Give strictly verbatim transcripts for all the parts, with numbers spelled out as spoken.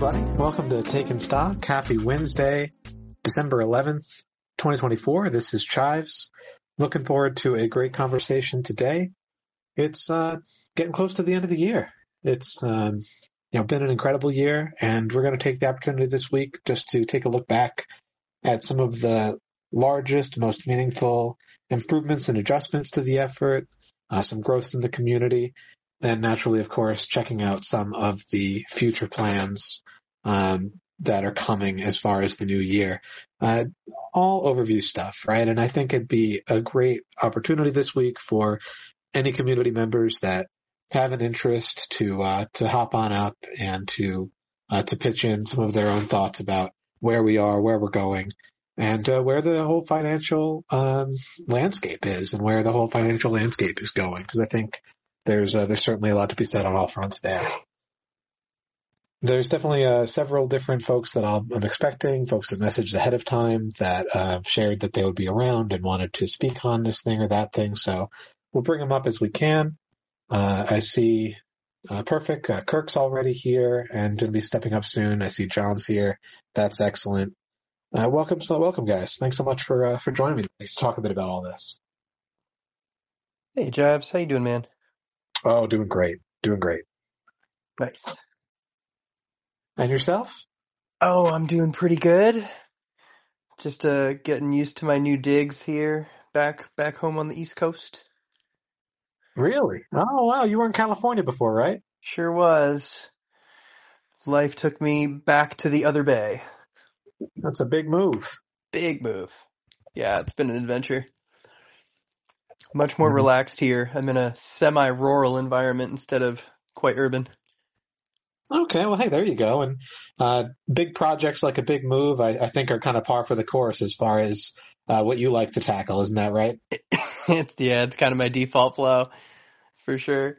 everybody. Welcome to Taking Stock. Happy Wednesday, December eleventh, twenty twenty-four. This is Chives. Looking forward to a great conversation today. It's uh, getting close to the end of the year. It's um, you know been an incredible year, and we're going to take the opportunity this week just to take a look back at some of the largest, most meaningful improvements and adjustments to the effort, uh, some growths in the community, and naturally, of course, checking out some of the future plans um, that are coming as far as the new year. Uh, all overview stuff, right? And I think it'd be a great opportunity this week for any community members that have an interest to uh, to hop on up and to uh, to pitch in some of their own thoughts about where we are, where we're going, and uh, where the whole financial um, landscape is, and where the whole financial landscape is going. Because I think there's uh, there's certainly a lot to be said on all fronts there. There's definitely uh, several different folks that I'm, I'm expecting, folks that messaged ahead of time that uh, shared that they would be around and wanted to speak on this thing or that thing. So we'll bring them up as we can. Uh, I see uh, perfect. Uh, Kirk's already here and going to be stepping up soon. I see John's here. That's excellent. Uh, welcome, so welcome, guys. Thanks so much for uh, for joining me today to talk a bit about all this. Hey, Jives. How you doing, man? Oh, doing great. Doing great. Nice. And yourself? Oh, I'm doing pretty good. Just uh, getting used to my new digs here, back back home on the East Coast. Really? Oh, wow. You were in California before, right? Sure was. Life took me back to the other bay. That's a big move. Big move. Yeah, it's been an adventure. Much more Mm-hmm. relaxed here. I'm in a semi-rural environment instead of quite urban. Okay, well, hey, there you go. And uh, big projects like a big move, I, I think, are kind of par for the course as far as uh, what you like to tackle. Isn't that right? it's, yeah, it's kind of my default flow, for sure.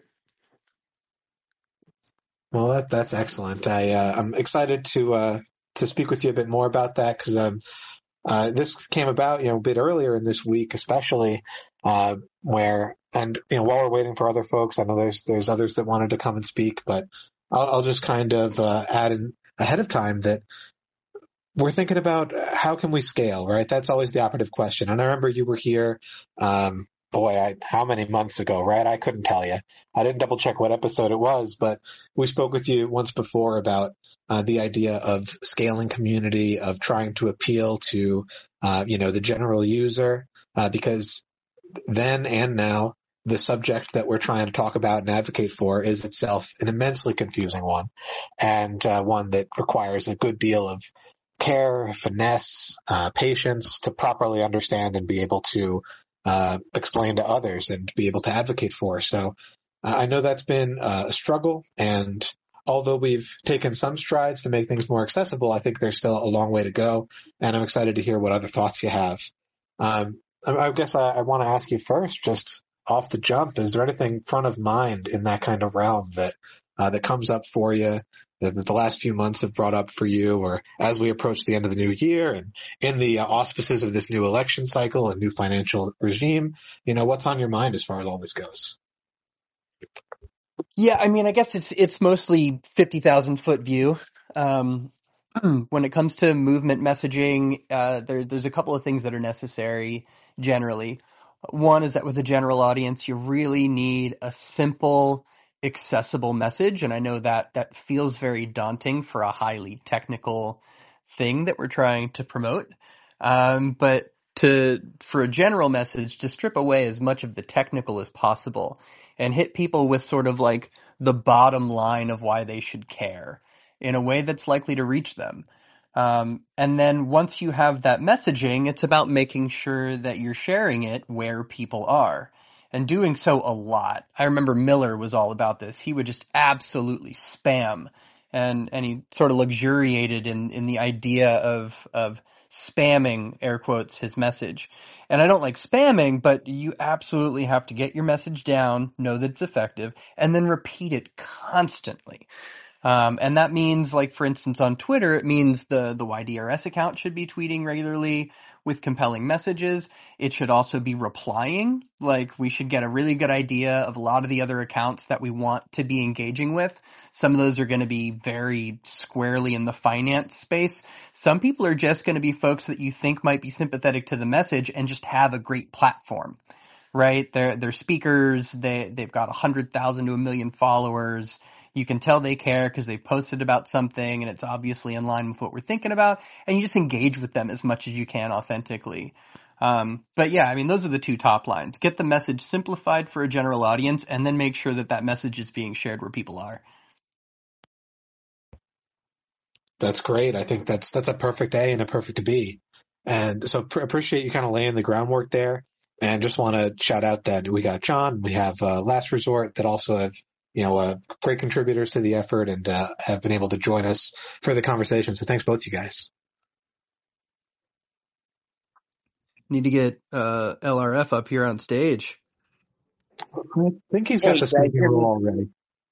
Well, that that's excellent. I uh, I'm excited to uh, to speak with you a bit more about that because um, uh, this came about, you know, a bit earlier in this week, especially uh, where and you know while we're waiting for other folks, I know there's there's others that wanted to come and speak, but I'll, I'll just kind of uh, add in ahead of time that we're thinking about how can we scale, right? That's always the operative question. And I remember you were here, um, boy, I, how many months ago, right? I couldn't tell you. I didn't double check what episode it was, but we spoke with you once before about uh, the idea of scaling community, of trying to appeal to, uh, you know, the general user, uh, because then and now, the subject that we're trying to talk about and advocate for is itself an immensely confusing one, and uh, one that requires a good deal of care, finesse, uh, patience to properly understand and be able to uh, explain to others and be able to advocate for. So uh, I know that's been uh, a struggle, and although we've taken some strides to make things more accessible, I think there's still a long way to go, and I'm excited to hear what other thoughts you have. Um, I, I guess I, I want to ask you first, just off the jump, is there anything front of mind in that kind of realm that uh, that comes up for you, that, that the last few months have brought up for you, or as we approach the end of the new year and in the uh, auspices of this new election cycle and new financial regime, you know, what's on your mind as far as all this goes? Yeah, I mean, I guess it's it's mostly fifty thousand foot view. Um, when it comes to movement messaging, uh, there, there's a couple of things that are necessary generally. One is that with a general audience, you really need a simple, accessible message. And I know that that feels very daunting for a highly technical thing that we're trying to promote. Um, but to for a general message, to strip away as much of the technical as possible and hit people with sort of like the bottom line of why they should care in a way that's likely to reach them. Um, and then once you have that messaging, it's about making sure that you're sharing it where people are and doing so a lot. I remember Miller was all about this. He would just absolutely spam, and, and he sort of luxuriated in, in the idea of, of spamming, air quotes, his message. And I don't like spamming, but you absolutely have to get your message down, know that it's effective, and then repeat it constantly. Um, and that means, like, for instance, on Twitter, it means the, the Y D R S account should be tweeting regularly with compelling messages. It should also be replying. Like, we should get a really good idea of a lot of the other accounts that we want to be engaging with. Some of those are going to be very squarely in the finance space. Some people are just going to be folks that you think might be sympathetic to the message and just have a great platform. Right? They're, they're speakers. They, they've got a hundred thousand to a million followers. You can tell they care because they posted about something and it's obviously in line with what we're thinking about, and you just engage with them as much as you can authentically. Um, but yeah, I mean, those are the two top lines. Get the message simplified for a general audience, and then make sure that that message is being shared where people are. That's great. I think that's that's a perfect A and a perfect B. And so pr- appreciate you kind of laying the groundwork there. And just want to shout out that we got John, we have uh, Last Resort that also have, you know, uh, great contributors to the effort and uh, have been able to join us for the conversation. So thanks both you guys. Need to get uh, L R F up here on stage. I think he's Hey, got the guys, speaking hear me? role already.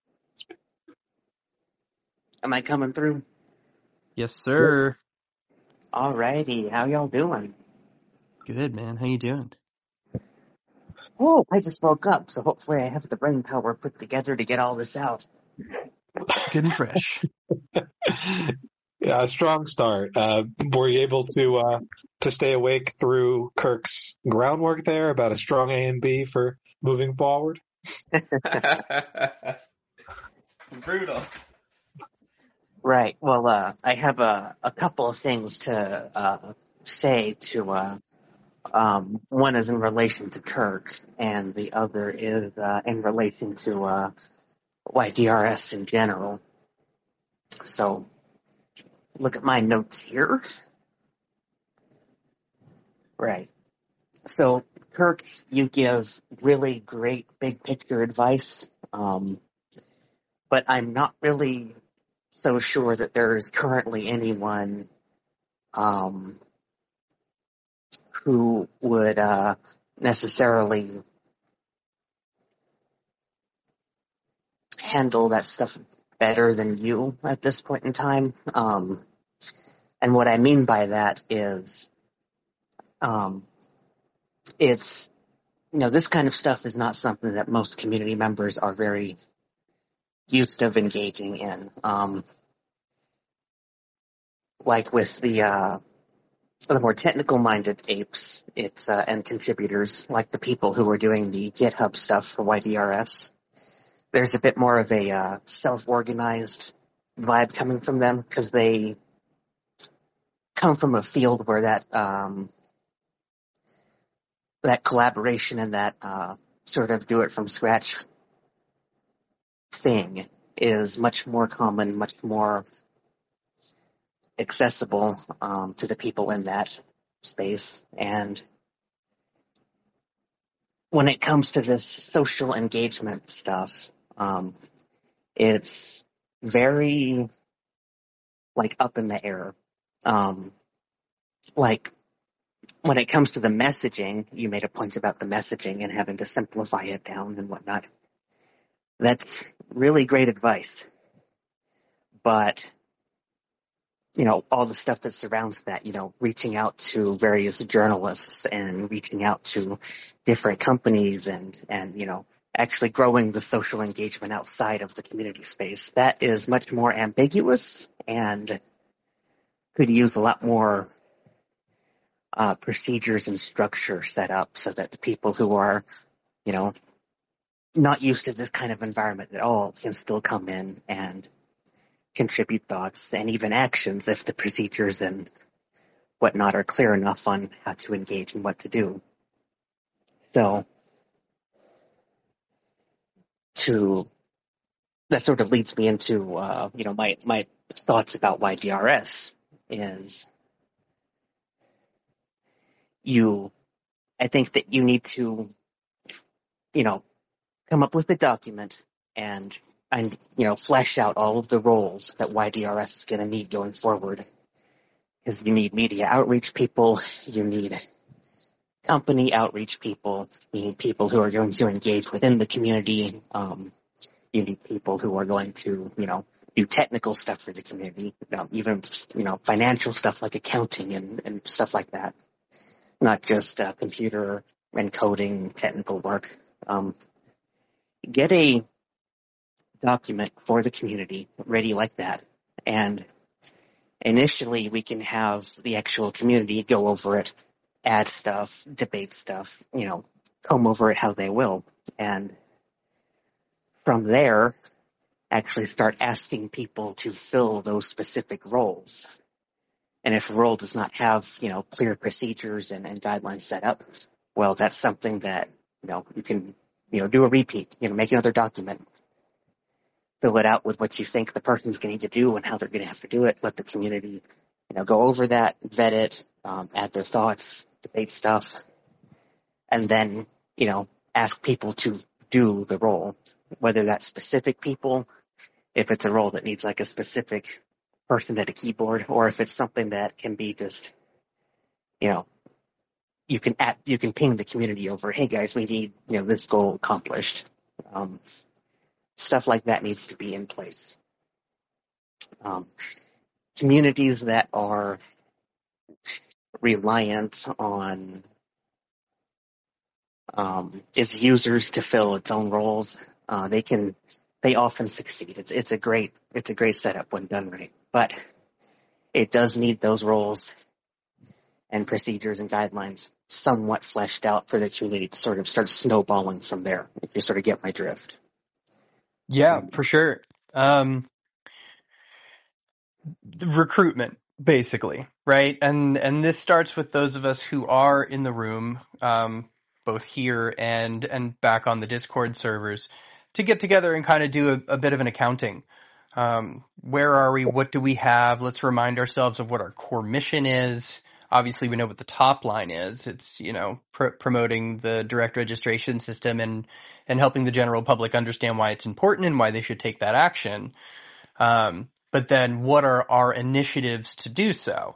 Am I coming through? Yes, sir. Alrighty, how y'all doing? Good, man. How you doing? Oh, I just woke up, so hopefully I have the brain power put together to get all this out. Good and fresh. Yeah, a strong start. Uh, were you able to uh, to stay awake through Kirk's groundwork there about a strong A and B for moving forward? Brutal. Right, well, uh, I have a, a couple of things to uh, say to, uh, um, one is in relation to Kirk, and the other is uh, in relation to uh, Y D R S in general. So, look at my notes here. Right. So, Kirk, you give really great big picture advice, um, but I'm not really so sure that there is currently anyone um, who would uh, necessarily handle that stuff better than you at this point in time. Um, and what I mean by that is um, it's, you know, this kind of stuff is not something that most community members are very used of engaging in. Um, like with the uh, the more technical-minded apes, it's uh, and contributors, like the people who are doing the GitHub stuff for Y D R S, there's a bit more of a uh, self-organized vibe coming from them because they come from a field where that um, that collaboration and that uh, sort of do-it-from-scratch thing is much more common, much more accessible um, to the people in that space. And when it comes to this social engagement stuff, um, it's very like up in the air. Um, like when it comes to the messaging, you made a point about the messaging and having to simplify it down and whatnot. That's really great advice. But you know, all the stuff that surrounds that, you know, reaching out to various journalists and reaching out to different companies and, and, you know, actually growing the social engagement outside of the community space. That is much more ambiguous and could use a lot more uh, procedures and structure set up so that the people who are, you know, not used to this kind of environment at all can still come in and contribute thoughts and even actions if the procedures and whatnot are clear enough on how to engage and what to do. So, to that sort of leads me into uh, you know my my thoughts about Y D R S is you. I think that you need to you know come up with a document and and you know flesh out all of the roles that Y D R S is going to need going forward. Because you need media outreach people, you need company outreach people, you need people who are going to engage within the community, um, you need people who are going to, you know, do technical stuff for the community, um, even, you know, financial stuff like accounting and, and stuff like that, not just uh, computer and coding technical work. Um, get a document for the community ready like that, and initially we can have the actual community go over it, add stuff, debate stuff, you know, comb over it how they will, and from there actually start asking people to fill those specific roles. And if a role does not have, you know, clear procedures and, and guidelines set up, well, that's something that, you know, you can, you know, do a repeat, you know, make another document, fill it out with what you think the person's going to need to do and how they're going to have to do it. Let the community, you know, go over that, vet it, um, add their thoughts, debate stuff, and then, you know, ask people to do the role, whether that's specific people, if it's a role that needs like a specific person at a keyboard, or if it's something that can be just, you know, you can at, you can ping the community over, hey guys, we need, you know, this goal accomplished. Um, stuff like that needs to be in place. Um, communities that are reliant on um, its users to fill its own roles, uh, they can they often succeed. It's it's a great it's a great setup when done right, but it does need those roles and procedures and guidelines somewhat fleshed out for the community to sort of start snowballing from there, if you sort of get my drift. Yeah, for sure. Um, recruitment, basically, right? And and this starts with those of us who are in the room, um, both here and and back on the Discord servers, to get together and kind of do a, a bit of an accounting. Um, where are we? What do we have? Let's remind ourselves of what our core mission is. Obviously, we know what the top line is. It's, you know, pr- promoting the direct registration system and and helping the general public understand why it's important and why they should take that action. Um, but then what are our initiatives to do so?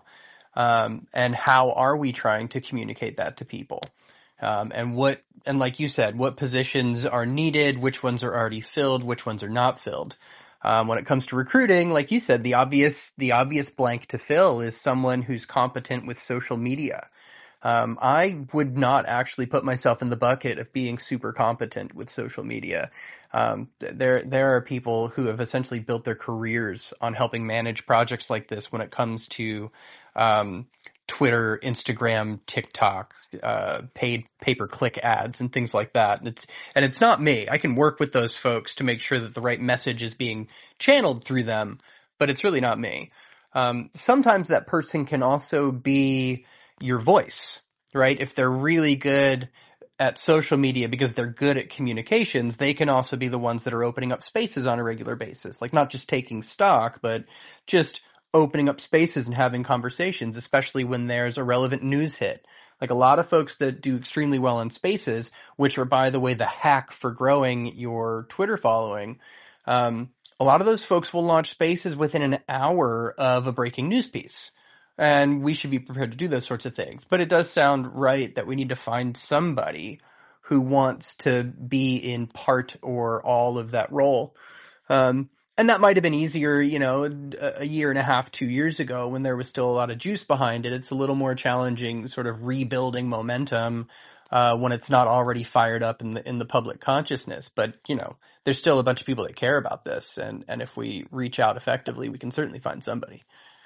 Um, and how are we trying to communicate that to people? Um, and what, and like you said, what positions are needed, which ones are already filled, which ones are not filled. Um, when it comes to recruiting, like you said, the obvious, the obvious blank to fill is someone who's competent with social media. Um, I would not actually put myself in the bucket of being super competent with social media. Um, there, there are people who have essentially built their careers on helping manage projects like this when it comes to, um, Twitter, Instagram, TikTok, uh, paid pay-per-click ads and things like that. And it's, and it's not me. I can work with those folks to make sure that the right message is being channeled through them, but it's really not me. Um, sometimes that person can also be your voice, right? If they're really good at social media because they're good at communications, they can also be the ones that are opening up spaces on a regular basis. Like not just taking stock, but just opening up spaces and having conversations, especially when there's a relevant news hit. Like a lot of folks that do extremely well in spaces, which are, by the way, the hack for growing your Twitter following. Um, a lot of those folks will launch spaces within an hour of a breaking news piece. And we should be prepared to do those sorts of things. But it does sound right that we need to find somebody who wants to be in part or all of that role. Um, and that might have been easier, you know, a year and a half, two years ago when there was still a lot of juice behind it. It's a little more challenging sort of rebuilding momentum uh, when it's not already fired up in the in the public consciousness. But, you know, there's still a bunch of people that care about this. And, and if we reach out effectively, we can certainly find somebody.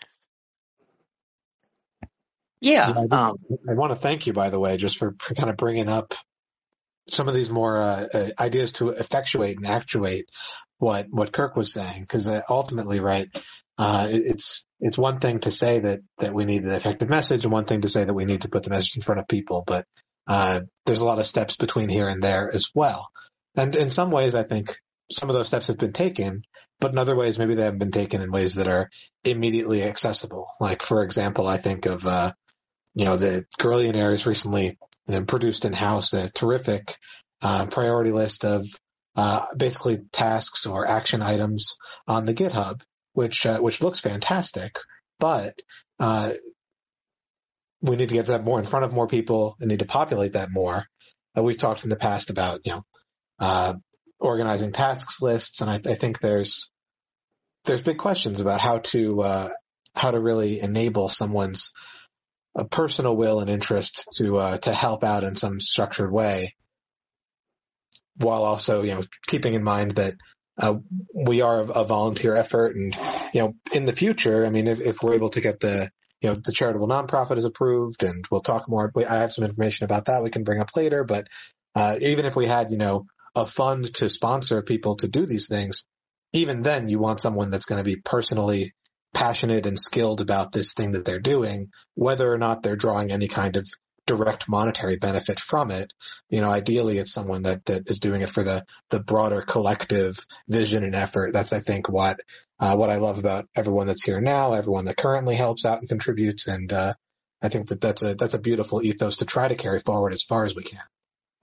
Yeah. Yeah, I, Um, I want to thank you, by the way, just for, for kind of bringing up some of these more uh, uh, ideas to effectuate and actuate what what Kirk was saying, because uh, ultimately, right, uh, it, it's it's one thing to say that that we need an effective message, and one thing to say that we need to put the message in front of people, but uh, there's a lot of steps between here and there as well. And in some ways, I think some of those steps have been taken, but in other ways, maybe they haven't been taken in ways that are immediately accessible. Like, for example, I think of uh, you know the Guerrillionaires recently uh, produced in-house a terrific uh, priority list of uh, basically tasks or action items on the GitHub, which uh, which looks fantastic, but uh, we need to get that more in front of more people and need to populate that more. Uh, we've talked in the past about, you know, uh, organizing tasks lists, and I, I think there's there's big questions about how to uh, how to really enable someone's uh, personal will and interest to uh, to help out in some structured way, while also, you know, keeping in mind that uh, we are a, a volunteer effort, and, you know, in the future, I mean, if, if we're able to get the, you know, the charitable nonprofit is approved, and we'll talk more. I have some information about that we can bring up later, but uh, even if we had, you know, a fund to sponsor people to do these things, even then you want someone that's going to be personally passionate and skilled about this thing that they're doing, whether or not they're drawing any kind of direct monetary benefit from it. You know, ideally it's someone that, that is doing it for the, the broader collective vision and effort. That's, I think, what, uh, what I love about everyone that's here now, everyone that currently helps out and contributes. And, uh, I think that that's a, that's a beautiful ethos to try to carry forward as far as we can.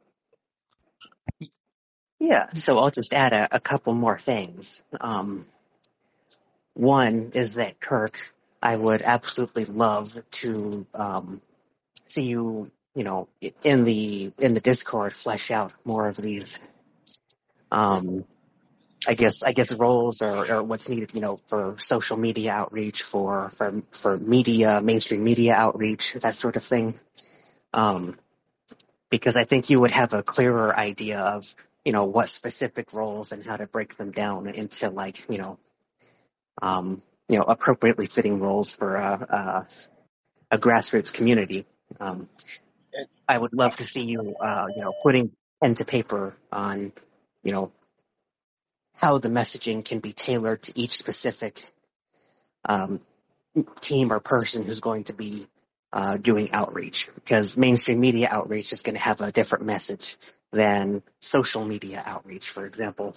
Yeah, so I'll just add a, a couple more things. Um, one is that, Kirk, I would absolutely love to um, see you, you know, in the in the Discord flesh out more of these. Um, I guess I guess roles or, or what's needed, you know, for social media outreach, for for for media, mainstream media outreach, that sort of thing. Um, because I think you would have a clearer idea of, you know, what specific roles and how to break them down into, like, you know, um, you know, appropriately fitting roles for a, a, a grassroots community. Um, I would love to see you, uh, you know, putting pen to paper on, you know, how the messaging can be tailored to each specific um, team or person who's going to be uh, doing outreach, because mainstream media outreach is going to have a different message than social media outreach, for example.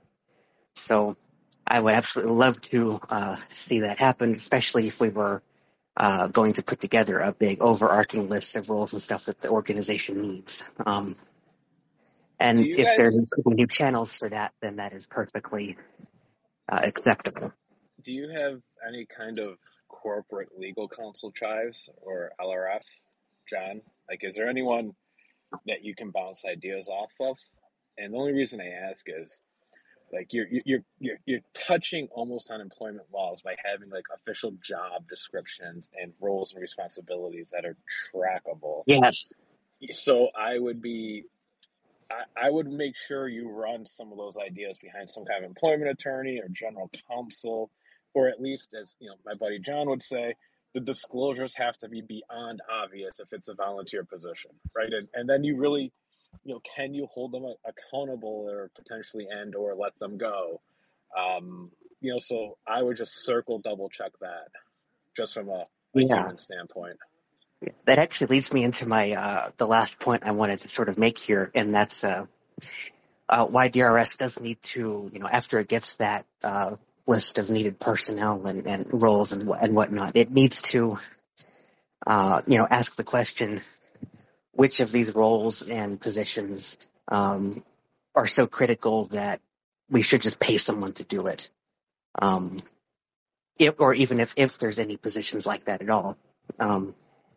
So I would absolutely love to uh, see that happen, especially if we were uh, going to put together a big overarching list of roles and stuff that the organization needs. Um, and if guys, there needs to be new channels for that, then that is perfectly uh, acceptable. Do you have any kind of corporate legal counsel, Chives, or L R F, John? Like, is there anyone that you can bounce ideas off of? And the only reason I ask is, like, you're you're you're you're touching almost on employment laws by having, like, official job descriptions and roles and responsibilities that are trackable. Yes. So I would be, I, I would make sure you run some of those ideas behind some kind of employment attorney or general counsel, or at least, as you know, my buddy John would say, the disclosures have to be beyond obvious if it's a volunteer position, right? And and then you really, you know, can you hold them accountable or potentially end or let them go? Um, you know, so I would just circle, double check that, just from a, a Yeah. human standpoint. That actually leads me into my uh, the last point I wanted to sort of make here, and that's uh, uh, why D R S does need to, you know, after it gets that uh, list of needed personnel and, and roles and and whatnot, it needs to, uh, you know, ask the question: which of these roles and positions um, are so critical that we should just pay someone to do it, um, if, or even if if there's any positions like that at all. Um,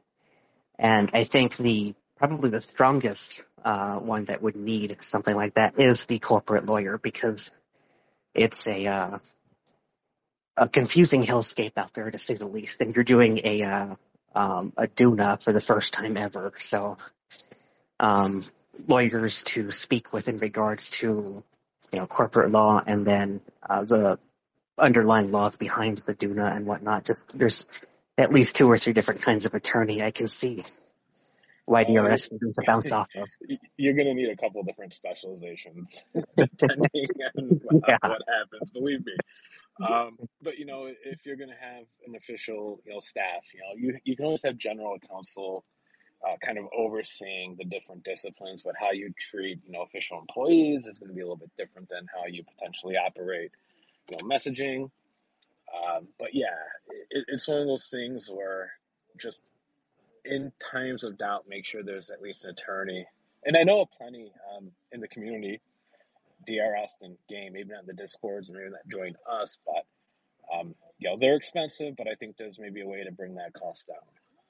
And I think the probably the strongest uh, one that would need something like that is the corporate lawyer, because it's a uh, a confusing hellscape out there, to say the least. And you're doing a uh, um, a D U N A for the first time ever, so um, lawyers to speak with in regards to, you know, corporate law, and then uh, the underlying laws behind the D U N A and whatnot. Just there's at least two or three different kinds of attorney I can see why D R S needs to bounce off of. You're going to need a couple different specializations depending on what, Yeah. what happens, believe me. Um, but, you know, if you're going to have an official, you know, staff, you know, you, you can always have general counsel uh, kind of overseeing the different disciplines, but how you treat, you know, official employees is going to be a little bit different than how you potentially operate, you know, messaging. Um, but yeah, it, it's one of those things where just in times of doubt, make sure there's at least an attorney. And I know plenty um, in the community, D R S and game, maybe not the Discords, maybe not join us, but um, you know, they're expensive, but I think there's maybe a way to bring that cost down.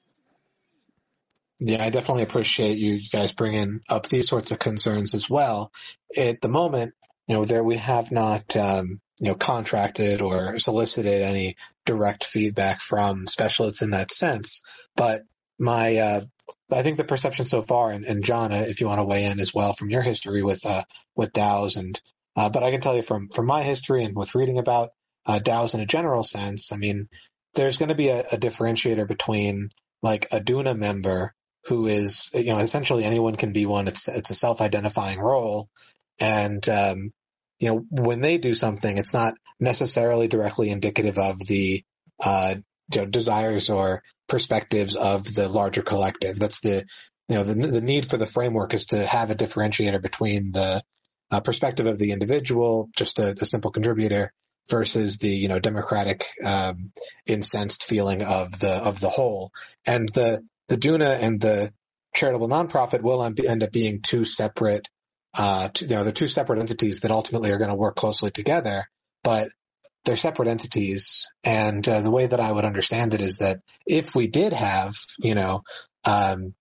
Yeah, I definitely appreciate you guys bringing up these sorts of concerns as well. At the moment, you know, there we have not, um, you know, contracted or solicited any direct feedback from specialists in that sense. But my, uh, I think the perception so far, and, and John, if you want to weigh in as well from your history with, uh, with DAOs, and, uh, but I can tell you from, from my history and with reading about, uh, DAOs in a general sense, I mean, there's going to be a, a differentiator between like a Duna member who is, you know, essentially anyone can be one. It's, it's a self-identifying role. And, um, you know, when they do something, it's not necessarily directly indicative of the, uh, you know, desires or perspectives of the larger collective. That's the, you know, the, the need for the framework is to have a differentiator between the uh, perspective of the individual, just a, a simple contributor, versus the, you know, democratic, um, incensed feeling of the, of the whole. And the, the Duna and the charitable nonprofit will end up being two separate, uh, two, you know, they're two separate entities that ultimately are going to work closely together, but they're separate entities. And uh, the way that I would understand it is that if we did have, you know, um,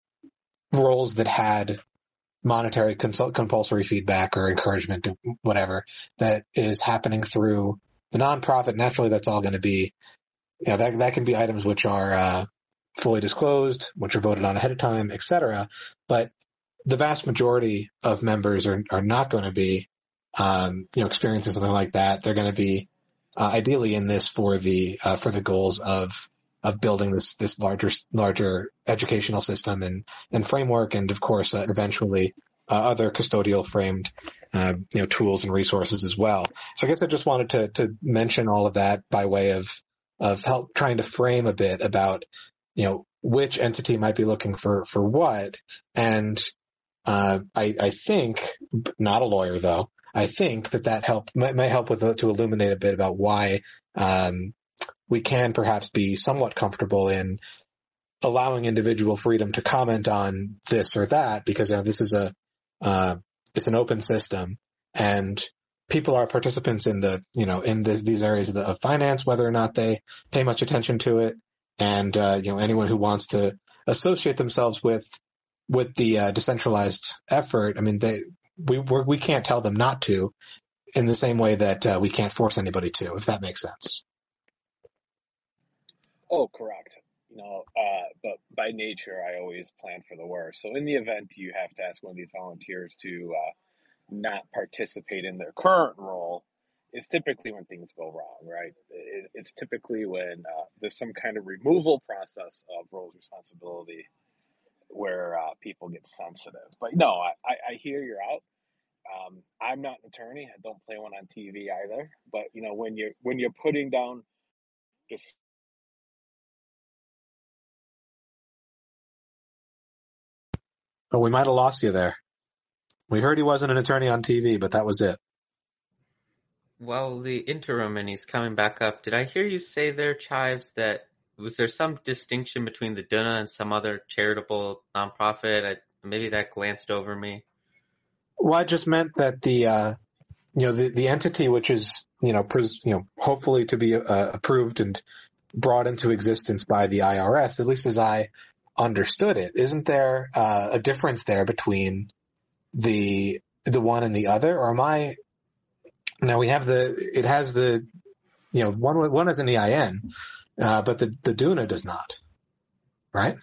roles that had monetary consult- compulsory feedback or encouragement, whatever, that is happening through the nonprofit, naturally that's all going to be, you know, that, that can be items which are, uh, fully disclosed, which are voted on ahead of time, et cetera. But the vast majority of members are, are not going to be, um, you know, experiencing something like that. They're going to be, uh, ideally in this for the, uh, for the goals of, of building this, this larger, larger educational system and, and framework. And of course, uh, eventually, uh, other custodial framed, uh, you know, tools and resources as well. So I guess I just wanted to, to mention all of that by way of, of help trying to frame a bit about, you know, which entity might be looking for, for what. And, uh, I, I think, not a lawyer though, I think that that help might, might help with, to illuminate a bit about why, um, we can perhaps be somewhat comfortable in allowing individual freedom to comment on this or that, because, you know, this is a, uh, it's an open system and people are participants in the, you know, in this, these areas of, the, of finance, whether or not they pay much attention to it. And, uh, you know, anyone who wants to associate themselves with, with the, uh, decentralized effort, I mean, they, we, we're, we can't tell them not to in the same way that, uh, we can't force anybody to, if that makes sense. Oh, correct. You know, uh, but by nature, I always plan for the worst. So in the event you have to ask one of these volunteers to uh, not participate in their current role, is typically when things go wrong, right? It, it's typically when uh, there's some kind of removal process of roles responsibility where uh, people get sensitive. But no, I, I, I hear you're out. Um, I'm not an attorney. I don't play one on T V either. But you know, when you're when you're putting down just Oh, we might have lost you there. We heard he wasn't an attorney on T V, but that was it. Well, the interim, and he's coming back up. Did I hear you say there, Chives, that was there some distinction between the Duna and some other charitable nonprofit? I, maybe that glanced over me. Well, I just meant that the, uh, you know, the, the entity which is, you know, pres- you know, hopefully to be uh, approved and brought into existence by the I R S, at least as I understood it, isn't there uh, a difference there between the the one and the other? Or am I? Now we have the, it has the, you know, one one is an E I N, uh, but the the Duna does not, right?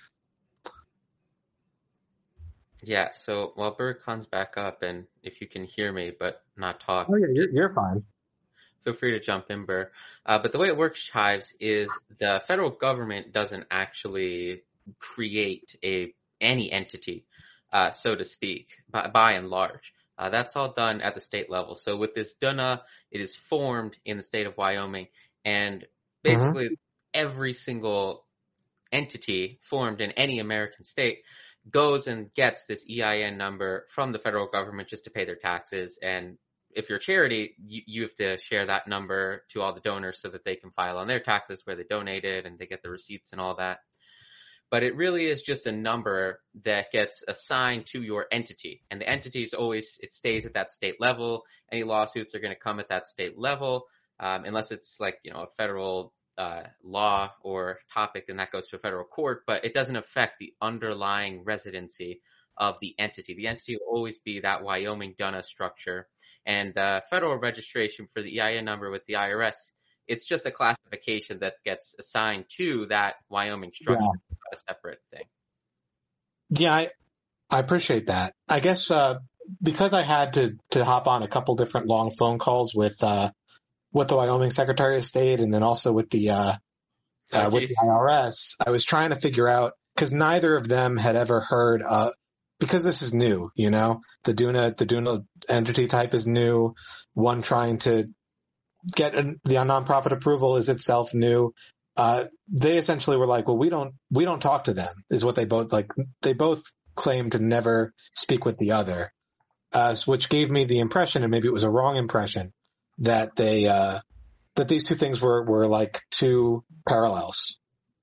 Yeah, so while Berg comes back up, and if you can hear me but not talk, Oh yeah, you're, you're fine. feel free to jump in, Burr. Uh, but the way it works, Chives, is the federal government doesn't actually create a any entity, uh, so to speak, by, by and large. Uh, that's all done at the state level. So with this Duna, it is formed in the state of Wyoming, and basically mm-hmm. every single entity formed in any American state goes and gets this E I N number from the federal government just to pay their taxes. And if you're a charity, you, you have to share that number to all the donors so that they can file on their taxes where they donated and they get the receipts and all that. But it really is just a number that gets assigned to your entity. And the entity is always, it stays at that state level. Any lawsuits are going to come at that state level, um, unless it's like, you know, a federal uh, law or topic, and that goes to a federal court. But it doesn't affect the underlying residency of the entity. The entity will always be that Wyoming Duna structure. And the federal registration for the E I N number with the I R S, it's just a classification that gets assigned to that Wyoming structure, Yeah. not a separate thing. Yeah, I, I appreciate that. I guess uh, because I had to, to hop on a couple different long phone calls with uh, with the Wyoming Secretary of State and then also with the uh, Oh, uh, with geez. the I R S, I was trying to figure out, because neither of them had ever heard, uh, because this is new, you know, the Duna, the Duna entity type is new. One trying to get an, the nonprofit approval is itself new. Uh, they essentially were like, well, we don't, we don't talk to them, is what they both like. They both claim to never speak with the other, uh, which gave me the impression, and maybe it was a wrong impression, that they, uh, that these two things were, were like two parallels.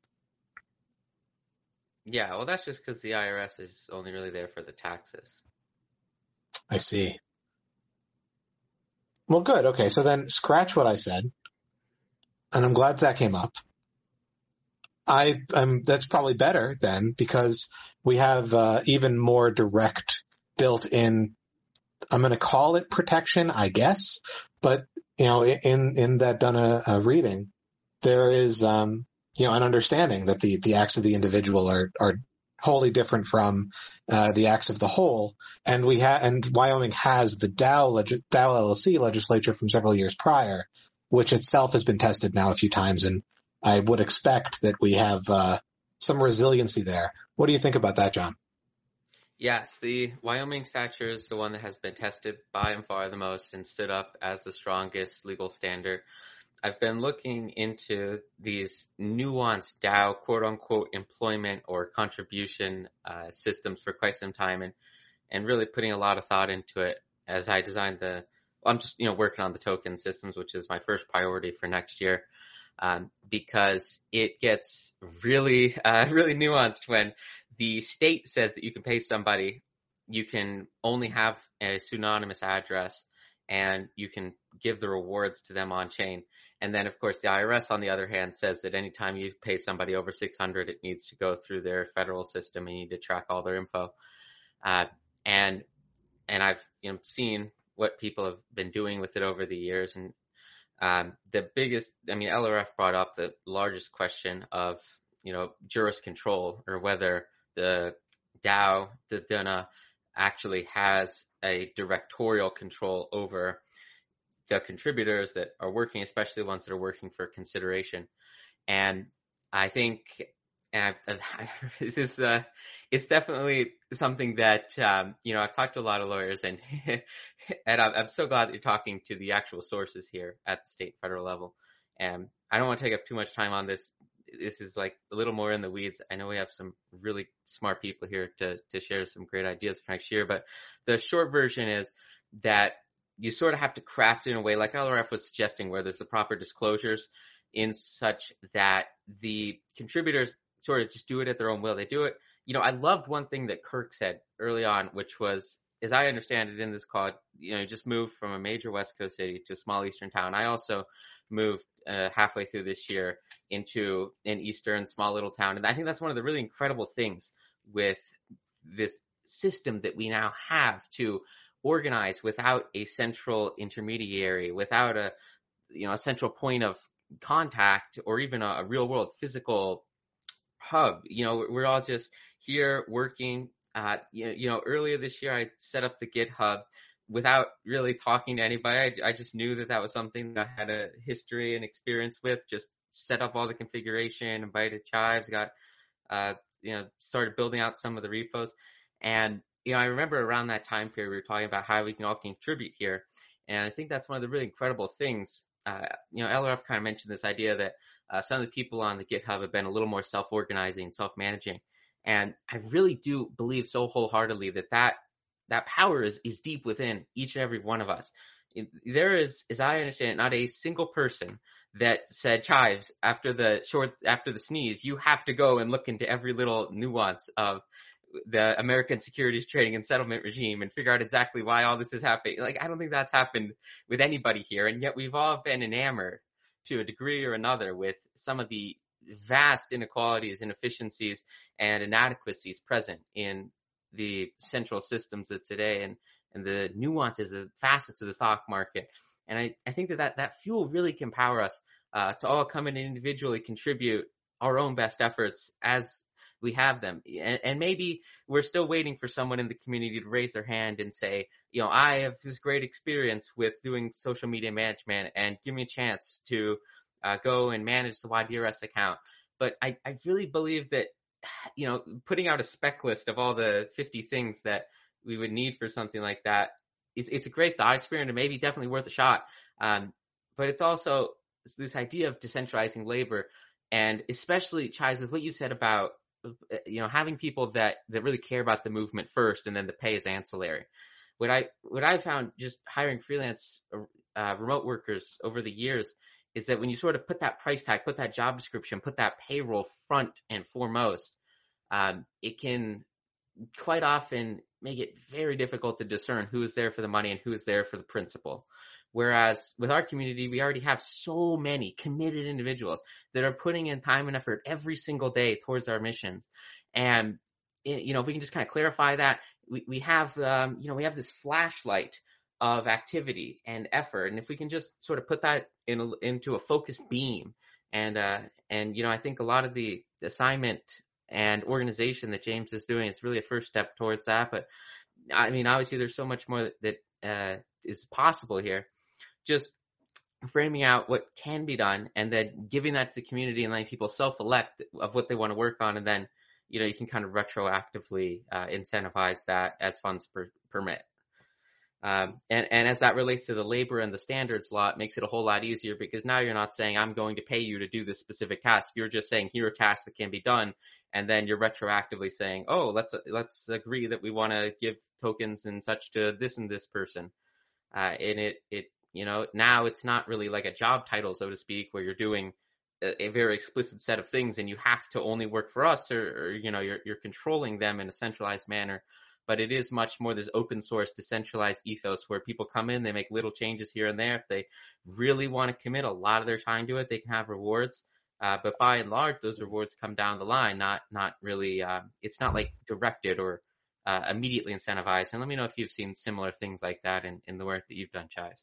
Yeah, well, that's just because the I R S is only really there for the taxes. I see. Well, good. Okay, so then scratch what I said, and I'm glad that came up. I um that's probably better then, because we have uh, even more direct built-in. I'm going to call it protection, I guess, but you know, in in that Duna uh, reading, there is um you know an understanding that the the acts of the individual are are wholly different from uh, the acts of the whole, and we ha- and Wyoming has the Dow leg- Dow L L C legislature from several years prior, which itself has been tested now a few times, and I would expect that we have uh, some resiliency there. What do you think about that, John? Yes, the Wyoming statute is the one that has been tested by and far the most and stood up as the strongest legal standard. I've been looking into these nuanced Dow quote-unquote employment or contribution uh, systems for quite some time, and, and really putting a lot of thought into it as I designed the, well, I'm just, you know, working on the token systems, which is my first priority for next year, um, because it gets really, uh, really nuanced when the state says that you can pay somebody, you can only have a pseudonymous address, and you can give the rewards to them on chain. And then, of course, the I R S, on the other hand, says that anytime you pay somebody over six hundred, it needs to go through their federal system and you need to track all their info. Uh, and and I've you know seen what people have been doing with it over the years. And um, the biggest, I mean, L R F brought up the largest question of you know juris control, or whether the DAO, the Duna, actually has a directorial control over the contributors that are working, especially the ones that are working for consideration. And I think, and I've, I've, this is, uh, it's definitely something that, um, you know, I've talked to a lot of lawyers, and, and I'm, I'm so glad that you're talking to the actual sources here at the state and federal level. And I don't want to take up too much time on this. This is like a little more in the weeds. I know we have some really smart people here to, to share some great ideas for next year, but the short version is that you sort of have to craft it in a way like L R F was suggesting, where there's the proper disclosures in such that the contributors sort of just do it at their own will. They do it. You know, I loved one thing that Kirk said early on, which was, as I understand it in this call, you know, just moved from a major West Coast city to a small eastern town. I also moved uh, halfway through this year into an eastern small little town. And I think that's one of the really incredible things with this system that we now have to organize without a central intermediary, without a, you know, a central point of contact, or even a, a real world physical hub. You know, we're all just here working. Uh, you, you know, earlier this year, I set up the GitHub without really talking to anybody. I, I just knew that that was something that I had a history and experience with. Just set up all the configuration, invited Chives, got, uh, you know, started building out some of the repos. And, you know, I remember around that time period, we were talking about how we can all contribute here. And I think that's one of the really incredible things. Uh, you know, L R F kind of mentioned this idea that uh, some of the people on the GitHub have been a little more self-organizing, self-managing. And I really do believe so wholeheartedly that that, that power is, is deep within each and every one of us. There is, as I understand it, not a single person that said, Chives, after the short, after the sneeze, you have to go and look into every little nuance of the American securities trading and settlement regime and figure out exactly why all this is happening. Like, I don't think that's happened with anybody here. And yet we've all been enamored to a degree or another with some of the vast inequalities, inefficiencies, and inadequacies present in the central systems of today. And, and the nuances and facets of the stock market. And I, I think that, that that fuel really can power us uh, to all come in and individually contribute our own best efforts as we have them. And, and maybe we're still waiting for someone in the community to raise their hand and say, you know, I have this great experience with doing social media management and give me a chance to uh, go and manage the Y D R S account. But I, I really believe that, you know, putting out a spec list of all the fifty things that we would need for something like that, it's, it's a great thought experiment and maybe definitely worth a shot. Um, but it's also this idea of decentralizing labor, and especially, Chais, with what you said about, you know, having people that, that really care about the movement first and then the pay is ancillary. What I, what I found just hiring freelance uh, remote workers over the years is that when you sort of put that price tag, put that job description, put that payroll front and foremost, um, it can quite often make it very difficult to discern who is there for the money and who is there for the principle. Whereas with our community, we already have so many committed individuals that are putting in time and effort every single day towards our missions. And, you know, if we can just kind of clarify that, we, we have, um, you know, we have this flashlight of activity and effort. And if we can just sort of put that in a, into a focused beam, and, uh, and, you know, I think a lot of the assignment and organization that James is doing is really a first step towards that. But I mean, obviously there's so much more that, uh, is possible here. Just framing out what can be done and then giving that to the community and letting people self-elect of what they want to work on. And then, you know, you can kind of retroactively, uh, incentivize that as funds per, permit. Um, and, and as that relates to the labor and the standards law, it makes it a whole lot easier, because now you're not saying I'm going to pay you to do this specific task. You're just saying here are tasks that can be done. And then you're retroactively saying, oh, let's, let's agree that we want to give tokens and such to this and this person. Uh, and it, it, you know, now it's not really like a job title, so to speak, where you're doing a, a very explicit set of things and you have to only work for us, or, or you know, you're, you're controlling them in a centralized manner. But it is much more this open source, decentralized ethos where people come in, they make little changes here and there. If they really want to commit a lot of their time to it, they can have rewards. Uh, but by and large, those rewards come down the line, not, not really, uh, it's not like directed or uh, immediately incentivized. And let me know if you've seen similar things like that in, in the work that you've done, Chais.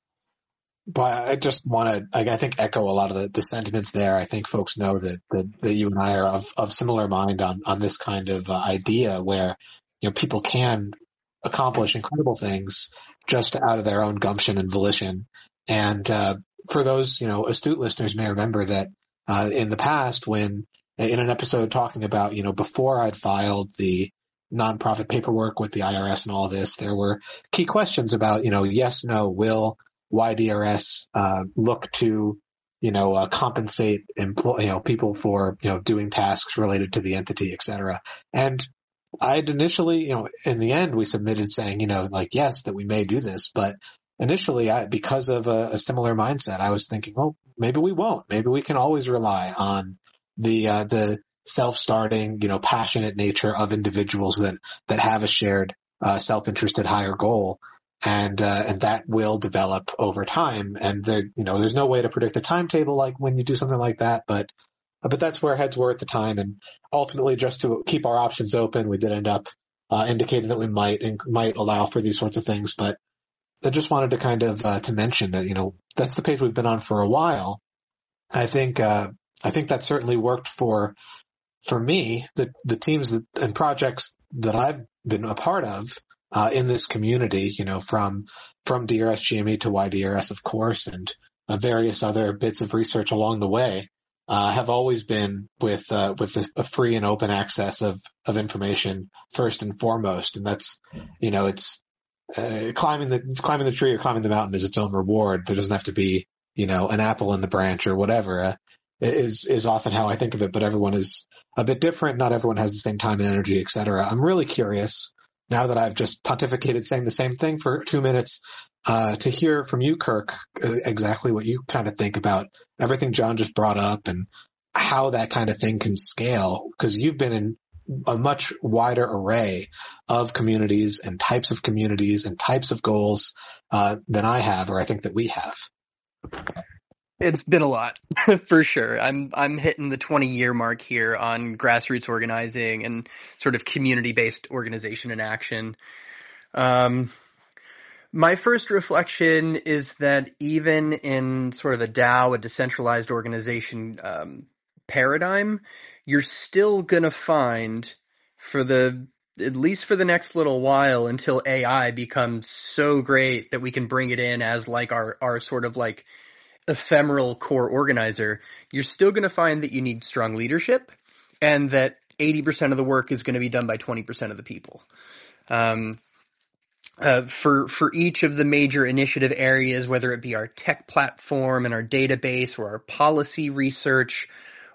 But I just want to, I think, echo a lot of the, the sentiments there. I think folks know that, that, that you and I are of, of similar mind on, on this kind of uh, idea where, you know, people can accomplish incredible things just out of their own gumption and volition. And uh, for those, you know, astute listeners may remember that uh, in the past, when in an episode talking about, you know, before I'd filed the nonprofit paperwork with the I R S and all this, there were key questions about, you know, yes, no, will Y D R S uh, look to, you know, uh, compensate employ, you know, people for, you know, doing tasks related to the entity, et cetera. And I'd initially, you know, in the end, we submitted saying, you know, like, yes, that we may do this. But initially, I, because of a, a similar mindset, I was thinking, well, maybe we won't. Maybe we can always rely on the, uh, the self-starting, you know, passionate nature of individuals that, that have a shared, uh, self-interested higher goal. And, uh, and that will develop over time. And there, you know, there's no way to predict the timetable like when you do something like that, but But that's where heads were at the time. And ultimately, just to keep our options open, we did end up uh, indicating that we might and might allow for these sorts of things. But I just wanted to kind of uh, to mention that, you know, that's the page we've been on for a while. I think uh, I think that certainly worked for for me, the the teams that, and projects that I've been a part of uh, in this community. You know, from from D R S G M E to Y D R S, of course, and uh, various other bits of research along the way. Uh, have always been with, uh, with a, a free and open access of, of information first and foremost. And that's, you know, it's, uh, climbing the, climbing the tree or climbing the mountain is its own reward. There doesn't have to be, you know, an apple in the branch or whatever, uh, is, is often how I think of it, but everyone is a bit different. Not everyone has the same time and energy, et cetera. I'm really curious now that I've just pontificated saying the same thing for two minutes, uh, to hear from you, Kirk, uh, exactly what you kind of think about everything John just brought up and how that kind of thing can scale, because you've been in a much wider array of communities and types of communities and types of goals, uh, than I have, or I think that we have. It's been a lot, for sure. I'm I'm hitting the twenty year mark here on grassroots organizing and sort of community based organization and action. Um, My first reflection is that even in sort of a DAO, a decentralized organization um, paradigm, you're still going to find for the, at least for the next little while until A I becomes so great that we can bring it in as like our, our sort of like ephemeral core organizer, you're still going to find that you need strong leadership and that eighty percent of the work is going to be done by twenty percent of the people. Um, Uh, for for each of the major initiative areas, whether it be our tech platform and our database, or our policy research,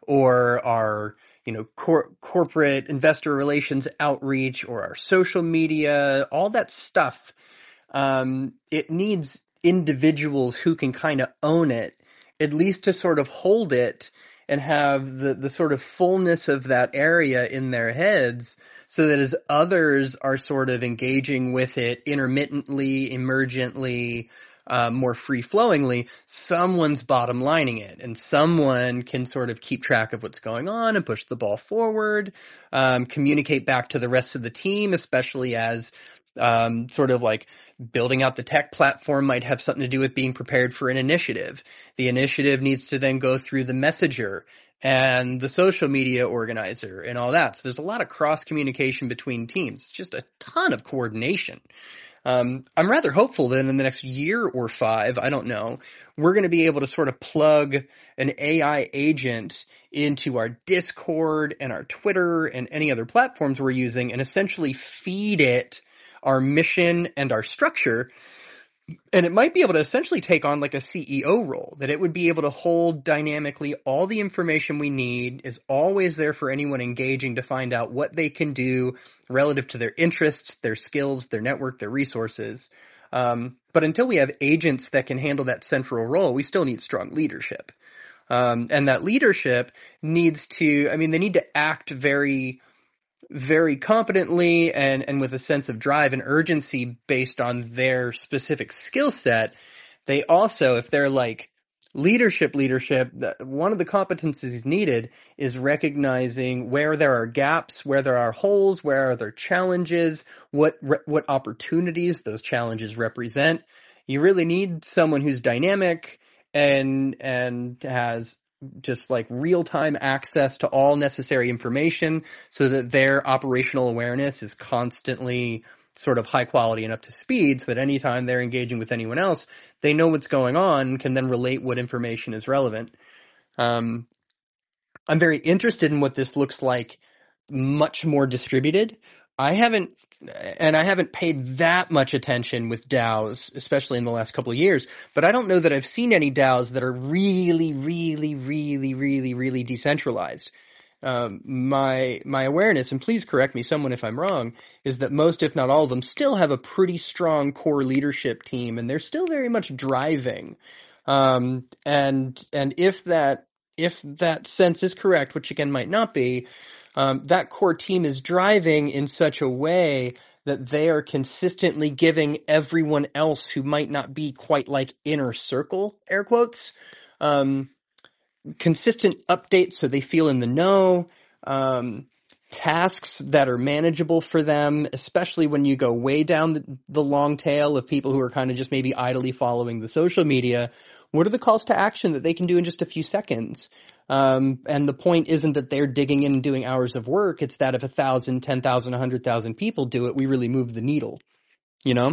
or our you know cor- corporate investor relations outreach, or our social media, all that stuff, um, it needs individuals who can kind of own it, at least to sort of hold it and have the the sort of fullness of that area in their heads, so that as others are sort of engaging with it intermittently, emergently, uh, more free-flowingly, someone's bottom lining it, and someone can sort of keep track of what's going on and push the ball forward, um, communicate back to the rest of the team, especially as um, sort of like building out the tech platform might have something to do with being prepared for an initiative. The initiative needs to then go through the messenger and the social media organizer and all that. So there's a lot of cross communication between teams, just a ton of coordination. Um, I'm rather hopeful that in the next year or five, I don't know, we're going to be able to sort of plug an A I agent into our Discord and our Twitter and any other platforms we're using and essentially feed it our mission and our structure. And it might be able to essentially take on like a C E O role, that it would be able to hold dynamically all the information we need, is always there for anyone engaging to find out what they can do relative to their interests, their skills, their network, their resources. Um, but until we have agents that can handle that central role, we still need strong leadership. Um, and that leadership needs to, I mean, they need to act very very competently and, and with a sense of drive and urgency based on their specific skill set. They also, if they're like leadership, leadership, one of the competencies needed is recognizing where there are gaps, where there are holes, where are there challenges, what, what opportunities those challenges represent. You really need someone who's dynamic and, and has just like real-time access to all necessary information so that their operational awareness is constantly sort of high quality and up to speed, so that anytime they're engaging with anyone else, they know what's going on, can then relate what information is relevant. Um, I'm very interested in what this looks like much more distributed. I haven't, and I haven't paid that much attention with DAOs, especially in the last couple of years, but I don't know that I've seen any DAOs that are really, really, really, really, really decentralized. Um, my, my awareness, and please correct me someone if I'm wrong, is that most, if not all of them, still have a pretty strong core leadership team, and they're still very much driving. Um, and, and if that, if that sense is correct, which again might not be, um, that core team is driving in such a way that they are consistently giving everyone else who might not be quite like inner circle, air quotes, um, consistent updates so they feel in the know, um, tasks that are manageable for them, especially when you go way down the, the long tail of people who are kind of just maybe idly following the social media. What are the calls to action that they can do in just a few seconds? Um, and the point isn't that they're digging in and doing hours of work. It's that if a thousand, ten thousand, a hundred thousand people do it, we really move the needle, you know?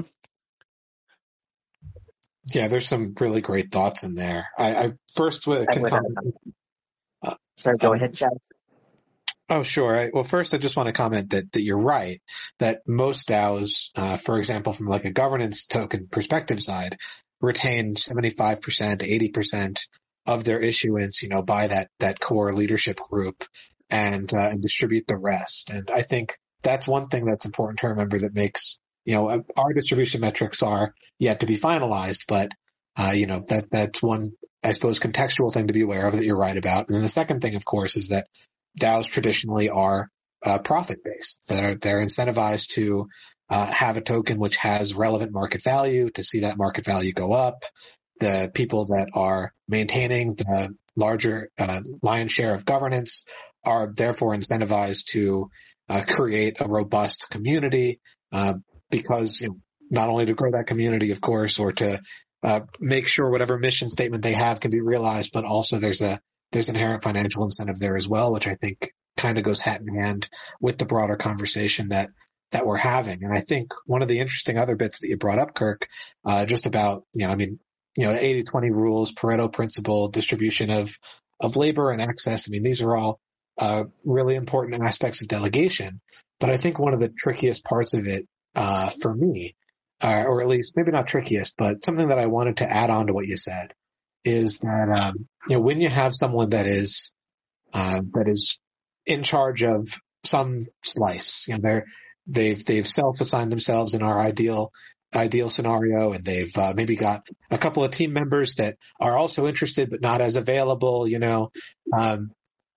Yeah, there's some really great thoughts in there. I, I first uh, I can would, comment. uh, sorry, go Um, ahead, Chad. Oh, sure. I, well, first, I just want to comment that, that you're right, that most DAOs, uh, for example, from like a governance token perspective side, retain seventy-five percent, eighty percent of their issuance, you know, by that, that core leadership group and, uh, and distribute the rest. And I think that's one thing that's important to remember that makes, you know, our distribution metrics are yet to be finalized, but, uh, you know, that, that's one, I suppose, contextual thing to be aware of that you're right about. And then the second thing, of course, is that DAOs traditionally are uh, profit-based. They're, they're incentivized to uh, have a token which has relevant market value, to see that market value go up. The people that are maintaining the larger uh, lion's share of governance are therefore incentivized to uh, create a robust community uh, because, you know, not only to grow that community, of course, or to uh, make sure whatever mission statement they have can be realized, but also there's a there's inherent financial incentive there as well, which I think kind of goes hand in hand with the broader conversation that that we're having. And I think one of the interesting other bits that you brought up, Kirk, uh, just about, you know, I mean, you know, eighty twenty rules, Pareto principle, distribution of, of labor and access. I mean, these are all uh, really important aspects of delegation. But I think one of the trickiest parts of it uh, for me, uh, or at least maybe not trickiest, but something that I wanted to add on to what you said is that, um, you know, when you have someone that is, uh, that is in charge of some slice, you know, they're, they've, they've self-assigned themselves in our ideal, ideal scenario, and they've uh, maybe got a couple of team members that are also interested, but not as available, you know, um,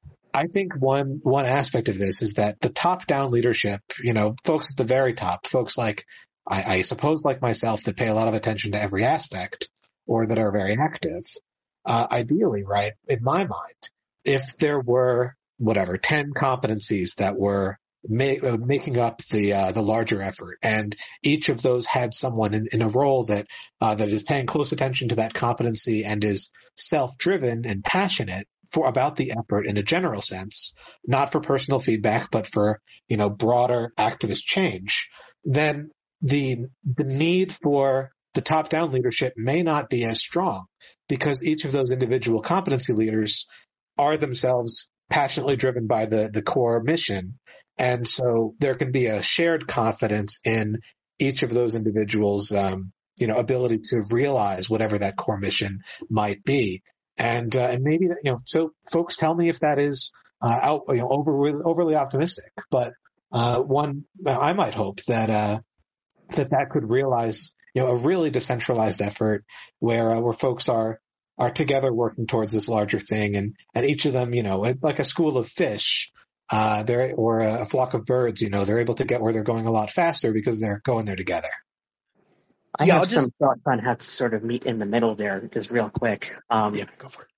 I think one, one aspect of this is that the top-down leadership, you know, folks at the very top, folks like, I, I suppose like myself that pay a lot of attention to every aspect or that are very active, uh, ideally, right, in my mind, if there were, whatever, ten competencies that were ma- making up the, uh, the larger effort, and each of those had someone in, in a role that, uh, that is paying close attention to that competency and is self-driven and passionate for about the effort in a general sense, not for personal feedback, but for, you know, broader activist change, then the, the need for the top-down leadership may not be as strong because each of those individual competency leaders are themselves passionately driven by the, the core mission. And so there can be a shared confidence in each of those individuals, um, you know, ability to realize whatever that core mission might be. And, uh, and maybe that, you know, so folks tell me if that is, uh, out, you know, over, overly optimistic, but, uh, one, I might hope that, uh, that that could realize, you know, a really decentralized effort where, uh, where folks are, are together working towards this larger thing. And, and each of them, you know, like a school of fish, uh, they're, or a flock of birds, you know, they're able to get where they're going a lot faster because they're going there together. I Yeah, have I'll just- some thoughts on how to sort of meet in the middle there, just real quick. Um, Yeah, go for it.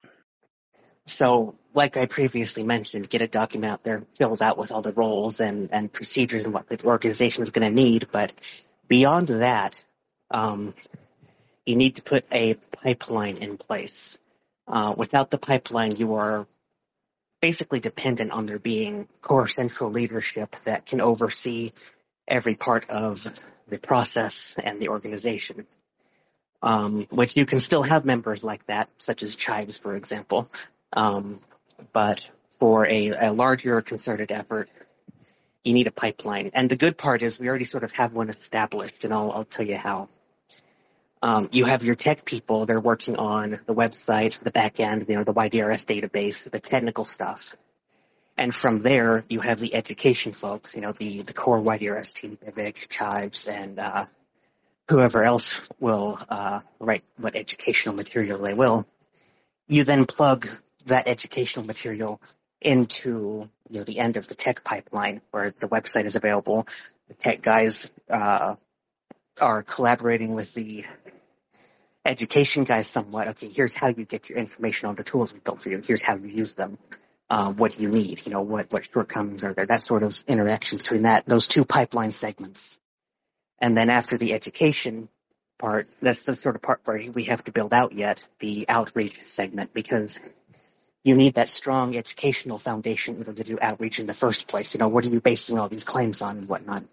So, like I previously mentioned, get a document out there filled out with all the roles and, and procedures and what the organization is going to need. But beyond that, um, you need to put a pipeline in place. Uh, without the pipeline, you are basically dependent on there being core central leadership that can oversee every part of the process and the organization. Um, which you can still have members like that, such as Chives, for example. Um, but for a, a larger concerted effort, you need a pipeline. And the good part is we already sort of have one established, and I'll, I'll tell you how. Um, you have your tech people, they're working on the website, the back end, you know, the Y D R S database, the technical stuff. And from there, you have the education folks, you know, the, the core Y D R S team, Vivek, Chives, and uh, whoever else will uh, write what educational material they will. You then plug that educational material into, you know, the end of the tech pipeline where the website is available. The tech guys uh, are collaborating with the education guys somewhat. Okay, here's how you get your information on the tools we built for you. Here's how you use them. Uh, what do you need? You know, what, what shortcomings are there? That sort of interaction between that, those two pipeline segments. And then after the education part, that's the sort of part where we have to build out yet, the outreach segment, because you need that strong educational foundation in order to do outreach in the first place. You know, what are you basing all these claims on and whatnot?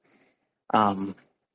Um,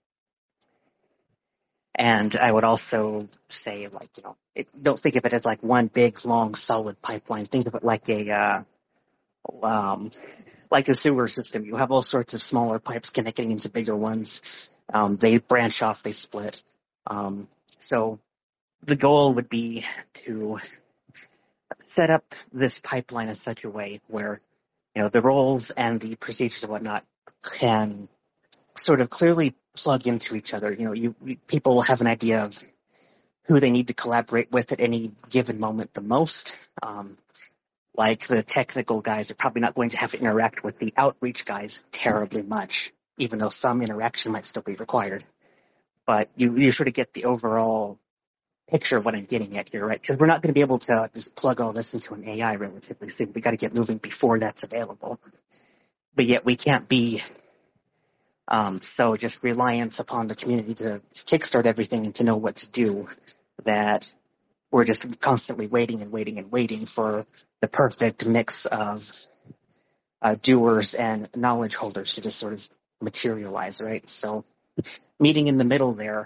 and I would also say, like, you know, it, don't think of it as like one big, long, solid pipeline. Think of it like a, uh, um, like a sewer system. You have all sorts of smaller pipes connecting into bigger ones. Um, they branch off, they split. Um, so the goal would be to set up this pipeline in such a way where, you know, the roles and the procedures and whatnot can sort of clearly plug into each other. You know, you, you people will have an idea of who they need to collaborate with at any given moment the most. Um, like the technical guys are probably not going to have to interact with the outreach guys terribly much, even though some interaction might still be required. But you, you sort of get the overall picture of what I'm getting at here, right? Because we're not going to be able to just plug all this into an A I relatively soon. We got to get moving before that's available. But yet we can't be Um, so just reliance upon the community to, to kickstart everything and to know what to do, that we're just constantly waiting and waiting and waiting for the perfect mix of uh, doers and knowledge holders to just sort of materialize, right? So meeting in the middle there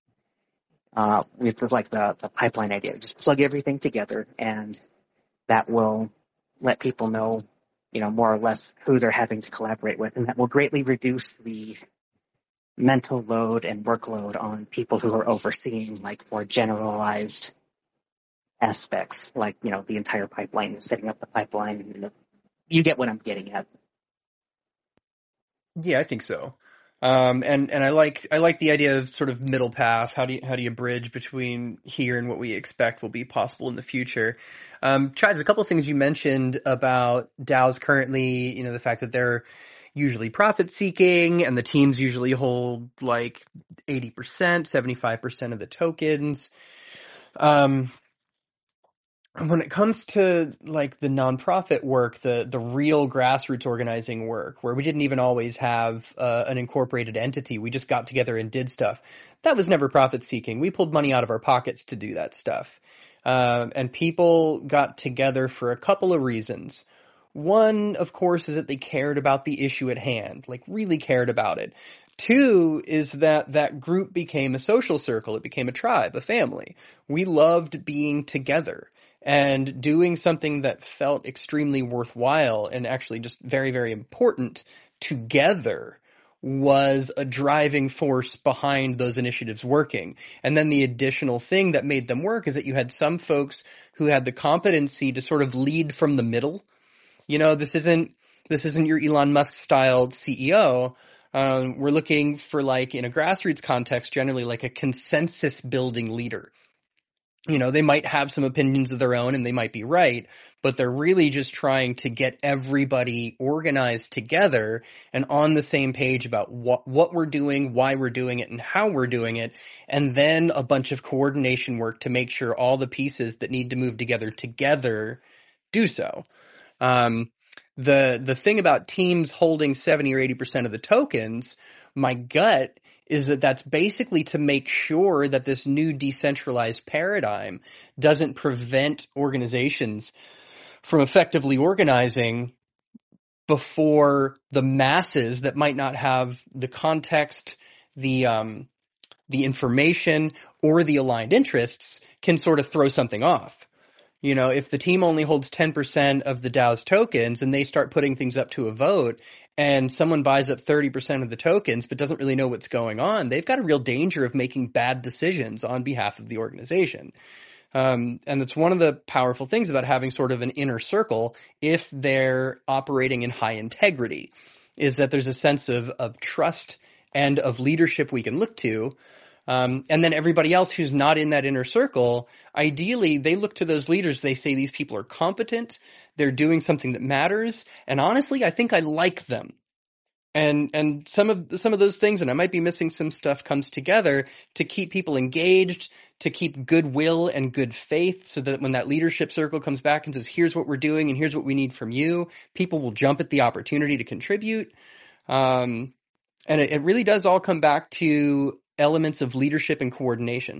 uh, with this, like the, the pipeline idea, just plug everything together, and that will let people know, you know, more or less who they're having to collaborate with, and that will greatly reduce the mental load and workload on people who are overseeing like more generalized aspects, like, you know, the entire pipeline, setting up the pipeline. You know, you get what I'm getting at. Yeah, I think so. Um, and, and I like, I like the idea of sort of middle path. How do you, how do you bridge between here and what we expect will be possible in the future? Um, Chives, a couple of things you mentioned about DAOs currently, you know, the fact that they're usually profit seeking and the teams usually hold like eighty percent, seventy-five percent of the tokens. Um, when it comes to like the nonprofit work, the the real grassroots organizing work, where we didn't even always have uh, an incorporated entity, we just got together and did stuff. That was never profit seeking. We pulled money out of our pockets to do that stuff, uh, and people got together for a couple of reasons. One, of course, is that they cared about the issue at hand, like really cared about it. Two is that that group became a social circle. It became a tribe, a family. We loved being together and doing something that felt extremely worthwhile and actually just very, very important together was a driving force behind those initiatives working. And then the additional thing that made them work is that you had some folks who had the competency to sort of lead from the middle. You know, this isn't this isn't your Elon Musk style C E O. Um, we're looking for, like, in a grassroots context, generally like a consensus building leader. You know, they might have some opinions of their own and they might be right, but they're really just trying to get everybody organized together and on the same page about what, what we're doing, why we're doing it, and how we're doing it, and then a bunch of coordination work to make sure all the pieces that need to move together together do so. Um, the the thing about teams holding seventy or eighty percent of the tokens, my gut is that that's basically to make sure that this new decentralized paradigm doesn't prevent organizations from effectively organizing before the masses that might not have the context, the um, the information, or the aligned interests can sort of throw something off. You know, if the team only holds ten percent of the DAO's tokens and they start putting things up to a vote and someone buys up thirty percent of the tokens but doesn't really know what's going on, they've got a real danger of making bad decisions on behalf of the organization. Um, and that's one of the powerful things about having sort of an inner circle if they're operating in high integrity, is that there's a sense of, of trust and of leadership we can look to. Um, and then everybody else who's not in that inner circle, ideally, they look to those leaders. They say these people are competent. They're doing something that matters. And honestly, I think I like them. And and some of some of those things, and I might be missing some stuff, comes together to keep people engaged, to keep goodwill and good faith, so that when that leadership circle comes back and says, here's what we're doing and here's what we need from you, people will jump at the opportunity to contribute. Um, and it, it really does all come back to elements of leadership and coordination.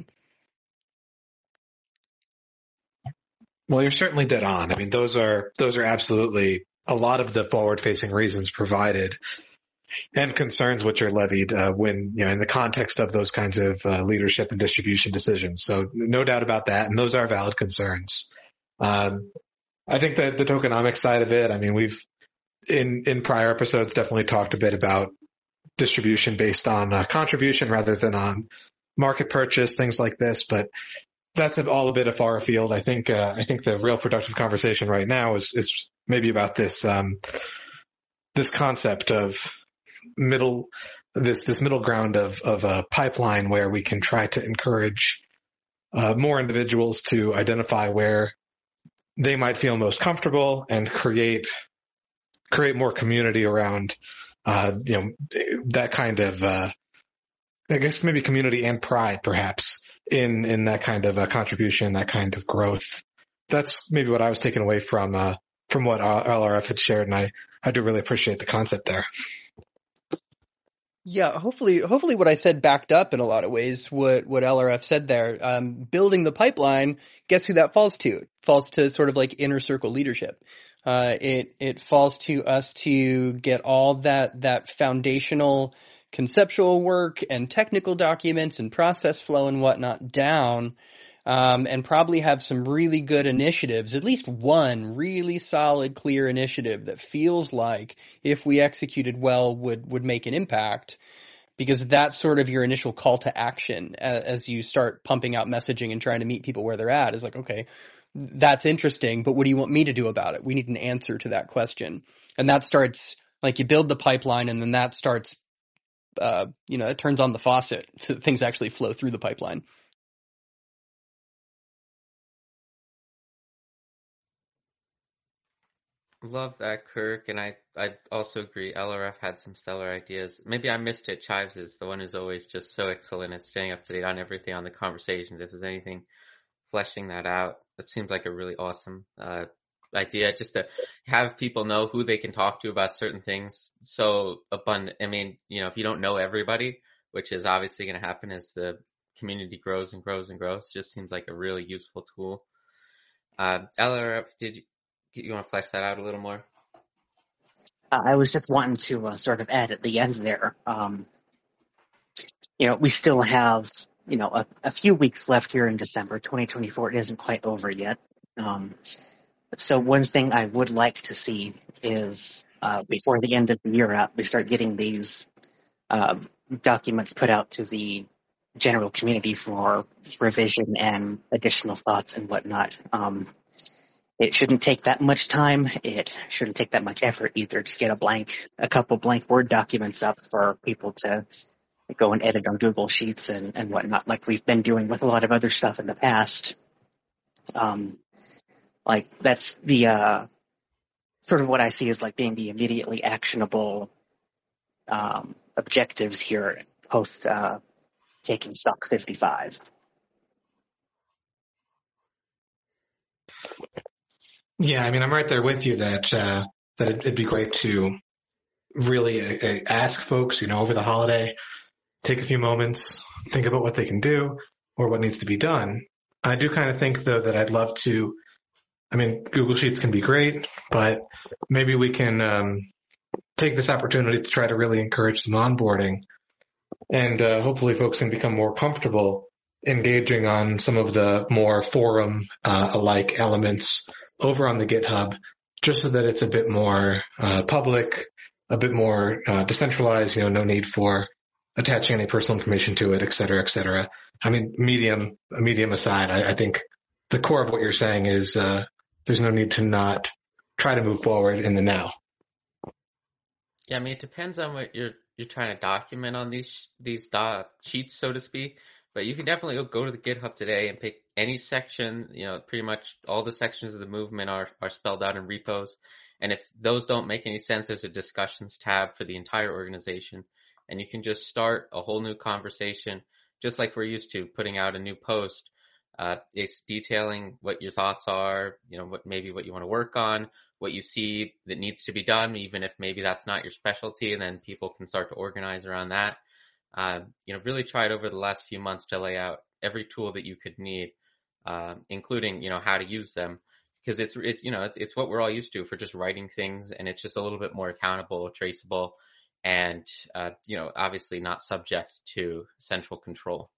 Well, you're certainly dead on. I mean, those are those are absolutely a lot of the forward-facing reasons provided and concerns which are levied uh, when, you know, in the context of those kinds of uh, leadership and distribution decisions. So no doubt about that, and those are valid concerns. Um, I think that the tokenomics side of it, I mean, we've in in prior episodes definitely talked a bit about distribution based on uh, contribution rather than on market purchase, things like this, but that's all a bit of far afield. I think uh, I think the real productive conversation right now is is maybe about this um, this concept of middle this this middle ground of of a pipeline where we can try to encourage uh, more individuals to identify where they might feel most comfortable and create create more community around uh, you know that kind of uh, I guess maybe community and pride perhaps in in that kind of a contribution, that kind of growth. That's maybe what I was taking away from uh, from what L R F had shared, and I I do really appreciate the concept there. Yeah, hopefully, hopefully what I said backed up in a lot of ways what, what L R F said there. Um, building the pipeline, guess who that falls to? It falls to sort of like inner circle leadership. Uh, it, it falls to us to get all that, that foundational conceptual work and technical documents and process flow and whatnot down. Um, and probably have some really good initiatives, at least one really solid, clear initiative that feels like if we executed well would, would make an impact, because that's sort of your initial call to action as you start pumping out messaging and trying to meet people where they're at is like, okay, that's interesting, but what do you want me to do about it? We need an answer to that question. And that starts, like you build the pipeline and then that starts, uh, you know, it turns on the faucet so that things actually flow through the pipeline. Love that, Kirk, and I I also agree. L R F had some stellar ideas. Maybe I missed it. Chives is the one who's always just so excellent at staying up to date on everything on the conversations. If there's anything fleshing that out, it seems like a really awesome uh, idea. Just to have people know who they can talk to about certain things. So abundant. I mean, you know, if you don't know everybody, which is obviously going to happen as the community grows and grows and grows, just seems like a really useful tool. Uh, L R F, did you? You want to flesh that out a little more? Uh, I was just wanting to uh, sort of add at the end there. Um, you know, we still have, you know, a, a few weeks left here in December. twenty twenty-four isn't quite over yet. Um, so one thing I would like to see is uh, before the end of the year out, we start getting these uh, documents put out to the general community for revision and additional thoughts and whatnot. Um, It shouldn't take that much time. It shouldn't take that much effort either. Just get a blank, a couple blank Word documents up for people to go and edit on Google Sheets and, and whatnot, like we've been doing with a lot of other stuff in the past. Um, like that's the uh, sort of what I see as like being the immediately actionable um, objectives here post uh, taking stock fifty-five. Yeah, I mean, I'm right there with you that uh, that it'd be great to really uh, ask folks, you know, over the holiday, take a few moments, think about what they can do or what needs to be done. I do kind of think, though, that I'd love to. I mean, Google Sheets can be great, but maybe we can um, take this opportunity to try to really encourage some onboarding, and uh, hopefully, folks can become more comfortable engaging on some of the more forum uh, alike elements over on the GitHub, just so that it's a bit more uh, public, a bit more uh, decentralized, you know, no need for attaching any personal information to it, et cetera, et cetera. I mean, medium, medium aside, I, I think the core of what you're saying is uh, there's no need to not try to move forward in the now. Yeah, I mean, it depends on what you're you're trying to document on these these doc sheets, so to speak. But you can definitely go to the GitHub today and pick any section. You know, pretty much all the sections of the movement are, are spelled out in repos. And if those don't make any sense, there's a discussions tab for the entire organization. And you can just start a whole new conversation, just like we're used to, putting out a new post. Uh, it's detailing what your thoughts are, you know, what maybe what you want to work on, what you see that needs to be done, even if maybe that's not your specialty, and then people can start to organize around that. Uh, you know, really tried over the last few months to lay out every tool that you could need, uh, including, you know, how to use them, because it's, it's, you know, it's, it's what we're all used to for just writing things, and it's just a little bit more accountable, traceable, and, uh, you know, obviously not subject to central control.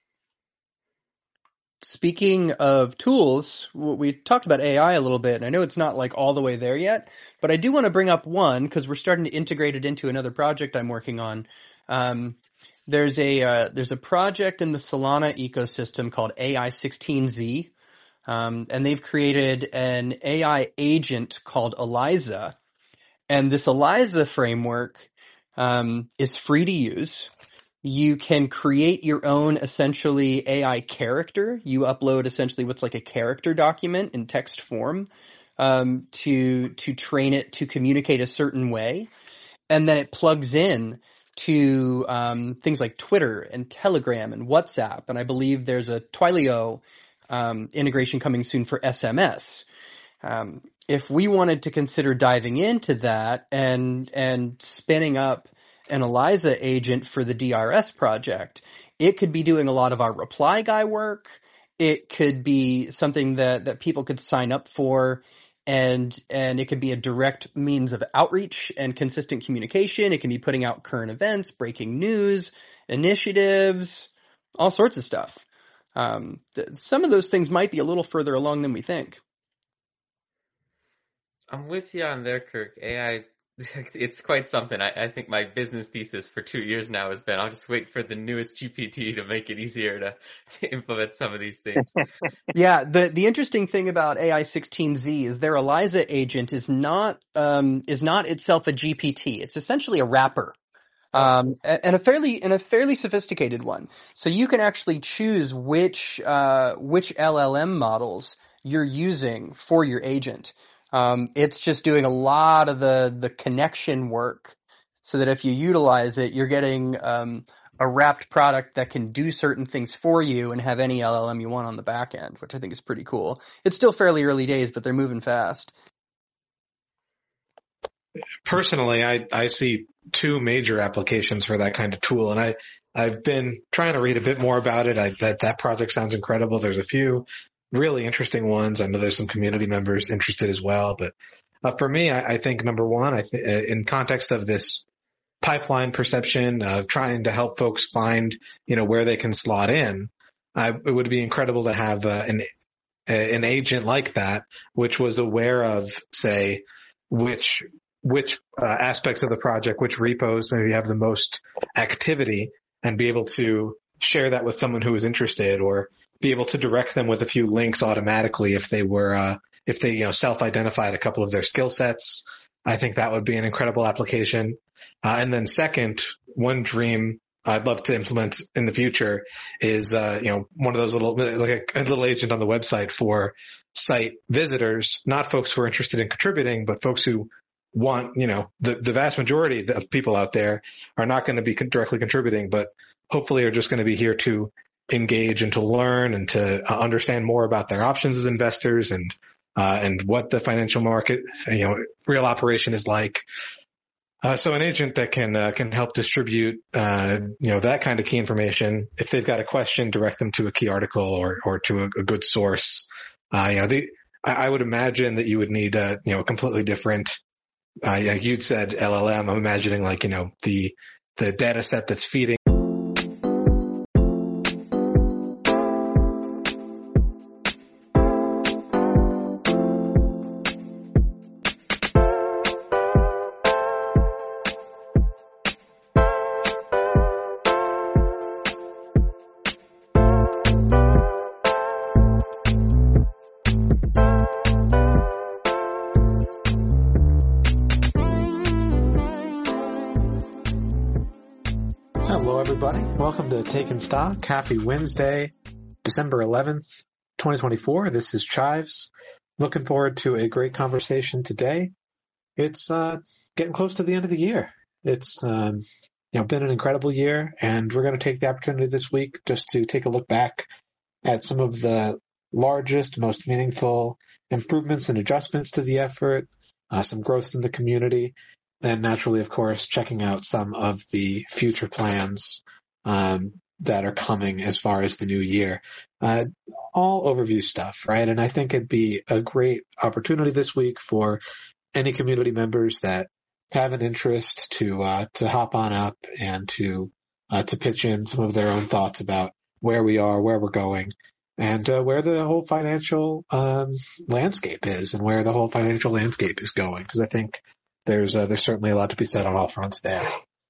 Speaking of tools, we talked about A I a little bit, and I know it's not like all the way there yet, but I do want to bring up one because we're starting to integrate it into another project I'm working on. Um, there's a uh, there's a project in the Solana ecosystem called A I sixteen Z, um, and they've created an A I agent called Eliza, and this Eliza framework um, is free to use. You can create your own essentially A I character. You upload essentially what's like a character document in text form um, to to train it to communicate a certain way, and then it plugs in to um, things like Twitter and Telegram and WhatsApp, and I believe there's a Twilio um, integration coming soon for S M S. Um, if we wanted to consider diving into that and and spinning up an ELIZA agent for the D R S project. It could be doing a lot of our reply guy work. It could be something that, that people could sign up for, and and it could be a direct means of outreach and consistent communication. It can be putting out current events, breaking news, initiatives, all sorts of stuff. Um, th- some of those things might be a little further along than we think. I'm with you on there, Kirk. A I, it's quite something. I, I think my business thesis for two years now has been, I'll just wait for the newest G P T to make it easier to, to implement some of these things. Yeah, the the interesting thing about A I sixteen Z is their ELIZA agent is not um, is not itself a G P T. It's essentially a wrapper. Um, and a fairly and a fairly sophisticated one. So you can actually choose which uh, which L L M models you're using for your agent. Um, it's just doing a lot of the the connection work, so that if you utilize it, you're getting um, a wrapped product that can do certain things for you and have any L L M you want on the back end, which I think is pretty cool. It's still fairly early days, but they're moving fast. Personally, I, I see two major applications for that kind of tool, and I, I've been trying to read a bit more about it. I, that, that project sounds incredible. There's a few really interesting ones. I know there's some community members interested as well, but uh, for me, I, I think number one, I th- uh, in context of this pipeline perception of trying to help folks find, you know, where they can slot in, I, it would be incredible to have uh, an, an agent like that, which was aware of, say, which which uh, aspects of the project, which repos maybe have the most activity, and be able to share that with someone who is interested, or be able to direct them with a few links automatically if they were, uh, if they, you know, self-identified a couple of their skill sets. I think that would be an incredible application. Uh, and then second, one dream I'd love to implement in the future is, uh, you know, one of those little, like a, a little agent on the website for site visitors, not folks who are interested in contributing, but folks who want, you know, the, the vast majority of people out there are not going to be directly contributing, but hopefully are just going to be here to engage and to learn and to uh, understand more about their options as investors, and, uh, and what the financial market, you know, real operation is like. Uh, so an agent that can, uh, can help distribute, uh, you know, that kind of key information. If they've got a question, direct them to a key article or, or to a, a good source. Uh, you know, the, I, I would imagine that you would need a, you know, a completely different, Uh, yeah, you'd said L L M. I'm imagining like, you know, the, the data set that's feeding. Hello, everybody. Welcome to Taking Stock. Happy Wednesday, December eleventh, twenty twenty-four. This is Chives. Looking forward to a great conversation today. It's uh, getting close to the end of the year. It's um, you know been an incredible year, and we're going to take the opportunity this week just to take a look back at some of the largest, most meaningful improvements and adjustments to the effort, uh, some growths in the community, and naturally, of course, checking out some of the future plans um, that are coming as far as the new year. Uh, all overview stuff, right? And I think it'd be a great opportunity this week for any community members that have an interest to uh, to hop on up and to uh, to pitch in some of their own thoughts about where we are, where we're going, and uh, where the whole financial um, landscape is, and where the whole financial landscape is going. Because I think There's uh, there's certainly a lot to be said on all fronts there.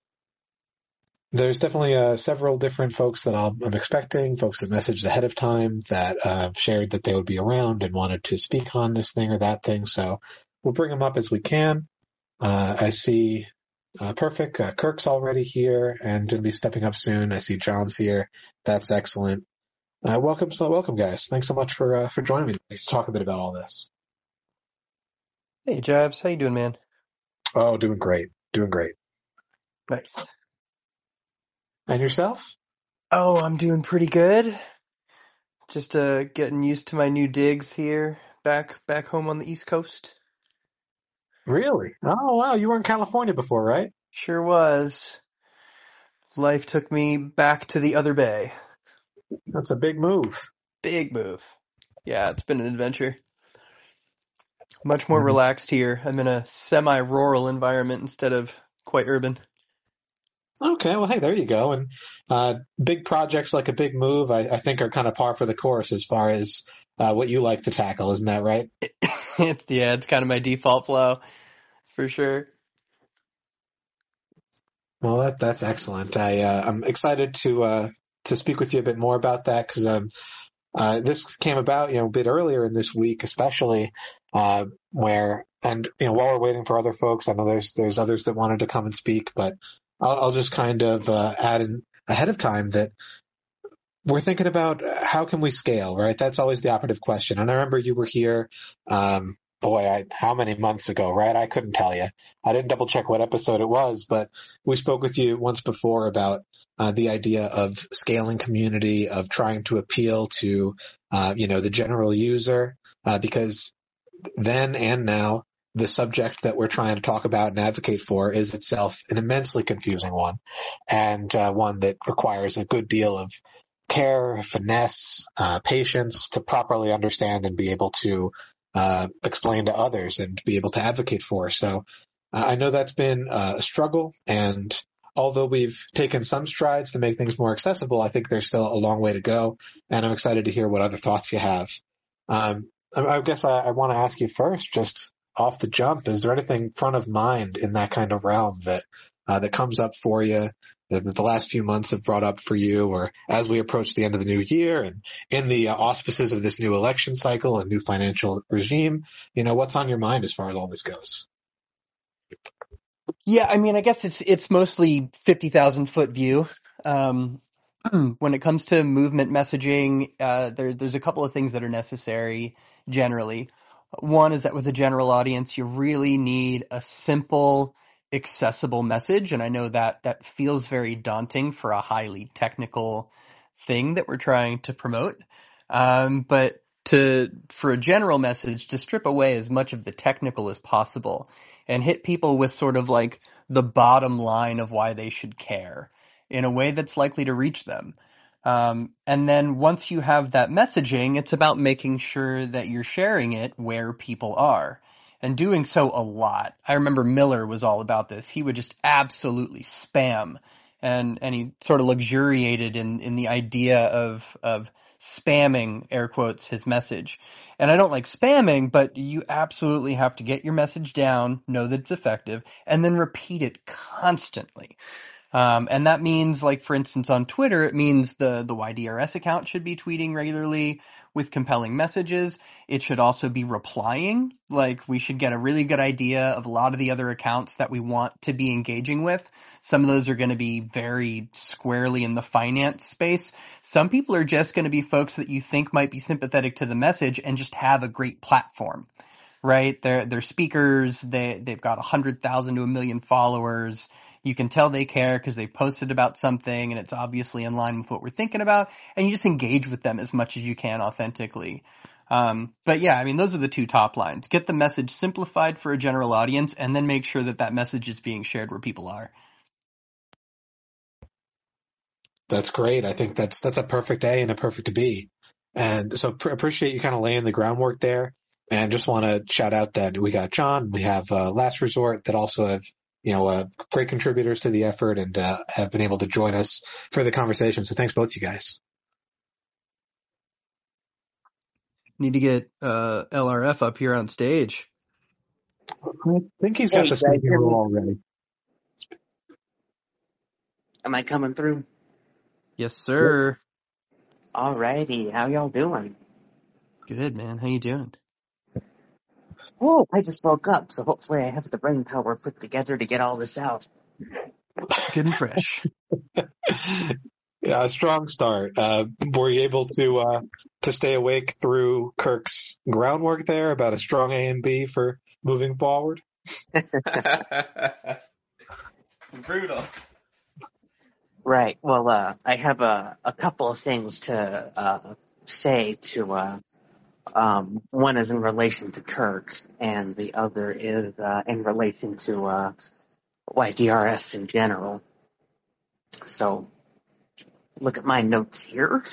There's definitely uh, several different folks that I'll, I'm expecting, folks that messaged ahead of time that uh, shared that they would be around and wanted to speak on this thing or that thing. So we'll bring them up as we can. Uh, I see uh, perfect. Uh, Kirk's already here and going to be stepping up soon. I see John's here. That's excellent. Uh, welcome, so welcome, guys. Thanks so much for uh, for joining me to talk a bit about all this. Hey, Jives, how you doing, man? Oh, doing great. Doing great. Nice. And yourself? Oh, I'm doing pretty good. Just uh, getting used to my new digs here, back back home on the East Coast. Really? Oh, wow. You were in California before, right? Sure was. life took me back to the other bay. That's a big move. Big move. Yeah, it's been an adventure. Much more relaxed here. I'm in a semi-rural environment instead of quite urban. Okay, well, hey, there you go. And uh, big projects like a big move, I, I think, are kind of par for the course as far as uh, what you like to tackle. Isn't that right? it's yeah, it's kind of my default flow, for sure. Well, that that's excellent. I uh, I'm excited to uh, to speak with you a bit more about that because um, uh, this came about, you know, a bit earlier in this week, especially uh, where and you know while we're waiting for other folks, I know there's there's others that wanted to come and speak, but I'll, I'll just kind of uh, add in ahead of time that we're thinking about how can we scale, right? That's always the operative question. And I remember you were here, um, boy, I, how many months ago, right? I couldn't tell you. I didn't double check what episode it was, but we spoke with you once before about uh, the idea of scaling community, of trying to appeal to, uh, you know, the general user, uh, because then and now the subject that we're trying to talk about and advocate for is itself an immensely confusing one, and uh, one that requires a good deal of care, finesse, uh, patience to properly understand and be able to uh, explain to others and be able to advocate for. So uh, I know that's been uh, a struggle, and although we've taken some strides to make things more accessible, I think there's still a long way to go, and I'm excited to hear what other thoughts you have. Um, I, I guess I, I want to ask you first, just off the jump, is there anything front of mind in that kind of realm that uh, that comes up for you, that the last few months have brought up for you, or as we approach the end of the new year and in the uh, auspices of this new election cycle and new financial regime, you know, what's on your mind as far as all this goes? Yeah, I mean, I guess it's it's mostly fifty thousand foot view. Um, when it comes to movement messaging, uh, there, there's a couple of things that are necessary generally. One is that with a general audience, you really need a simple, accessible message. And I know that that feels very daunting for a highly technical thing that we're trying to promote. Um, but to, for a general message, to strip away as much of the technical as possible and hit people with sort of like the bottom line of why they should care in a way that's likely to reach them. Um, and then once you have that messaging, it's about making sure that you're sharing it where people are and doing so a lot. I remember Miller was all about this. He would just absolutely spam, and, and he sort of luxuriated in, in the idea of, of spamming, air quotes, his message. And I don't like spamming, but you absolutely have to get your message down, know that it's effective, and then repeat it constantly. Um, and that means, like, for instance, on Twitter, it means the, the Y D R S account should be tweeting regularly with compelling messages. It should also be replying. Like, we should get a really good idea of a lot of the other accounts that we want to be engaging with. Some of those are going to be very squarely in the finance space. Some people are just going to be folks that you think might be sympathetic to the message and just have a great platform. Right? They're, they're speakers. They, they've got a hundred thousand to a million followers. You can tell they care because they posted about something and it's obviously in line with what we're thinking about, and you just engage with them as much as you can authentically. Um, but yeah, I mean, those are the two top lines. Get the message simplified for a general audience, and then make sure that that message is being shared where people are. That's great. I think that's, that's a perfect A and a perfect B. And so pr- appreciate you kind of laying the groundwork there. And just want to shout out that we got John, we have uh, Last Resort that also have, you know, uh, great contributors to the effort and uh, have been able to join us for the conversation. So thanks both you guys. Need to get uh, L R F up here on stage. I think he's Hey, got the guys, speaking hear me? role already. Am I coming through? Yes, sir. Alrighty, how y'all doing? Good, man. How you doing? Oh, I just woke up, so hopefully I have the brain power put together to get all this out. Good and fresh. Yeah, a strong start. Uh, were you able to uh, to stay awake through Kirk's groundwork there about a strong A and B for moving forward? Brutal. Right, well, uh, I have a, a couple of things to uh, say to, uh, um, one is in relation to Kirk, and the other is uh, in relation to uh, Y D R S in general. So look at my notes here.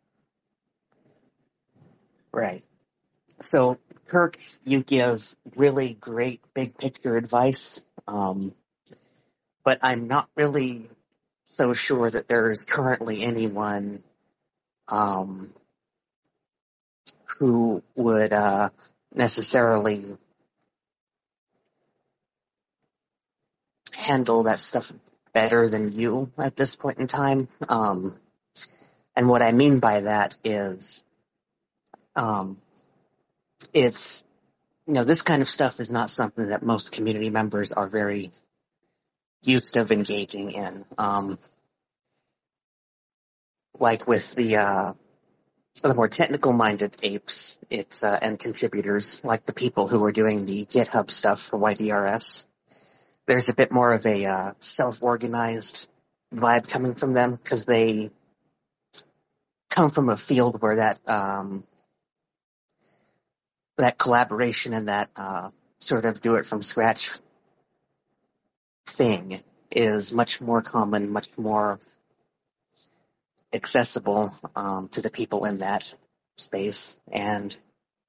Right. So, Kirk, you give really great big picture advice, um, but I'm not really so sure that there is currently anyone um, who would uh, necessarily handle that stuff better than you at this point in time. Um, and what I mean by that is um, it's, you know, this kind of stuff is not something that most community members are very used of engaging in. Um, like with the uh, the more technical minded apes, it's uh, and contributors like the people who are doing the GitHub stuff for Y D R S. There's a bit more of a uh, self organized vibe coming from them because they come from a field where that um, that collaboration and that uh, sort of do it from scratch thing is much more common, much more accessible um, to the people in that space. And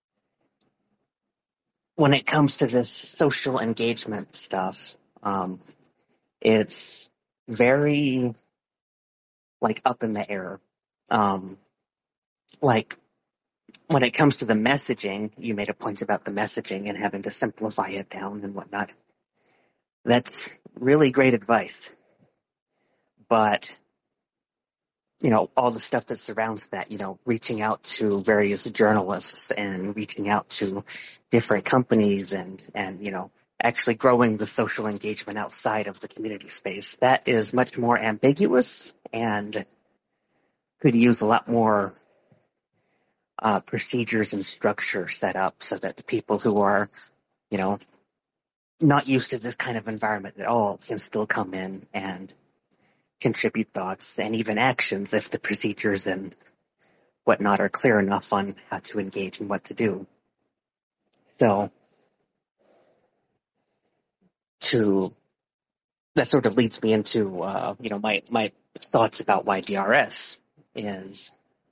when it comes to this social engagement stuff, um, it's very like up in the air. Um, like when it comes to the messaging, you made a point about the messaging and having to simplify it down and whatnot. That's really great advice. But, you know, all the stuff that surrounds that, you know, reaching out to various journalists and reaching out to different companies and, and, you know, actually growing the social engagement outside of the community space, that is much more ambiguous and could use a lot more uh, procedures and structure set up so that the people who are, you know, not used to this kind of environment at all can still come in and contribute thoughts and even actions if the procedures and whatnot are clear enough on how to engage and what to do. So to that sort of leads me into uh, you know my my thoughts about Y D R S is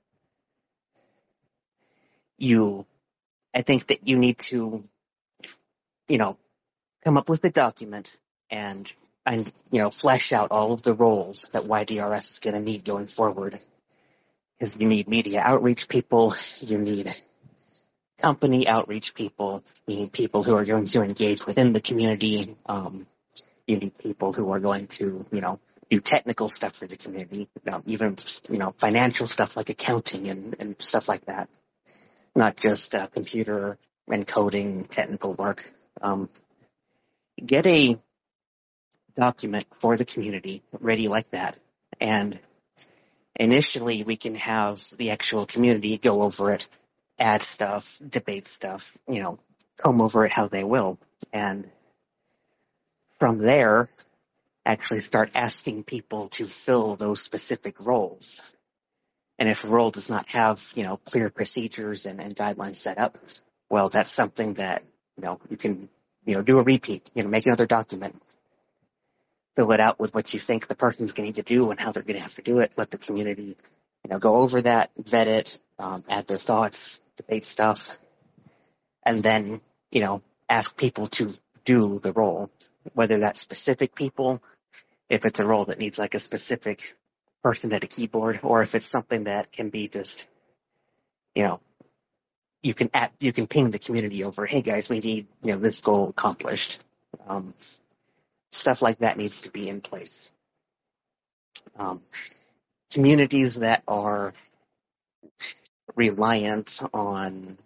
you I think that you need to you know come up with a document and and you know flesh out all of the roles that Y D R S is going to need going forward, because you need media outreach people, you need company outreach people, you need people who are going to engage within the community, um, you need people who are going to, you know, do technical stuff for the community, um, even, you know, financial stuff like accounting and, and stuff like that, not just uh, computer and coding technical work. Um, get a document for the community ready like that, and initially we can have the actual community go over it, add stuff, debate stuff, you know, comb over it how they will. And from there, actually start asking people to fill those specific roles. And if a role does not have, you know, clear procedures and, and guidelines set up, well, that's something that, you know, you can, you know, do a repeat, you know, make another document, fill it out with what you think the person's going to need to do and how they're going to have to do it. Let the community, you know, go over that, vet it, um, add their thoughts, debate stuff, and then, you know, ask people to do the role, whether that's specific people, if it's a role that needs like a specific person at a keyboard, or if it's something that can be just, you know, you can add, you can ping the community over, hey guys, we need, you know, this goal accomplished. Um, stuff like that needs to be in place. Um, communities that are reliant on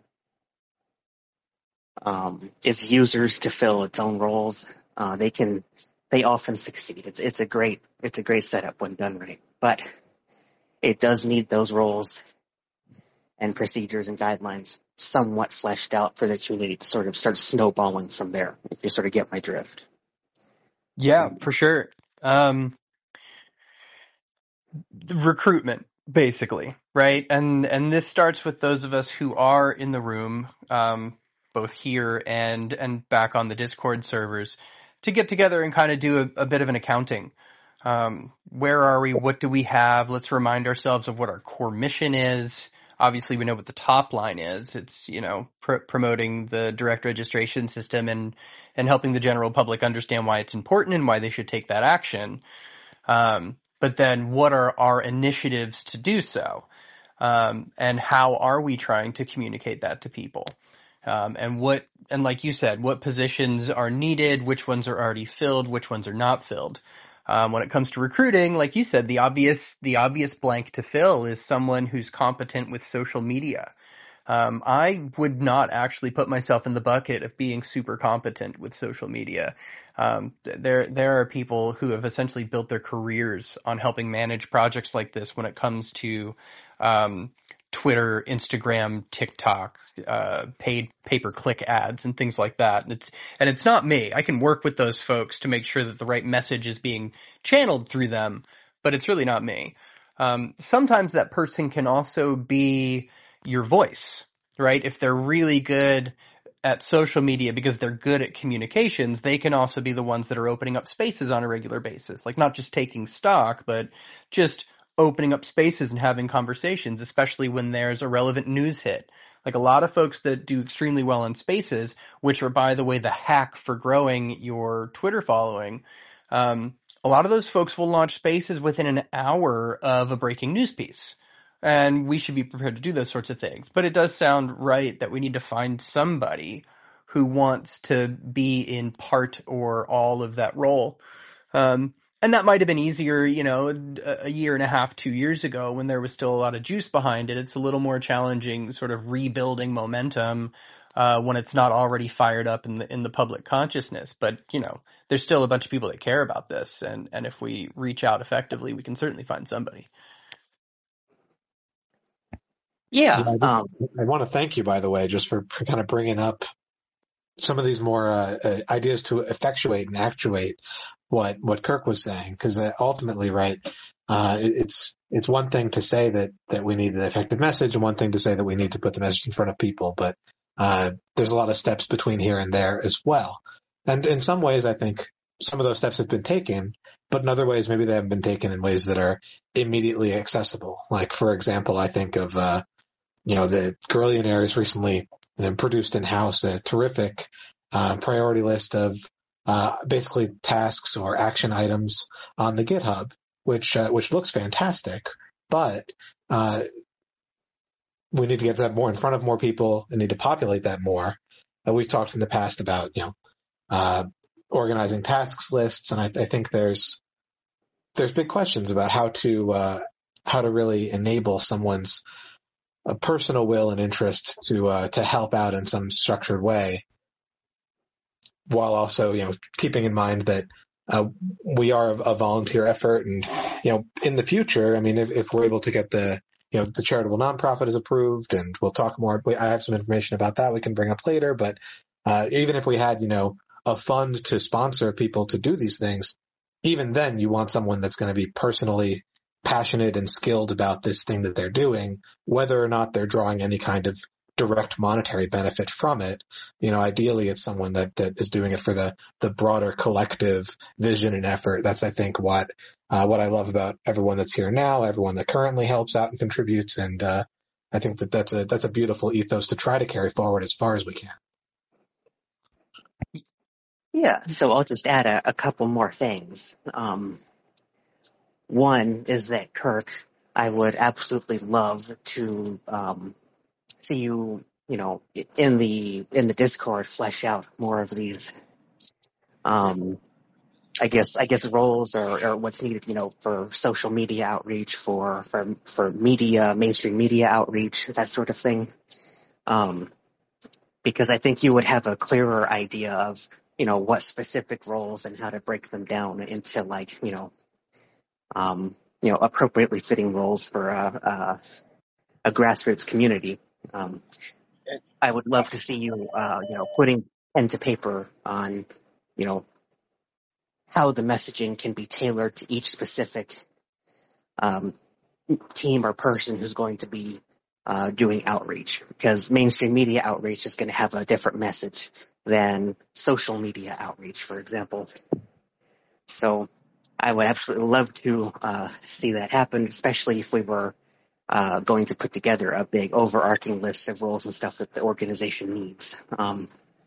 um, its users to fill its own roles, uh, they can, they often succeed. It's it's a great it's a great setup when done right, but it does need those roles and procedures and guidelines somewhat fleshed out for the community to sort of start snowballing from there, if you sort of get my drift. Yeah, for sure. Um, recruitment, basically, right? And and this starts with those of us who are in the room, um, both here and and back on the Discord servers, to get together and kind of do a, a bit of an accounting. Um, where are we? What do we have? Let's remind ourselves of what our core mission is. Obviously, we know what the top line is. It's, you know, pr- promoting the direct registration system and, and helping the general public understand why it's important and why they should take that action. Um, but then what are our initiatives to do so? Um, and how are we trying to communicate that to people? Um, and what, and like you said, what positions are needed, which ones are already filled, which ones are not filled. Um, when it comes to recruiting, like you said, the obvious, the obvious blank to fill is someone who's competent with social media. Um, I would not actually put myself in the bucket of being super competent with social media. Um, there, there are people who have essentially built their careers on helping manage projects like this when it comes to, um, Twitter, Instagram, TikTok, uh, paid pay-per-click ads and things like that. And it's, and it's not me. I can work with those folks to make sure that the right message is being channeled through them, but it's really not me. Um, sometimes that person can also be your voice, right? If they're really good at social media because they're good at communications, they can also be the ones that are opening up spaces on a regular basis. Like not just taking stock, but just opening up spaces and having conversations, especially when there's a relevant news hit. Like a lot of folks that do extremely well in spaces, which are, by the way, the hack for growing your Twitter following. Um, a lot of those folks will launch spaces within an hour of a breaking news piece. And we should be prepared to do those sorts of things. But it does sound right that we need to find somebody who wants to be in part or all of that role. Um, and that might have been easier, you know, a year and a half, two years ago when there was still a lot of juice behind it. It's a little more challenging sort of rebuilding momentum uh, when it's not already fired up in the in the public consciousness. But, you know, there's still a bunch of people that care about this. And, and if we reach out effectively, we can certainly find somebody. Yeah. Yeah, I, Um, I want to thank you, by the way, just for, for kind of bringing up some of these more uh, uh, ideas to effectuate and actuate what what Kirk was saying, because uh, ultimately, right, uh, it, it's it's one thing to say that that we need an effective message, and one thing to say that we need to put the message in front of people, but uh, there's a lot of steps between here and there as well. And in some ways, I think some of those steps have been taken, but in other ways, maybe they haven't been taken in ways that are immediately accessible. Like, for example, I think of uh, you know the Guerrillionaires recently and produced in-house a terrific uh, priority list of uh, basically tasks or action items on the GitHub, which uh, which looks fantastic, but uh, we need to get that more in front of more people and need to populate that more. Uh, we've talked in the past about you know uh, organizing tasks lists, and I, I think there's there's big questions about how to uh, how to really enable someone's a personal will and interest to uh, to help out in some structured way, while also you know keeping in mind that uh, we are a, a volunteer effort, and you know in the future, I mean, if, if we're able to get the you know the charitable nonprofit is approved, and we'll talk more. I have some information about that we can bring up later, but uh, even if we had you know a fund to sponsor people to do these things, even then you want someone that's going to be personally passionate and skilled about this thing that they're doing, whether or not they're drawing any kind of direct monetary benefit from it. You know, ideally it's someone that, that is doing it for the, the broader collective vision and effort. That's, I think, what, uh, what I love about everyone that's here now, everyone that currently helps out and contributes. And, uh, I think that that's a, that's a beautiful ethos to try to carry forward as far as we can. yeah. So I'll just add a, a couple more things. Um, One is that, Kirk, I would absolutely love to um, see you, you know, in the in the Discord flesh out more of these. Um, I guess I guess roles or, or what's needed, you know, for social media outreach, for for for media, mainstream media outreach, that sort of thing. Um, because I think you would have a clearer idea of, you know, what specific roles and how to break them down into, like, you know. Um, you know, appropriately fitting roles for a, a, a grassroots community. Um, I would love to see you, uh, you know, putting pen to paper on, you know, how the messaging can be tailored to each specific um, team or person who's going to be uh, doing outreach. Because mainstream media outreach is going to have a different message than social media outreach, for example. So I would absolutely love to uh, see that happen, especially if we were uh, going to put together a big overarching list of roles and stuff that the organization needs. Um,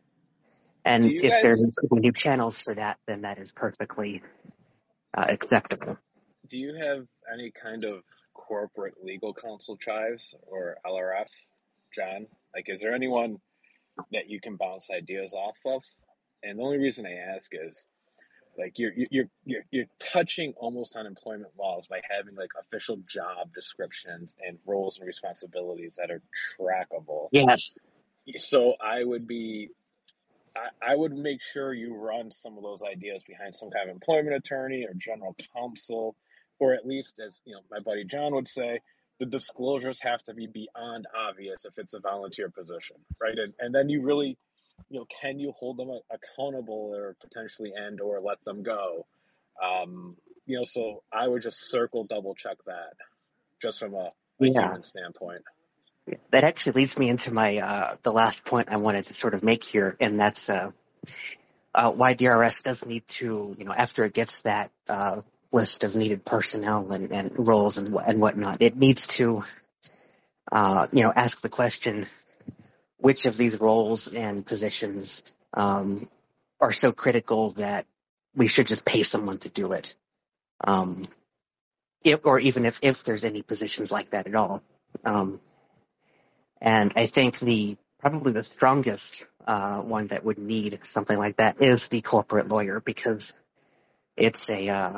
Do and you if there guys needs to be new channels for that, then that is perfectly uh, acceptable. do you have any kind of corporate legal counsel, Chives, or L R F, John? Like, is there anyone that you can bounce ideas off of? And the only reason I ask is, like, you're you're you're you're touching almost on employment laws by having like official job descriptions and roles and responsibilities that are trackable. Yes. So I would be I, I would make sure you run some of those ideas behind some kind of employment attorney or general counsel, or at least, as you know, my buddy John would say, the disclosures have to be beyond obvious if it's a volunteer position, right? And and then you really, you know, can you hold them accountable or potentially end or let them go? Um, you know, so I would just circle double check that just from a, a Yeah. human standpoint. That actually leads me into my uh, the last point I wanted to sort of make here, and that's uh, uh, why D R S does need to, you know, after it gets that uh, list of needed personnel and, and roles and and whatnot, it needs to, uh, you know, ask the question: which of these roles and positions um, are so critical that we should just pay someone to do it, um, if, or even if if there's any positions like that at all. Um, And I think the probably the strongest uh, one that would need something like that is the corporate lawyer, because it's a uh,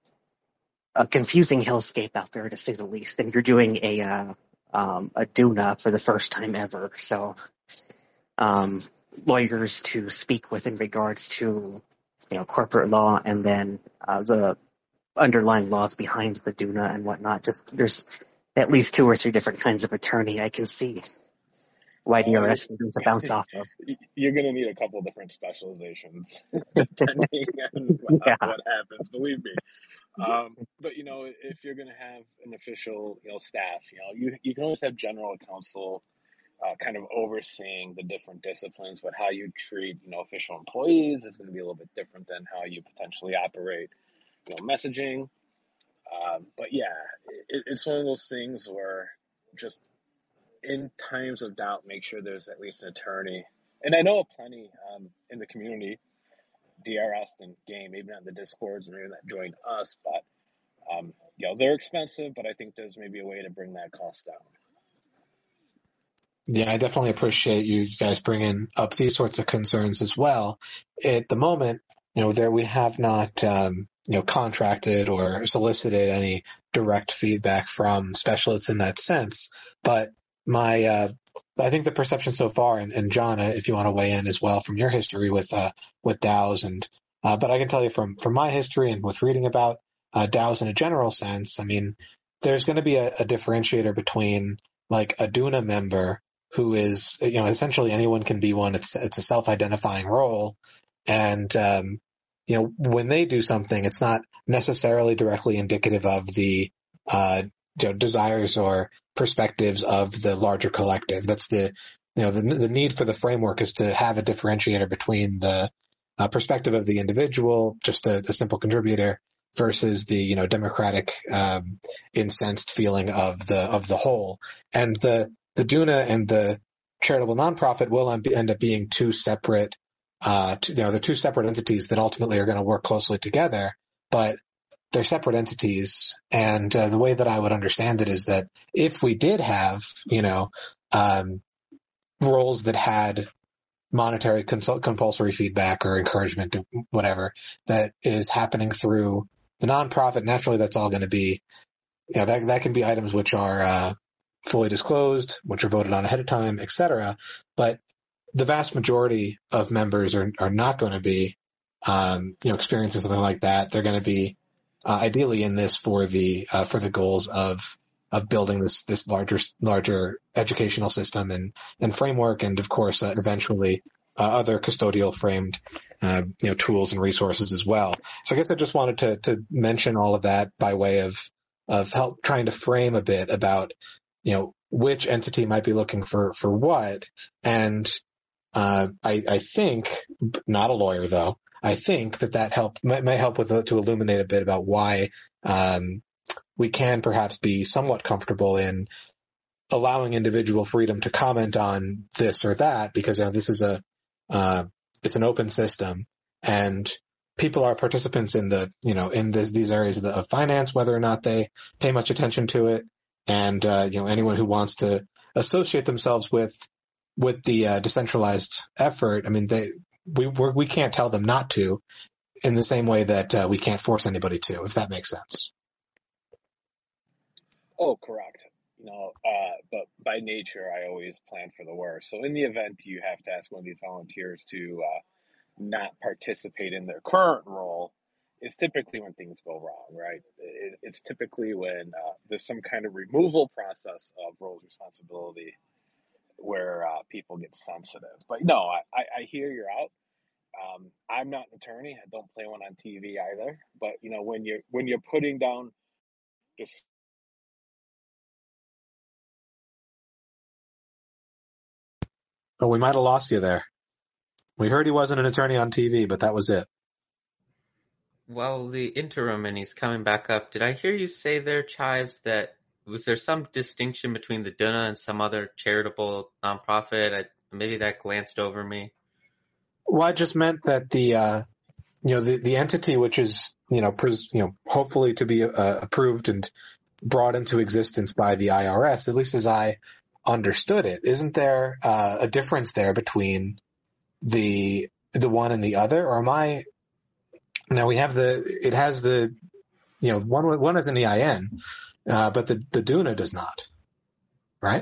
a confusing hellscape out there, to say the least. And you're doing a uh, um, a D U N A for the first time ever, so um, lawyers to speak with in regards to, you know, corporate law and then uh, the underlying laws behind the D U N A and whatnot. Just there's at least two or three different kinds of attorney I can see why Oh, you're, D R S needs to bounce off of. you're going to need a couple different specializations depending on Yeah. what happens. Believe me. Um, but you know, if you're going to have an official, you know, staff, you know, you you can always have general counsel uh, kind of overseeing the different disciplines. But how you treat, you know, official employees is going to be a little bit different than how you potentially operate, you know, messaging. Um, but yeah, it, it's one of those things where just in times of doubt, make sure there's at least an attorney. And I know plenty um, in the community, D R S and game, maybe not the Discords, maybe not join us, but um, you know, they're expensive, but I think there's maybe a way to bring that cost down. Yeah, I definitely appreciate you guys bringing up these sorts of concerns as well. At the moment, you know, there we have not, um, you know, contracted or solicited any direct feedback from specialists in that sense. But my, uh, I think the perception so far, and, and John, if you want to weigh in as well from your history with, uh, with DAOs, and, uh, but I can tell you from, from my history and with reading about, uh, DAOs in a general sense, I mean, there's going to be a, a differentiator between like a D U N A member who is, you know, essentially anyone can be one. It's, it's a self-identifying role. And, um, you know, when they do something, it's not necessarily directly indicative of the, uh, you know, desires or perspectives of the larger collective. That's the, you know, the, the need for the framework is to have a differentiator between the uh, perspective of the individual, just a, a simple contributor, versus the, you know, democratic, um, incensed feeling of the, of the whole. And the, the D U N A and the charitable nonprofit will end up being two separate, uh, two, you know, they're two separate entities that ultimately are going to work closely together, but they're separate entities. And uh, the way that I would understand it is that if we did have, you know, um, roles that had monetary consult- compulsory feedback or encouragement, to whatever, that is happening through the nonprofit, naturally that's all going to be, you know, that, that can be items which are, uh, fully disclosed, which are voted on ahead of time, et cetera. But the vast majority of members are, are not going to be, um, you know, experiencing something like that. They're going to be, uh, ideally in this for the, uh, for the goals of, of building this, this larger, larger educational system and, and framework. And of course, uh, eventually, uh, other custodial framed, uh, you know, tools and resources as well. So I guess I just wanted to, to mention all of that by way of, of help trying to frame a bit about, you know, which entity might be looking for, for what. And, uh, I, I think, not a lawyer though, I think that that help might, might help with to illuminate a bit about why um, we can perhaps be somewhat comfortable in allowing individual freedom to comment on this or that, because you know, this is a uh, it's an open system, and people are participants in the you know in this, these areas of, the, of finance, whether or not they pay much attention to it, and uh, you know anyone who wants to associate themselves with with the uh, decentralized effort, I mean they we we're, we can't tell them not to, in the same way that uh, we can't force anybody to, if that makes sense. Oh, correct. You know, uh, but by nature, I always plan for the worst. So in the event you have to ask one of these volunteers to uh, not participate in their current role, is typically when things go wrong, right? It, it's typically when uh, there's some kind of removal process of roles responsibility where uh, people get sensitive. But no, I, I, I hear you're out. Um, I'm not an attorney. I don't play one on T V either. But you know, when you're when you're putting down just Oh, we might have lost you there. We heard he wasn't an attorney on T V, but that was it. Well, the interim, and he's coming back up. Did I hear you say there, Chives, that was there some distinction between the Duna and some other charitable nonprofit? I, maybe that glanced over me. Well, I just meant that the uh, you know the, the entity which is you know pres- you know hopefully to be uh, approved and brought into existence by the I R S, at least as I understood it, isn't there uh, a difference there between the the one and the other? Or am I now we have the it has the you know one one is an E I N, uh, but the the Duna does not, right?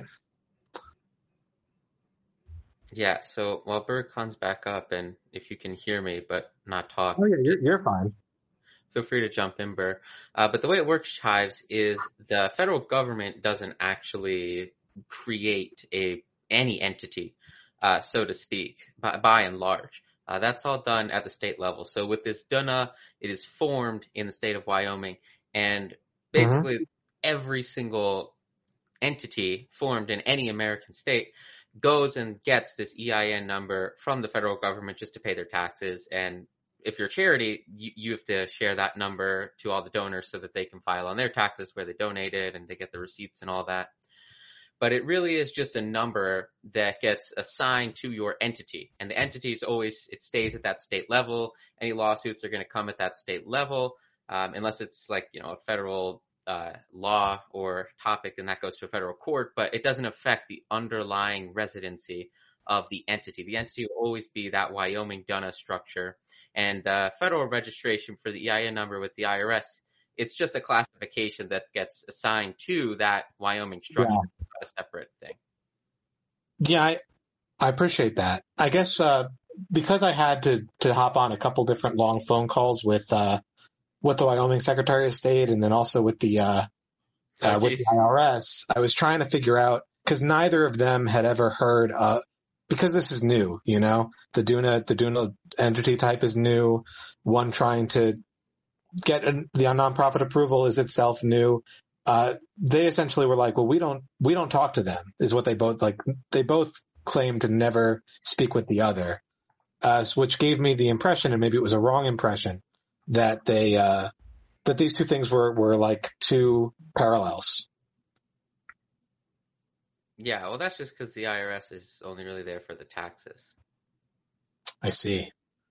Yeah, so while Berg comes back up, and if you can hear me but not talk, Oh yeah, you're you're fine. feel free to jump in, Burr. Uh, but the way it works, Chives, is the federal government doesn't actually create a any entity, uh, so to speak, by, by and large. Uh, that's all done at the state level. So with this D U N A, it is formed in the state of Wyoming, and basically mm-hmm. every single entity formed in any American state goes and gets this E I N number from the federal government just to pay their taxes. And if you're a charity, you, you have to share that number to all the donors so that they can file on their taxes where they donated and they get the receipts and all that. But it really is just a number that gets assigned to your entity. And the entity is always, it stays at that state level. Any lawsuits are going to come at that state level, um, unless it's like, you know, a federal uh, law or topic, and that goes to a federal court, but it doesn't affect the underlying residency of the entity. The entity will always be that Wyoming D U N A structure. And the federal registration for the E I N number with the I R S, it's just a classification that gets assigned to that Wyoming structure, yeah. Not a separate thing. Yeah, I, I appreciate that. I guess uh, because I had to, to hop on a couple different long phone calls with uh, with the Wyoming Secretary of State and then also with the uh, oh, uh, with the I R S, I was trying to figure out, because neither of them had ever heard uh, because this is new, you know, the D U N A, the D U N A entity type is new. One trying to get an, the nonprofit approval is itself new. Uh, they essentially were like, well, we don't, we don't talk to them, is what they both like. They both claim to never speak with the other, uh, which gave me the impression, and maybe it was a wrong impression, that they, uh, that these two things were, were like two parallels. Yeah, well, that's just because the I R S is only really there for the taxes. I see.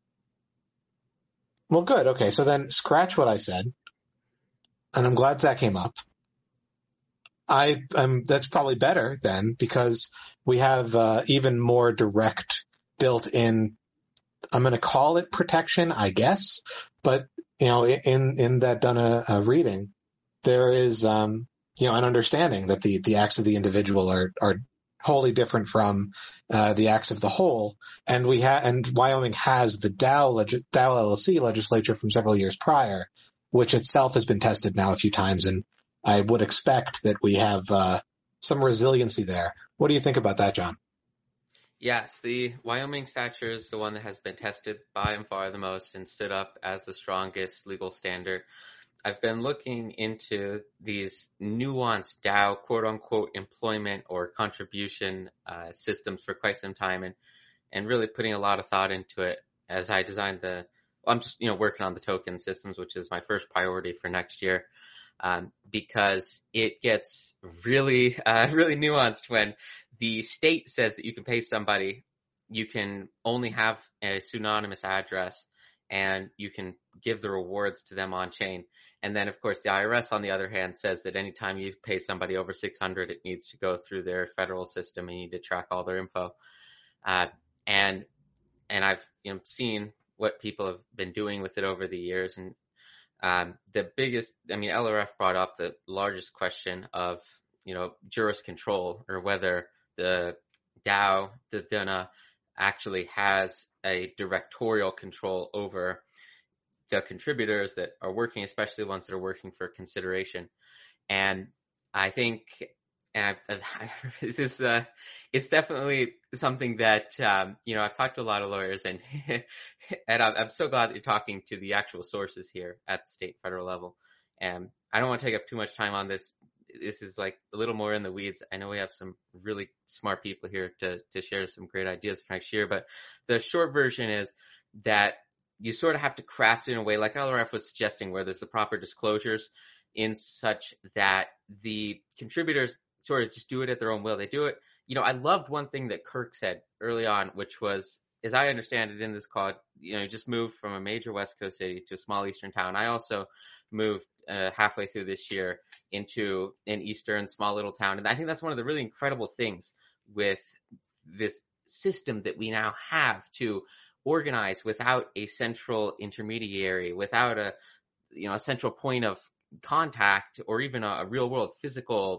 Well, good. Okay, so then scratch what I said, and I'm glad that came up. I um that's probably better then, because we have uh, even more direct built-in, I'm going to call it protection, I guess, but you know, in in that D U N A uh, reading, there is um you know an understanding that the the acts of the individual are are wholly different from uh, the acts of the whole, and we have and Wyoming has the Dow leg- Dow L L C legislature from several years prior, which itself has been tested now a few times, and I would expect that we have uh, some resiliency there. What do you think about that, John? Yes, the Wyoming statute is the one that has been tested by and far the most and stood up as the strongest legal standard. I've been looking into these nuanced Dow quote-unquote employment or contribution uh, systems for quite some time, and, and really putting a lot of thought into it as I designed the I'm just, you know, working on the token systems, which is my first priority for next year, um, because it gets really, uh, really nuanced when the state says that you can pay somebody, you can only have a pseudonymous address, and you can give the rewards to them on chain. And then, of course, the I R S, on the other hand, says that anytime you pay somebody over six hundred, it needs to go through their federal system and you need to track all their info. Uh, and and I've you know seen what people have been doing with it over the years. And um, the biggest, I mean, L R F brought up the largest question of, you know, juris control, or whether the DAO, the D N A, actually has a directorial control over the contributors that are working, especially the ones that are working for consideration. And I think, and I've, I've, this is, uh, it's definitely something that, um, you know, I've talked to a lot of lawyers, and, and I'm, I'm so glad that you're talking to the actual sources here at the state and federal level. And I don't want to take up too much time on this. This is like a little more in the weeds. I know we have some really smart people here to, to share some great ideas for next year, but the short version is that you sort of have to craft it in a way like L R F was suggesting, where there's the proper disclosures in such that the contributors sort of just do it at their own will. They do it. You know, I loved one thing that Kirk said early on, which was, as I understand it in this call, you know, you just moved from a major West Coast city to a small Eastern town. I also moved uh, halfway through this year into an Eastern small little town. And I think that's one of the really incredible things with this system that we now have to organize without a central intermediary, without a, you know, a central point of contact, or even a, a real world physical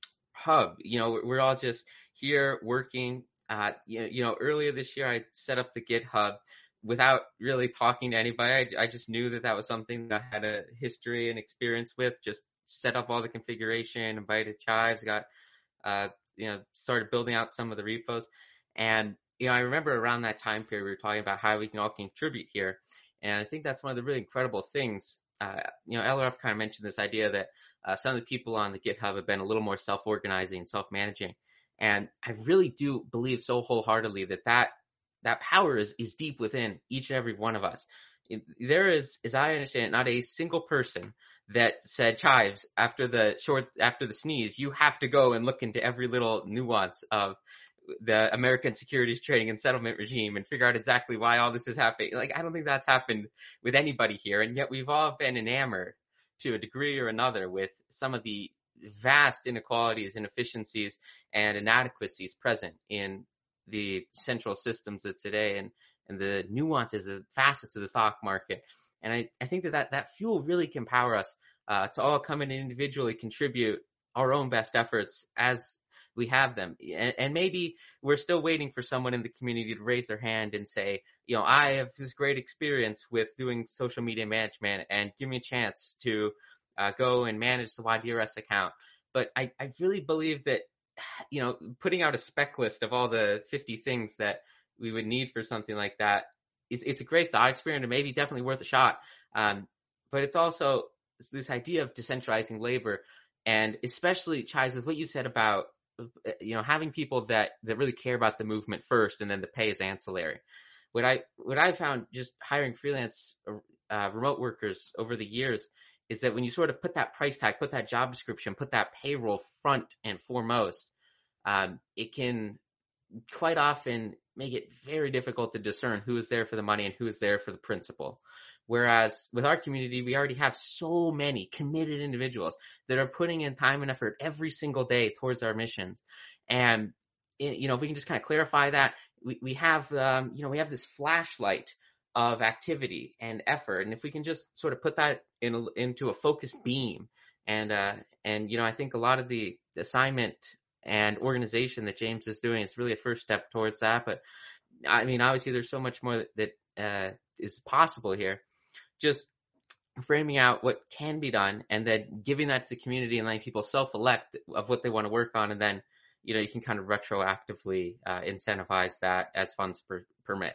hub. You know, we're all just here working. Uh, you know, you know, earlier this year, I set up the GitHub without really talking to anybody. I, I just knew that that was something that I had a history and experience with. Just set up all the configuration, invited Chives, got, uh, you know, started building out some of the repos. And, you know, I remember around that time period, we were talking about how we can all contribute here. And I think that's one of the really incredible things. Uh, you know, L R F kind of mentioned this idea that uh, some of the people on the GitHub have been a little more self-organizing and self-managing. And I really do believe so wholeheartedly that that, that power is, is deep within each and every one of us. It, there is, as I understand it, not a single person that said, Chives, after the short, after the sneeze, you have to go and look into every little nuance of the American securities trading and settlement regime and figure out exactly why all this is happening. Like, I don't think that's happened with anybody here. And yet we've all been enamored to a degree or another with some of the vast inequalities, inefficiencies, and inadequacies present in the central systems of today, and, and the nuances and facets of the stock market. And I, I think that, that that fuel really can power us uh, to all come in and individually contribute our own best efforts as we have them. And, and maybe we're still waiting for someone in the community to raise their hand and say, you know, I have this great experience with doing social media management, and give me a chance to uh, go and manage the Y D R S account. But I, I really believe that, you know, putting out a spec list of all the fifty things that we would need for something like that, it's, it's a great thought experiment, and maybe definitely worth a shot. Um, but it's also this idea of decentralizing labor, and especially, Chives, with what you said about, you know, having people that, that really care about the movement first, and then the pay is ancillary. What I, what I found just hiring freelance, uh, remote workers over the years is that when you sort of put that price tag, put that job description, put that payroll front and foremost, um, it can quite often make it very difficult to discern who is there for the money and who is there for the principle. Whereas with our community, we already have so many committed individuals that are putting in time and effort every single day towards our missions. And, you know, if we can just kind of clarify that, we, we have, um, you know, we have this flashlight of activity and effort. And if we can just sort of put that in a, into a focused beam, and, uh, and, you know, I think a lot of the assignment and organization that James is doing is really a first step towards that. But I mean, obviously there's so much more that, that uh, is possible here. Just framing out what can be done, and then giving that to the community and letting people self-elect of what they want to work on. And then, you know, you can kind of retroactively uh, incentivize that as funds per, permit.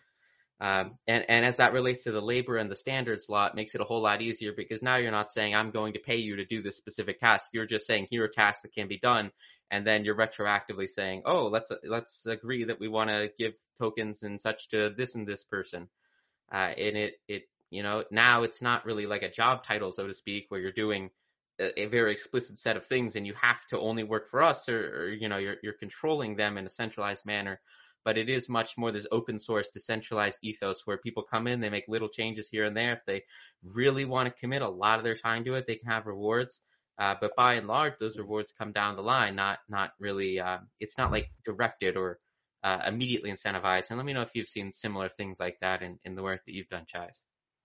Um, and, and as that relates to the labor and the standards law, it makes it a whole lot easier, because now you're not saying I'm going to pay you to do this specific task. You're just saying here are tasks that can be done. And then you're retroactively saying, oh, let's, let's agree that we want to give tokens and such to this and this person. Uh, and it, it, you know, now it's not really like a job title, so to speak, where you're doing a, a very explicit set of things and you have to only work for us, or, or you know, you're, you're controlling them in a centralized manner. But it is much more this open source, decentralized ethos where people come in, they make little changes here and there. If they really want to commit a lot of their time to it, they can have rewards. Uh, but by and large, those rewards come down the line, not not really, uh, it's not like directed or uh, immediately incentivized. And let me know if you've seen similar things like that in, in the work that you've done, Chives.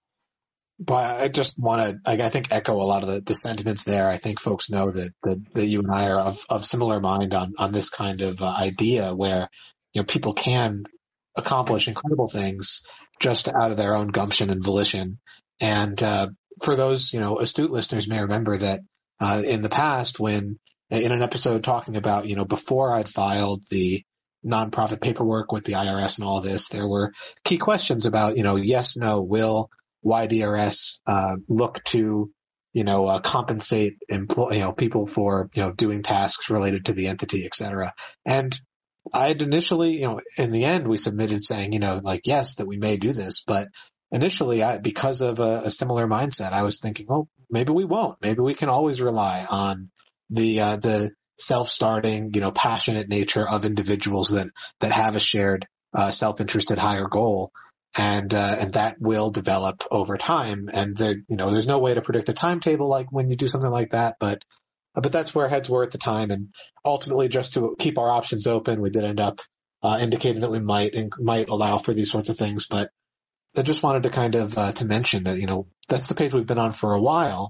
But I just want to, I, I think, echo a lot of the, the sentiments there. I think folks know that, that, that you and I are of, of similar mind on, on this kind of uh, idea where, you know, people can accomplish incredible things just out of their own gumption and volition. And uh, for those, you know, astute listeners may remember that uh, in the past when in an episode talking about, you know, before I'd filed the nonprofit paperwork with the I R S and all this, there were key questions about, you know, yes, no, will Y D R S uh, look to, you know, uh, compensate employ, you know, people for, you know, doing tasks related to the entity, et cetera. And I had initially, you know, in the end, we submitted saying, you know, like, yes, that we may do this. But initially, I, because of a, a similar mindset, I was thinking, well, maybe we won't. Maybe we can always rely on the uh, the self-starting, you know, passionate nature of individuals that that have a shared uh, self-interested higher goal. And, uh, and that will develop over time. And there, you know, there's no way to predict the timetable like when you do something like that, but, but that's where heads were at the time. And ultimately, just to keep our options open, we did end up, uh, indicating that we might, and might allow for these sorts of things. But I just wanted to kind of, uh, to mention that, you know, that's the page we've been on for a while.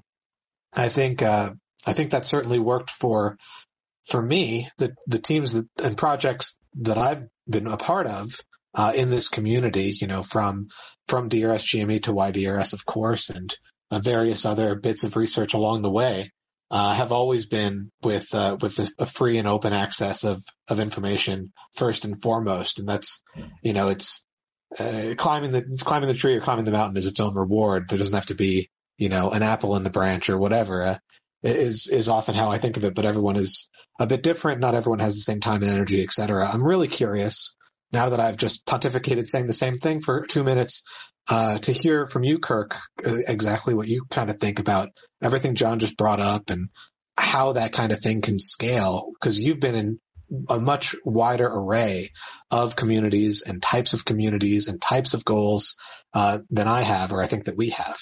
I think, uh, I think that certainly worked for, for me, the, the teams that, and projects that I've been a part of, Uh, in this community, you know, from, from D R S G M E to Y D R S, of course, and uh, various other bits of research along the way, uh, have always been with, uh, with a, a free and open access of, of information first and foremost. And that's, you know, it's, uh, climbing the, climbing the tree or climbing the mountain is its own reward. There doesn't have to be, you know, an apple in the branch or whatever, uh, is, is often how I think of it, but everyone is a bit different. Not everyone has the same time and energy, et cetera. I'm really curious, now that I've just pontificated saying the same thing for two minutes, uh, to hear from you, Kirk, uh, exactly what you kind of think about everything John just brought up and how that kind of thing can scale, because you've been in a much wider array of communities and types of communities and types of goals, uh, than I have, or I think that we have.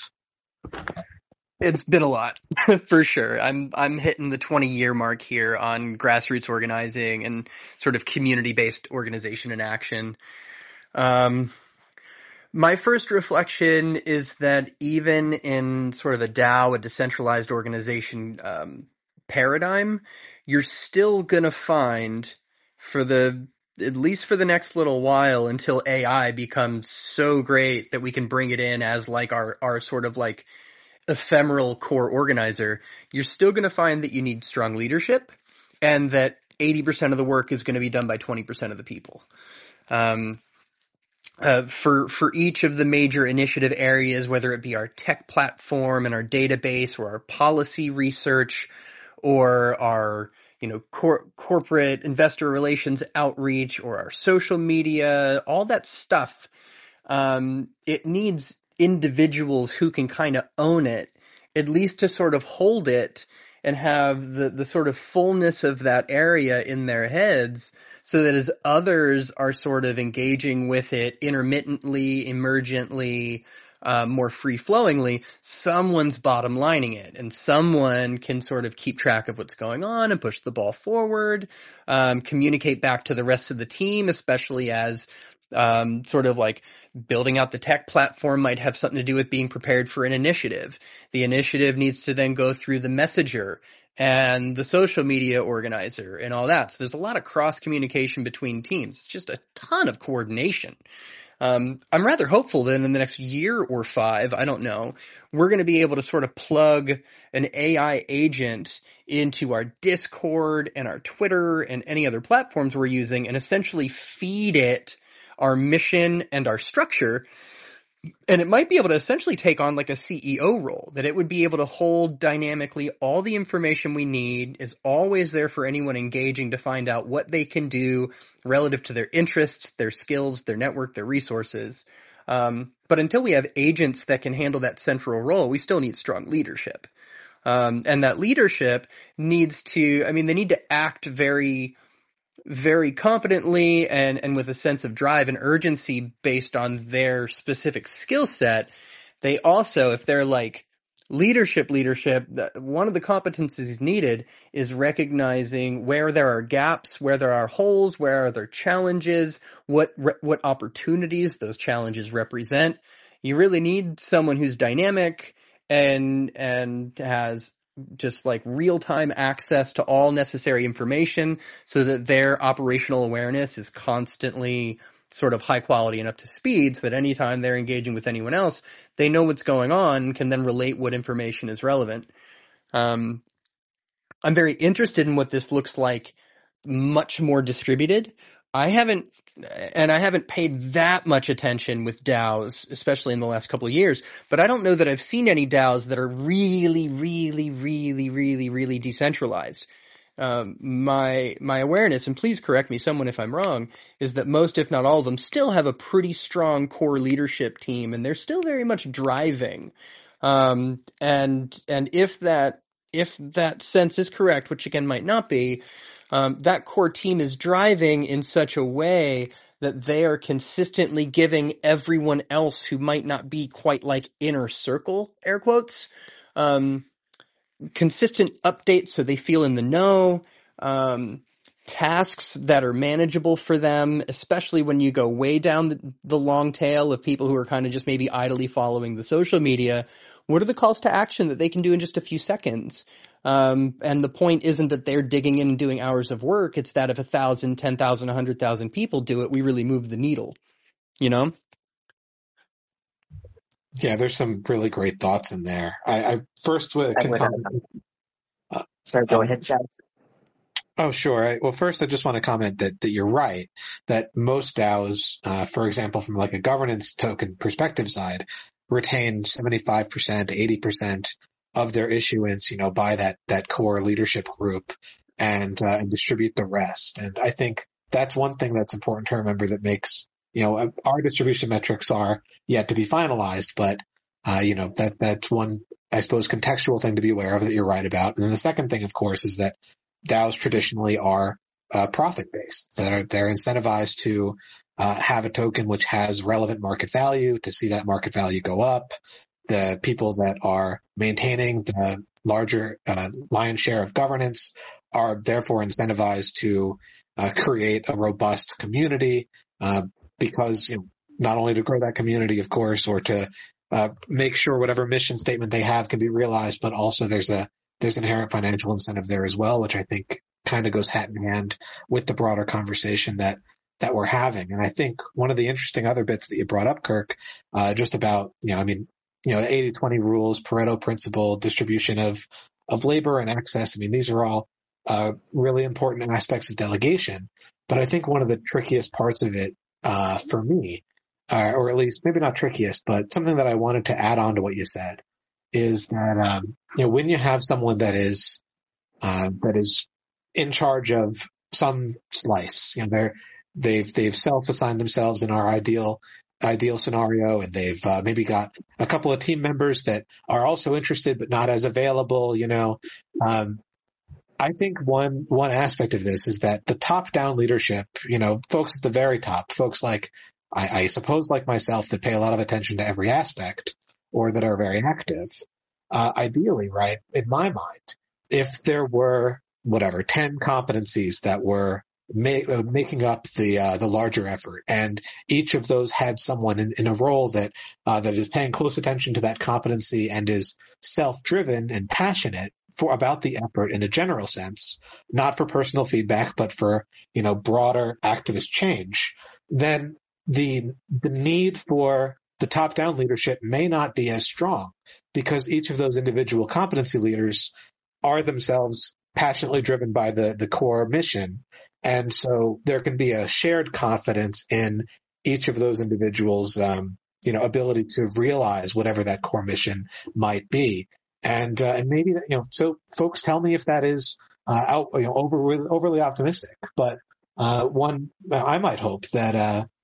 It's been a lot, for sure. I'm I'm hitting the twenty year mark here on grassroots organizing and sort of community based organization and action. Um, my first reflection is that even in sort of a DAO, a decentralized organization um, paradigm, you're still gonna find, for the at least for the next little while, until A I becomes so great that we can bring it in as like our our sort of like ephemeral core organizer, you're still going to find that you need strong leadership and that eighty percent of the work is going to be done by twenty percent of the people. Um, uh, for, for each of the major initiative areas, whether it be our tech platform and our database or our policy research or our, you know, cor- corporate investor relations outreach or our social media, all that stuff, um, it needs individuals who can kind of own it, at least to sort of hold it and have the, the sort of fullness of that area in their heads, so that as others are sort of engaging with it intermittently, emergently, uh, more free-flowingly, someone's bottom lining it, and someone can sort of keep track of what's going on and push the ball forward, um, communicate back to the rest of the team, especially as Um, sort of like building out the tech platform might have something to do with being prepared for an initiative. The initiative needs to then go through the messenger and the social media organizer and all that. So there's a lot of cross communication between teams. It's just a ton of coordination. Um, I'm rather hopeful that in the next year or five, I don't know, we're going to be able to sort of plug an A I agent into our Discord and our Twitter and any other platforms we're using and essentially feed it our mission and our structure, and it might be able to essentially take on like a C E O role, that it would be able to hold dynamically all the information we need, is always there for anyone engaging to find out what they can do relative to their interests, their skills, their network, their resources. Um, But until we have agents that can handle that central role, we still need strong leadership. Um, and that leadership needs to, I mean, they need to act very, very competently and, and with a sense of drive and urgency based on their specific skill set. They also, if they're like leadership, leadership, one of the competencies needed is recognizing where there are gaps, where there are holes, where are there challenges, what, what opportunities those challenges represent. You really need someone who's dynamic and, and has just like real-time access to all necessary information so that their operational awareness is constantly sort of high quality and up to speed, so that anytime they're engaging with anyone else, they know what's going on and can then relate what information is relevant. Um, I'm very interested in what this looks like much more distributed. I haven't, and I haven't paid that much attention with DAOs, especially in the last couple of years, but I don't know that I've seen any DAOs that are really, really, really, really, really decentralized. Um, my, my awareness, and please correct me someone if I'm wrong, is that most, if not all of them, still have a pretty strong core leadership team, and they're still very much driving. Um, and, and if that, if that sense is correct, which again might not be, um, that core team is driving in such a way that they are consistently giving everyone else who might not be quite like inner circle, air quotes, um, consistent updates so they feel in the know, um, tasks that are manageable for them, especially when you go way down the, the long tail of people who are kind of just maybe idly following the social media. What are the calls to action that they can do in just a few seconds? Um, and the point isn't that they're digging in and doing hours of work. It's that if a thousand, ten thousand, a hundred thousand people do it, we really move the needle, you know? Yeah, there's some really great thoughts in there. I, I first uh, I can would, comment. um, Uh, sorry, go um, ahead, Chad. Oh, sure. I, well, first, I just want to comment that, that you're right, that most DAOs, uh, for example, from like a governance token perspective side, retain seventy-five percent, eighty percent of their issuance, you know, by that, that core leadership group and, uh, and distribute the rest. And I think that's one thing that's important to remember that makes, you know, our distribution metrics are yet to be finalized, but, uh, you know, that, that's one, I suppose, contextual thing to be aware of that you're right about. And then the second thing, of course, is that DAOs traditionally are uh, profit-based. That are they're incentivized to uh, have a token which has relevant market value, to see that market value go up. The people that are maintaining the larger uh, lion's share of governance are therefore incentivized to uh, create a robust community uh, because, you know, not only to grow that community, of course, or to uh, make sure whatever mission statement they have can be realized, but also there's a there's inherent financial incentive there as well, which I think kind of goes hand in hand with the broader conversation that, that we're having. And I think one of the interesting other bits that you brought up, Kirk, uh, just about, you know, I mean, you know, the eighty twenty rules, Pareto principle, distribution of, of labor and access. I mean, these are all, uh, really important aspects of delegation. But I think one of the trickiest parts of it, uh, for me, uh, or at least maybe not trickiest, but something that I wanted to add on to what you said, is that, um, you know, when you have someone that is, uh, that is in charge of some slice, you know, they're, they've, they've self-assigned themselves in our ideal, ideal scenario, and they've, uh, maybe got a couple of team members that are also interested, but not as available, you know, um, I think one, one aspect of this is that the top-down leadership, you know, folks at the very top, folks like, I, I suppose like myself that pay a lot of attention to every aspect, or that are very active. Uh, ideally, right, in my mind, if there were, whatever, ten competencies that were ma- uh, making up the uh, the larger effort, and each of those had someone in, in a role that uh, that is paying close attention to that competency and is self-driven and passionate for about the effort in a general sense, not for personal feedback, but for, you know, broader activist change, then the the need for the top-down leadership may not be as strong, because each of those individual competency leaders are themselves passionately driven by the, the core mission. And so there can be a shared confidence in each of those individuals, um, you know, ability to realize whatever that core mission might be. And, uh, and maybe that, you know, so folks tell me if that is, uh, out, you know, over, overly optimistic, but, uh, one, I might hope that, uh,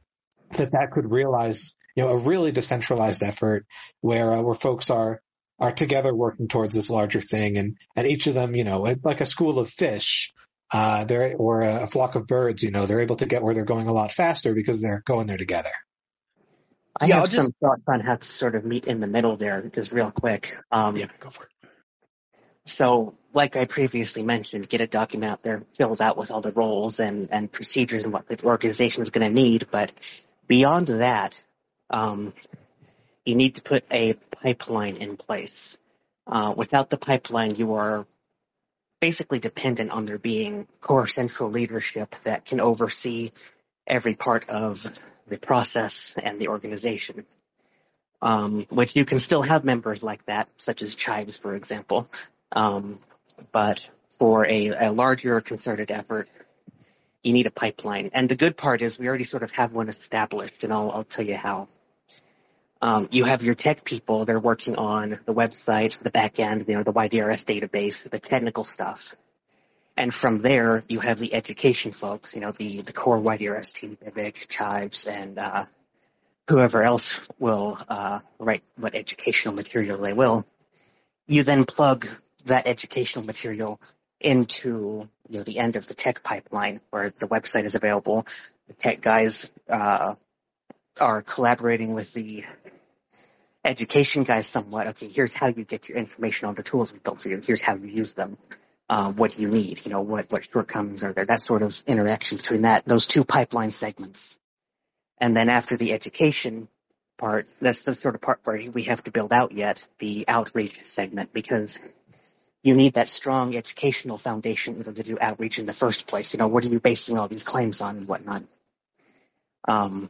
that that could realize, you know, a really decentralized effort where uh, where folks are are together working towards this larger thing, and and each of them, you know, like a school of fish, uh, they're or a flock of birds, you know, they're able to get where they're going a lot faster because they're going there together. I Yeah, have I'll just some thoughts on how to sort of meet in the middle there, just real quick. Um, Yeah, go for it. So, like I previously mentioned, get a document out there filled out with all the roles and, and procedures and what the organization is going to need. But beyond that, um, you need to put a pipeline in place. Uh, without the pipeline, you are basically dependent on there being core central leadership that can oversee every part of the process and the organization. Um, which you can still have members like that, such as Chives, for example. Um, but for a, a larger concerted effort, you need a pipeline. And the good part is we already sort of have one established, and I'll, I'll tell you how. Um, you have your tech people, they're working on the website, the back end, you know, the Y D R S database, the technical stuff. And from there, you have the education folks, you know, the, the core Y D R S team, Vivek, Chives, and uh, whoever else will uh, write what educational material they will. You then plug that educational material into, you know, the end of the tech pipeline where the website is available. The tech guys uh, are collaborating with the education guys somewhat. Okay, here's how you get your information on the tools we built for you. Here's how you use them. Uh, what do you need? You know, what, what shortcomings are there? That sort of interaction between that, those two pipeline segments. And then after the education part, that's the sort of part where we have to build out yet, the outreach segment, because you need that strong educational foundation in order to do outreach in the first place. You know, what are you basing all these claims on and whatnot? Um,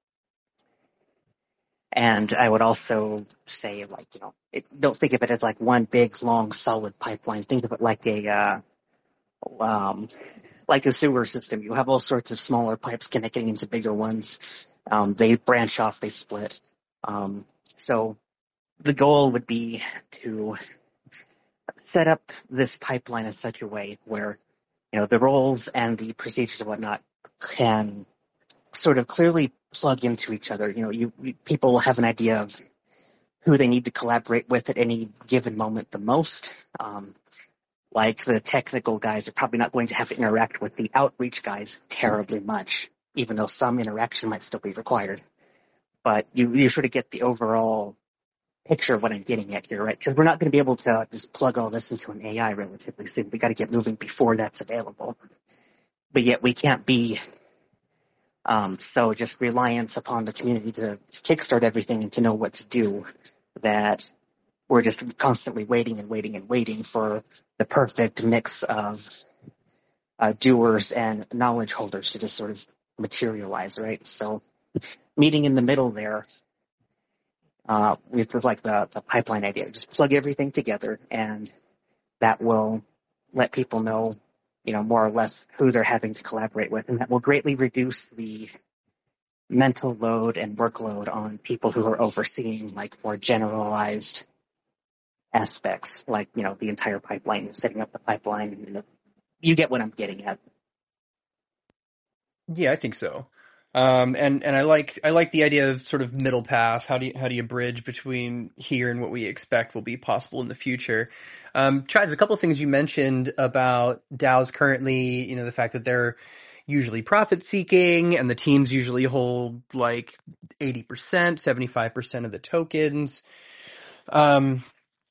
and I would also say, like, you know, it, don't think of it as like one big, long, solid pipeline. Think of it like a, uh, um, like a sewer system. You have all sorts of smaller pipes connecting into bigger ones. Um, they branch off, they split. Um, so the goal would be to set up this pipeline in such a way where, you know, the roles and the procedures and whatnot can sort of clearly plug into each other. You know, you, you people will have an idea of who they need to collaborate with at any given moment the most. Um, like the technical guys are probably not going to have to interact with the outreach guys terribly much, even though some interaction might still be required. But you, you sort of get the overall picture of what I'm getting at here, right? Because we're not going to be able to just plug all this into an A I relatively soon. We got to get moving before that's available. But yet we can't be um, so just reliant upon the community to, to kickstart everything and to know what to do that we're just constantly waiting and waiting and waiting for the perfect mix of uh, doers and knowledge holders to just sort of materialize, right? So meeting in the middle there uh, with this, like the, the pipeline idea, just plug everything together, and that will let people know, you know, more or less who they're having to collaborate with, and that will greatly reduce the mental load and workload on people who are overseeing like more generalized aspects, like, you know, the entire pipeline, setting up the pipeline. You know, you get what I'm getting at. Yeah, I think so. Um, and, and I like, I like the idea of sort of middle path. How do you, how do you bridge between here and what we expect will be possible in the future? Um, Chives, a couple of things you mentioned about DAOs currently, you know, the fact that they're usually profit seeking and the teams usually hold like eighty percent, seventy-five percent of the tokens. Um,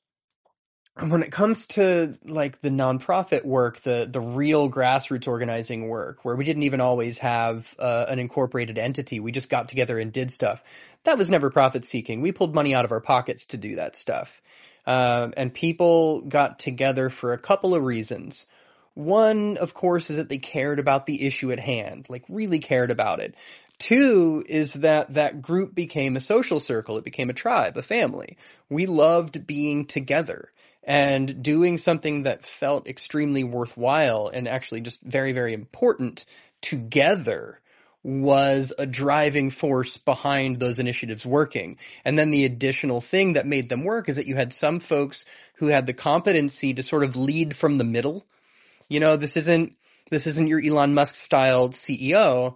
When it comes to like the nonprofit work, the the real grassroots organizing work, where we didn't even always have uh, an incorporated entity, we just got together and did stuff. That was never profit seeking. We pulled money out of our pockets to do that stuff, um, and people got together for a couple of reasons. One, of course, is that they cared about the issue at hand, like really cared about it. Two is that that group became a social circle. It became a tribe, a family. We loved being together and doing something that felt extremely worthwhile and actually just very, very important together was a driving force behind those initiatives working. And then the additional thing that made them work is that you had some folks who had the competency to sort of lead from the middle. You know, this isn't this isn't your Elon Musk style C E O.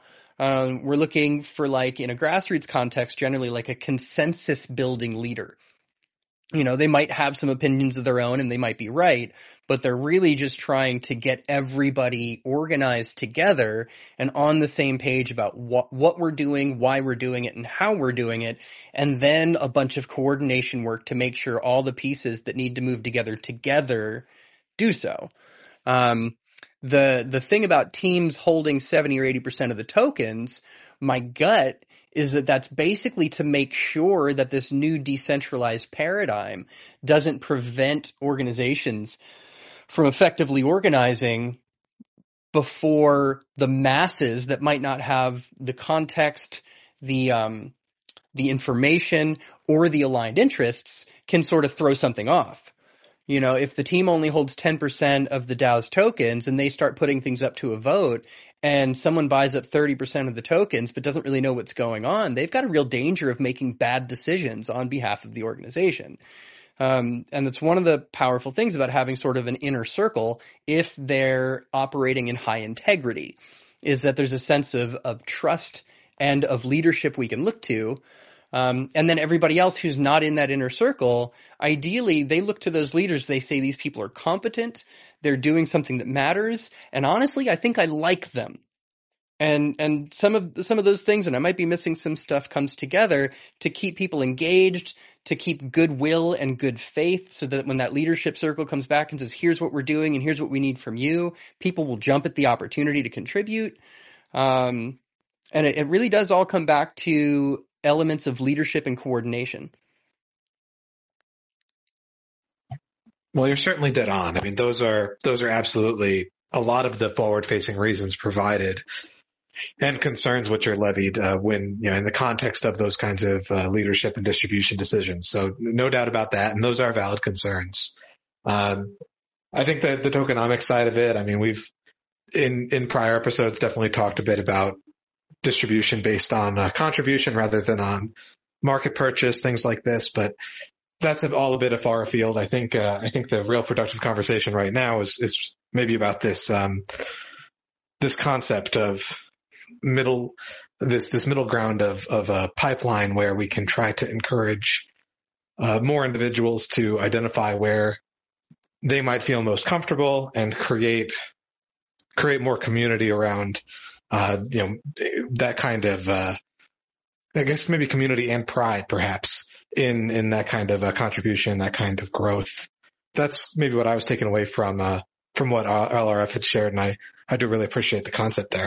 Um, we're looking for, like, in a grassroots context, generally like a consensus building leader. You know, they might have some opinions of their own and they might be right, but they're really just trying to get everybody organized together and on the same page about what, what we're doing, why we're doing it, and how we're doing it, and then a bunch of coordination work to make sure all the pieces that need to move together together do so. Um, the the thing about teams holding seventy or eighty percent of the tokens, my gut is that that's basically to make sure that this new decentralized paradigm doesn't prevent organizations from effectively organizing before the masses that might not have the context, the um, the information, or the aligned interests can sort of throw something off. You know, if the team only holds ten percent of the DAO's tokens and they start putting things up to a vote and someone buys up thirty percent of the tokens but doesn't really know what's going on, they've got a real danger of making bad decisions on behalf of the organization. Um, and that's one of the powerful things about having sort of an inner circle if they're operating in high integrity, is that there's a sense of, of trust and of leadership we can look to. Um, and then everybody else who's not in that inner circle, ideally, they look to those leaders. They say these people are competent. They're doing something that matters. And honestly, I think I like them. And and some of some of those things, and I might be missing some stuff, comes together to keep people engaged, to keep goodwill and good faith, so that when that leadership circle comes back and says, here's what we're doing and here's what we need from you, people will jump at the opportunity to contribute. Um, and it, it really does all come back to elements of leadership and coordination. Well, you're certainly dead on. I mean, those are those are absolutely a lot of the forward-facing reasons provided and concerns which are levied uh, when, you know, in the context of those kinds of uh, leadership and distribution decisions. So no doubt about that, and those are valid concerns. Um, I think that the tokenomics side of it, I mean, we've in in prior episodes definitely talked a bit about distribution based on uh, contribution rather than on market purchase, things like this, but that's all a bit of far afield. I think uh, I think the real productive conversation right now is is maybe about this um, this concept of middle this this middle ground of of a pipeline where we can try to encourage uh, more individuals to identify where they might feel most comfortable and create create more community around uh, you know that kind of uh, I guess maybe community and pride perhaps in in that kind of uh, contribution, that kind of growth. That's maybe what I was taking away from uh, from what L R F had shared, and I I do really appreciate the concept there.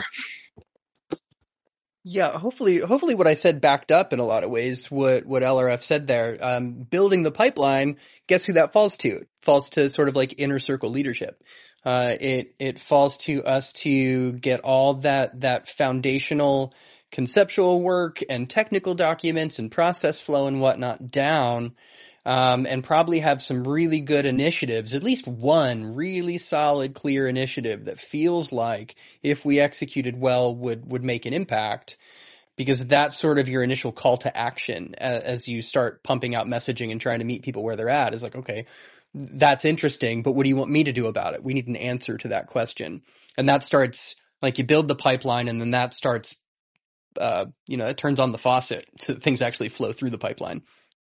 Yeah, hopefully, hopefully what I said backed up in a lot of ways what, what L R F said there. Um, building the pipeline, guess who that falls to? It falls to sort of like inner circle leadership. Uh, it, it falls to us to get all that, that foundational conceptual work and technical documents and process flow and whatnot down. Um, and probably have some really good initiatives, at least one really solid, clear initiative that feels like if we executed well would, would make an impact, because that's sort of your initial call to action as, as you start pumping out messaging and trying to meet people where they're at is like, okay, that's interesting, but what do you want me to do about it? We need an answer to that question. And that starts, like, you build the pipeline and then that starts, uh, you know, it turns on the faucet so that things actually flow through the pipeline.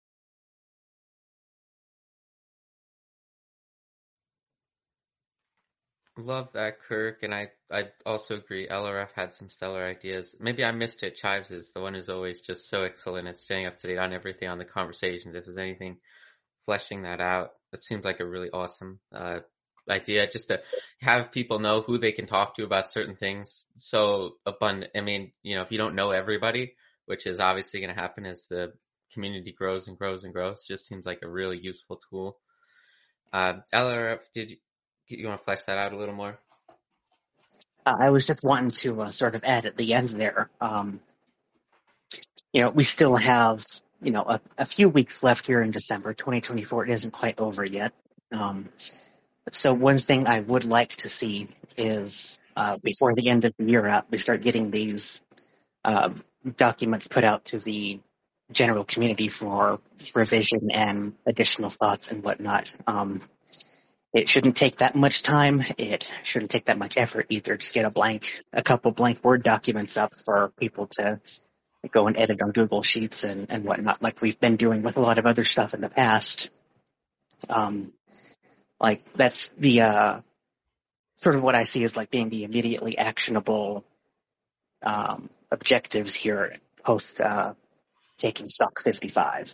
Love that, Kirk, and I, I also agree. L R F had some stellar ideas. Maybe I missed it. Chives is the one who's always just so excellent at staying up to date on everything on the conversations. If there's anything fleshing that out, it seems like a really awesome uh, idea, just to have people know who they can talk to about certain things. So abundant. I mean, you know, if you don't know everybody, which is obviously going to happen as the community grows and grows and grows, just seems like a really useful tool. Uh, L R F, did you? You want to flesh that out a little more? Uh, I was just wanting to uh, sort of add at the end there, um, you know, we still have, you know, a, a few weeks left here in December. twenty twenty-four isn't quite over yet. Um, so one thing I would like to see is uh, before the end of the year out, we start getting these uh, documents put out to the general community for revision and additional thoughts and whatnot. Um, It shouldn't take that much time. It shouldn't take that much effort either. Just get a blank, a couple blank Word documents up for people to go and edit on Google Sheets and, and whatnot, like we've been doing with a lot of other stuff in the past. Um, like that's the uh, sort of what I see as like being the immediately actionable um, objectives here post uh, taking stock fifty-five.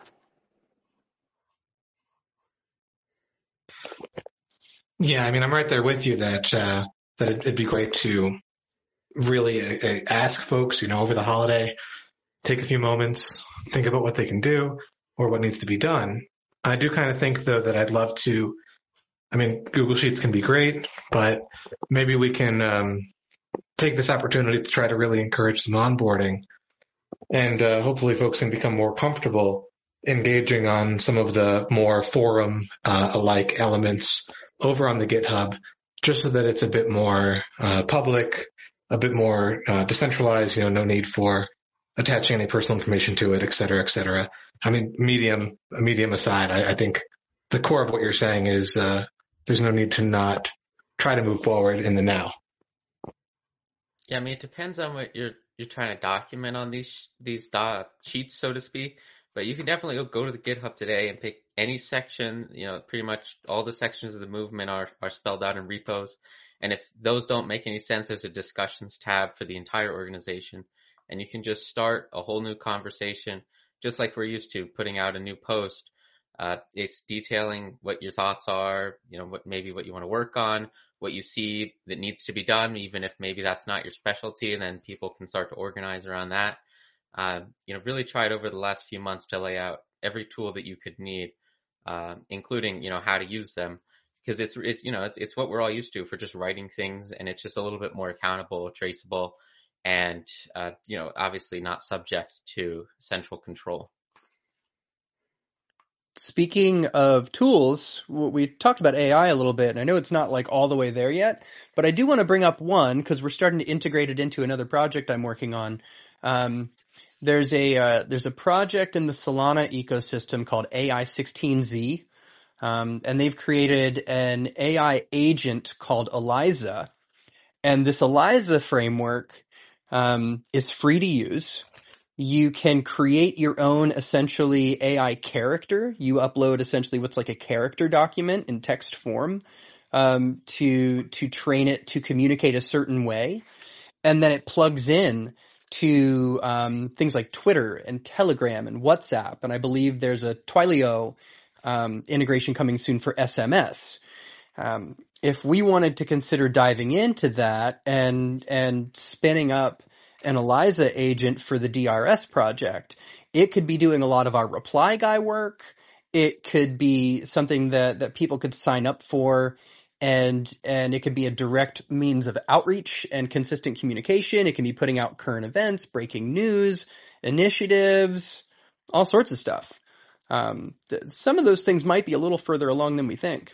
Yeah, I mean, I'm right there with you that uh, that it'd be great to really uh, ask folks, you know, over the holiday, take a few moments, think about what they can do or what needs to be done. I do kind of think, though, that I'd love to, I mean, Google Sheets can be great, but maybe we can um, take this opportunity to try to really encourage some onboarding, and uh, hopefully folks can become more comfortable engaging on some of the more forum uh, alike elements over on the GitHub, just so that it's a bit more uh, public, a bit more uh, decentralized, you know, no need for attaching any personal information to it, et cetera, et cetera. I mean, medium, medium aside, I, I think the core of what you're saying is uh, there's no need to not try to move forward in the now. Yeah, I mean, it depends on what you're you're trying to document on these these dot sheets, so to speak. But you can definitely go to the GitHub today and pick any section. You know, pretty much all the sections of the movement are are spelled out in repos. And if those don't make any sense, there's a discussions tab for the entire organization. And you can just start a whole new conversation, just like we're used to, putting out a new post. Uh, it's detailing what your thoughts are, you know, what maybe what you want to work on, what you see that needs to be done, even if maybe that's not your specialty, and then people can start to organize around that. Uh, you know, really tried over the last few months to lay out every tool that you could need, uh, including, you know, how to use them, because it's, it's, you know, it's, it's what we're all used to for just writing things, and it's just a little bit more accountable, traceable, and, uh, you know, obviously not subject to central control. Speaking of tools, we talked about A I a little bit, and I know it's not like all the way there yet, but I do want to bring up one because we're starting to integrate it into another project I'm working on. Um, there's a uh, there's a project in the Solana ecosystem called A I sixteen Z, um, and they've created an A I agent called Eliza, and this Eliza framework um, is free to use. You can create your own essentially A I character. You upload essentially what's like a character document in text form um, to to train it to communicate a certain way, and then it plugs in to um, things like Twitter and Telegram and WhatsApp, and I believe there's a Twilio um, integration coming soon for S M S. Um, if we wanted to consider diving into that and and spinning up an Eliza agent for the D R S project, it could be doing a lot of our reply guy work. It could be something that, that people could sign up for, and and it could be a direct means of outreach and consistent communication. It can be putting out current events, breaking news, initiatives, all sorts of stuff. Um, th- some of those things might be a little further along than we think.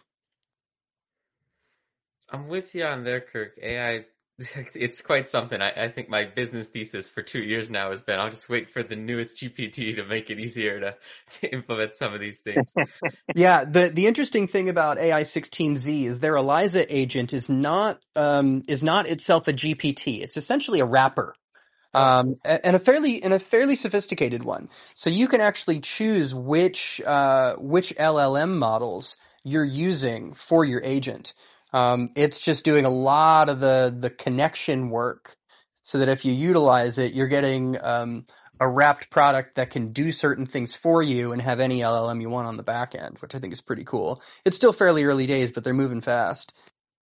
I'm with you on there, Kirk. A I, it's quite something. I, I think my business thesis for two years now has been, I'll just wait for the newest G P T to make it easier to, to implement some of these things. Yeah, the the interesting thing about A I sixteen Z is their Eliza agent is not um, is not itself a G P T. It's essentially a wrapper. Um, and a fairly and a fairly sophisticated one. So you can actually choose which uh, which L L M models you're using for your agent. Um, it's just doing a lot of the the connection work, so that if you utilize it, you're getting um, a wrapped product that can do certain things for you and have any L L M you want on the back end, which I think is pretty cool. It's still fairly early days, but they're moving fast.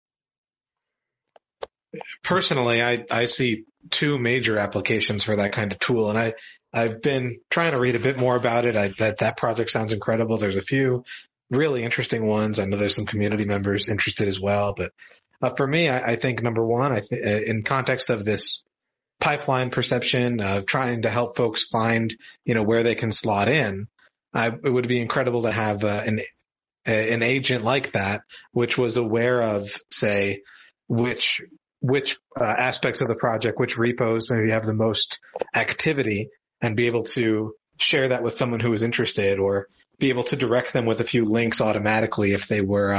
Personally, I, I see two major applications for that kind of tool, and I, I've been trying to read a bit more about it. I, that, that project sounds incredible. There's a few really interesting ones. I know there's some community members interested as well, but uh, for me, I, I think number one, I th- in context of this pipeline perception of trying to help folks find, you know, where they can slot in, I, it would be incredible to have uh, an, an agent like that, which was aware of, say, which which uh, aspects of the project, which repos maybe have the most activity, and be able to share that with someone who is interested, or be able to direct them with a few links automatically if they were uh,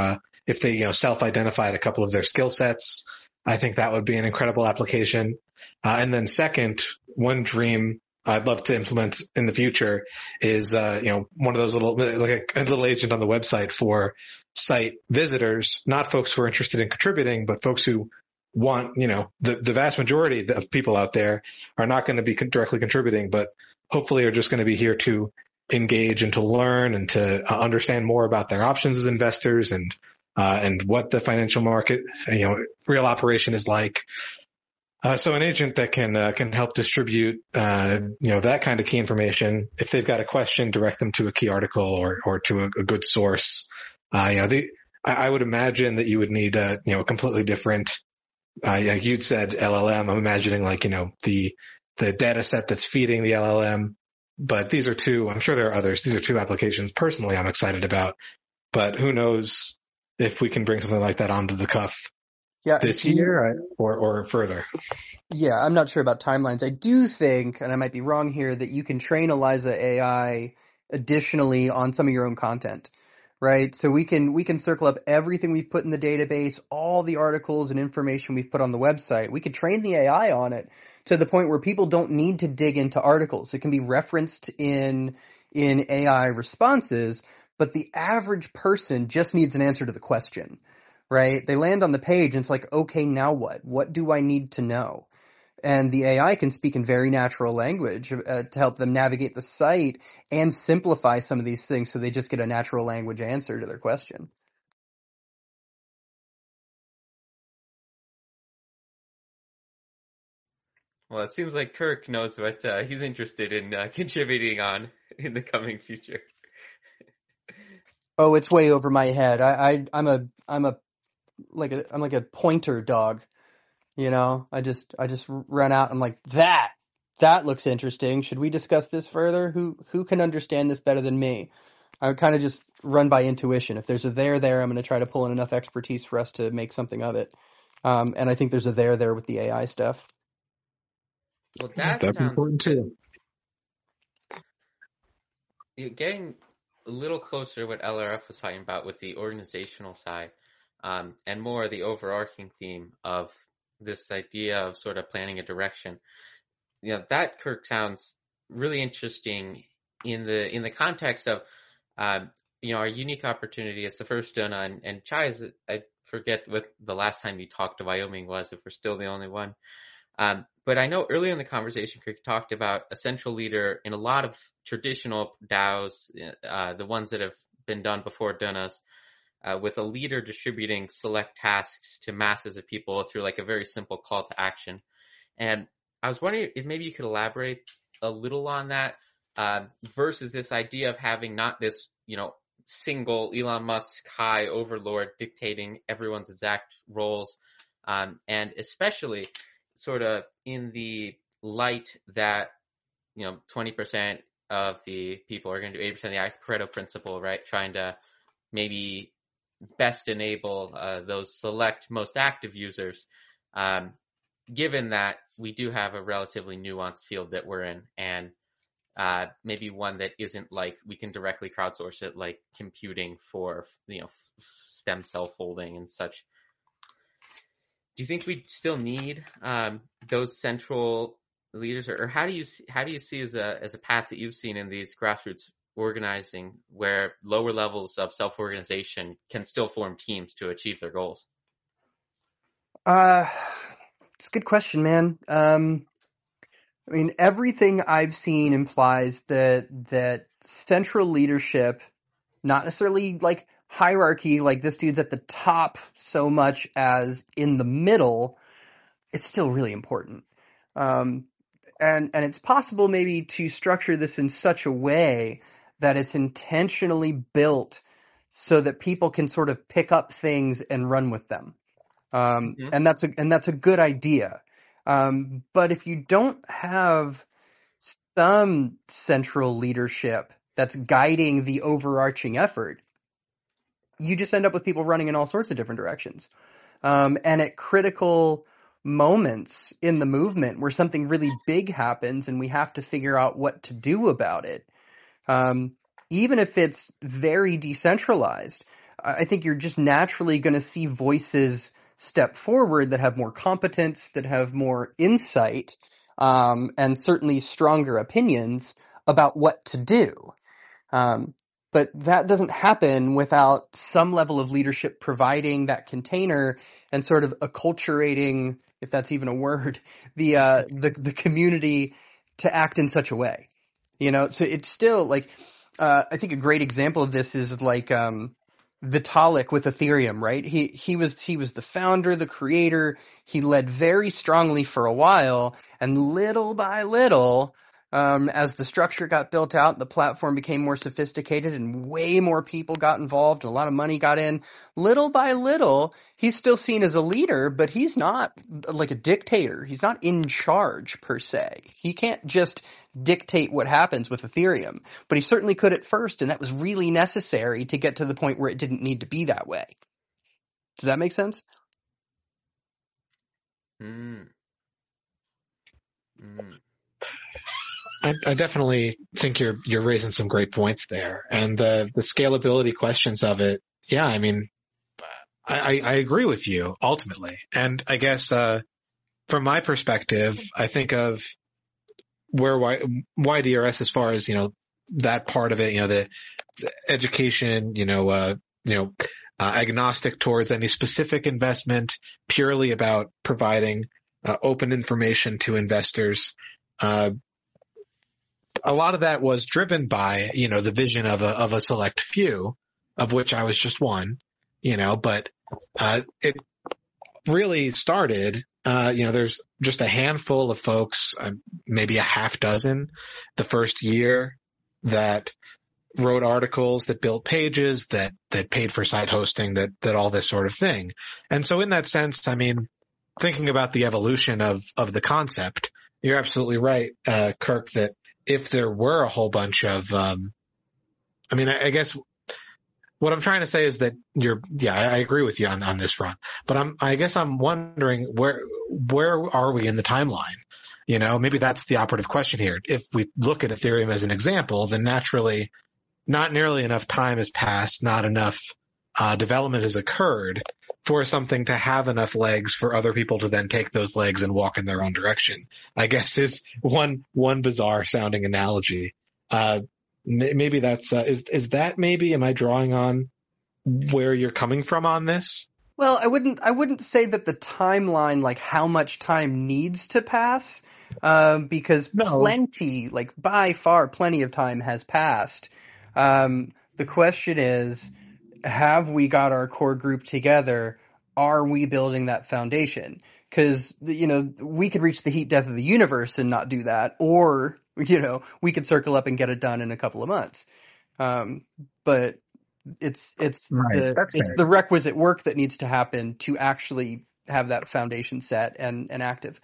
if they, you know, self-identified a couple of their skill sets, I think that would be an incredible application. Uh, and then second, one dream I'd love to implement in the future is, uh, you know, one of those little, like a, a little agent on the website for site visitors, not folks who are interested in contributing, but folks who want, you know, the, the vast majority of people out there are not going to be directly contributing, but hopefully are just going to be here to engage and to learn and to uh, understand more about their options as investors and, uh, and what the financial market, you know, real operation is like. Uh, so an agent that can uh, can help distribute, uh, you know, that kind of key information. If they've got a question, direct them to a key article or or to a, a good source. Uh, you know, the, I, I would imagine that you would need a you know a completely different. Uh, like you'd said L L M. I'm imagining like you know the the data set that's feeding the L L M. But these are two. I'm sure there are others. These are two applications personally I'm excited about. But who knows if we can bring something like that onto the cuff Yeah, this do you- year or or further. Yeah, I'm not sure about timelines. I do think, and I might be wrong here, that you can train Eliza A I additionally on some of your own content, right? So we can we can circle up everything we've put in the database, all the articles and information we've put on the website. We could train the A I on it to the point where people don't need to dig into articles. It can be referenced in in A I responses, but the average person just needs an answer to the question, right? They land on the page and it's like, okay, now what? What do I need to know? And the A I can speak in very natural language uh, to help them navigate the site and simplify some of these things so they just get a natural language answer to their question. Well, it seems like Kirk knows what uh, he's interested in uh, contributing on in the coming future. Oh, it's way over my head. I, I I'm a I'm a like a I'm like a pointer dog. You know, I just I just run out. I'm like, that that looks interesting. Should we discuss this further? Who who can understand this better than me? I would kind of just run by intuition. If there's a there there, I'm going to try to pull in enough expertise for us to make something of it. Um, and I think there's a there there with the A I stuff. Well, that That's sounds important too. you're getting a little closer to what L R F was talking about with the organizational side, um, and more the overarching theme of this idea of sort of planning a direction. You know, that, Kirk, sounds really interesting in the in the context of, um, you know, our unique opportunity as the first donor, and, and Chai's, I forget what the last time you talked to Wyoming was, if we're still the only one. Um, but I know earlier in the conversation, Kirk talked about a central leader in a lot of traditional DAOs, uh, the ones that have been done before D N As, uh, with a leader distributing select tasks to masses of people through like a very simple call to action. And I was wondering if maybe you could elaborate a little on that, uh, versus this idea of having not this, you know, single Elon Musk high overlord dictating everyone's exact roles, um, and especially sort of in the light that, you know, twenty percent of the people are going to do eighty percent of the Pareto principle, right? Trying to maybe best enable uh, those select most active users, um, given that we do have a relatively nuanced field that we're in, and uh, maybe one that isn't like we can directly crowdsource it, like computing for, you know, stem cell folding and such. Do you think we still need um, those central leaders, or, or how do you how do you see as a as a path that you've seen in these grassroots organizing, where lower levels of self-organization can still form teams to achieve their goals? Uh, it's a good question, man. Um, I mean, everything I've seen implies that that central leadership, not necessarily like hierarchy, like this dude's at the top so much as in the middle, it's still really important. Um, and and it's possible maybe to structure this in such a way that it's intentionally built so that people can sort of pick up things and run with them. Um, Mhm. and that's a and that's a good idea. Um, but if you don't have some central leadership that's guiding the overarching effort, you just end up with people running in all sorts of different directions. Um, and at critical moments in the movement where something really big happens and we have to figure out what to do about it, um, even if it's very decentralized, I think you're just naturally going to see voices step forward that have more competence, that have more insight, um, and certainly stronger opinions about what to do. Um, but that doesn't happen without some level of leadership providing that container and sort of acculturating, if that's even a word, the uh, the the community to act in such a way. You know, so it's still like uh, I think a great example of this is like um, Vitalik with Ethereum, right? He he was he was the founder, the creator. He led very strongly for a while, and little by little, um, as the structure got built out, the platform became more sophisticated, and way more people got involved, and a lot of money got in. Little by little, he's still seen as a leader, but he's not like a dictator. He's not in charge per se. He can't just dictate what happens with Ethereum, but he certainly could at first, and that was really necessary to get to the point where it didn't need to be that way. Does that make sense? Mm. Mm. I, I definitely think you're you're raising some great points there, and the the scalability questions of it. Yeah, I mean, I, I agree with you ultimately, and I guess uh, from my perspective, I think of where Y D R S as far as you know that part of it, you know, the, the education, you know, uh, you know, uh, agnostic towards any specific investment, purely about providing uh, open information to investors. Uh, a lot of that was driven by, you know, the vision of a, of a select few, of which I was just one, you know, but, uh, it really started, uh, you know, there's just a handful of folks, uh, maybe a half dozen the first year that wrote articles, that built pages, that, that paid for site hosting, that, that all this sort of thing. And so in that sense, I mean, thinking about the evolution of, of the concept, you're absolutely right, uh, Kirk, that if there were a whole bunch of, um, I mean, I, I guess what I'm trying to say is that you're, yeah, I, I agree with you on, on this front, but I'm, I guess I'm wondering where, where are we in the timeline? You know, maybe that's the operative question here. If we look at Ethereum as an example, then naturally not nearly enough time has passed, not enough, uh, development has occurred for something to have enough legs for other people to then take those legs and walk in their own direction, I guess is one, one bizarre sounding analogy. Uh, maybe that's, uh, is, is that maybe, am I drawing on where you're coming from on this? Well, I wouldn't, I wouldn't say that the timeline, like how much time needs to pass, um, because No. plenty, like by far plenty of time has passed. Um, the question is, have we got our core group together? Are we building that foundation? Because, you know, we could reach the heat death of the universe and not do that, or, you know, we could circle up and get it done in a couple of months. Um, but it's, it's Right, the, that's it's fair. the requisite work that needs to happen to actually have that foundation set and, and active.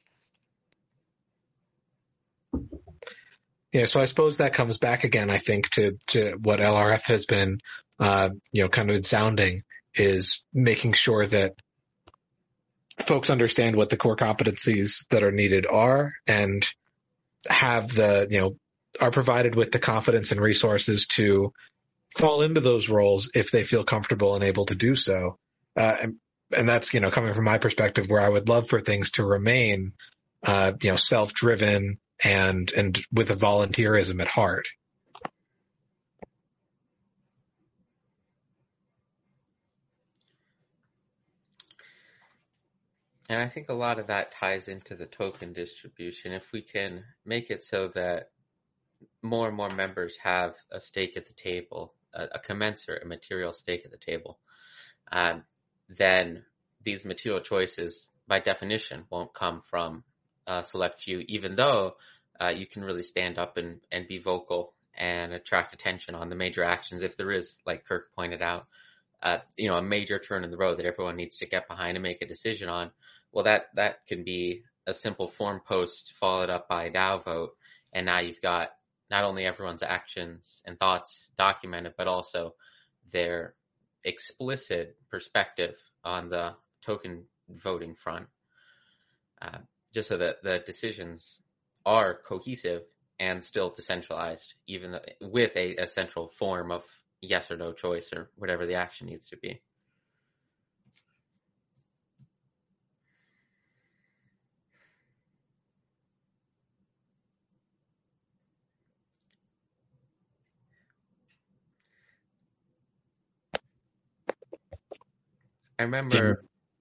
Yeah, so I suppose that comes back again, I think, to, to what L R F has been, uh, you know, kind of sounding, is making sure that folks understand what the core competencies that are needed are and have the, you know, are provided with the confidence and resources to fall into those roles if they feel comfortable and able to do so. Uh, and, and that's, you know, coming from my perspective, where I would love for things to remain, uh, you know, self-driven and, and with a volunteerism at heart. And I think a lot of that ties into the token distribution. If we can make it so that more and more members have a stake at the table, a, a commensurate, a material stake at the table, um, then these material choices, by definition, won't come from a select few, even though uh, you can really stand up and, and be vocal and attract attention on the major actions. If there is, like Kirk pointed out, uh, you know, a major turn in the road that everyone needs to get behind and make a decision on, well, that, that can be a simple forum post followed up by a DAO vote. And now you've got not only everyone's actions and thoughts documented, but also their explicit perspective on the token voting front, uh, just so that the decisions are cohesive and still decentralized, even with a, a central form of yes or no choice or whatever the action needs to be. I remember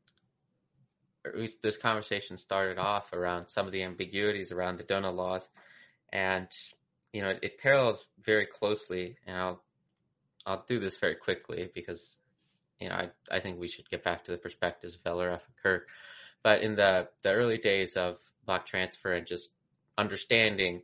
this conversation started off around some of the ambiguities around the D O N A laws, and you know it, it parallels very closely. And I'll I'll do this very quickly because you know I I think we should get back to the perspectives of L R F and Kirk. But in the the early days of block transfer and just understanding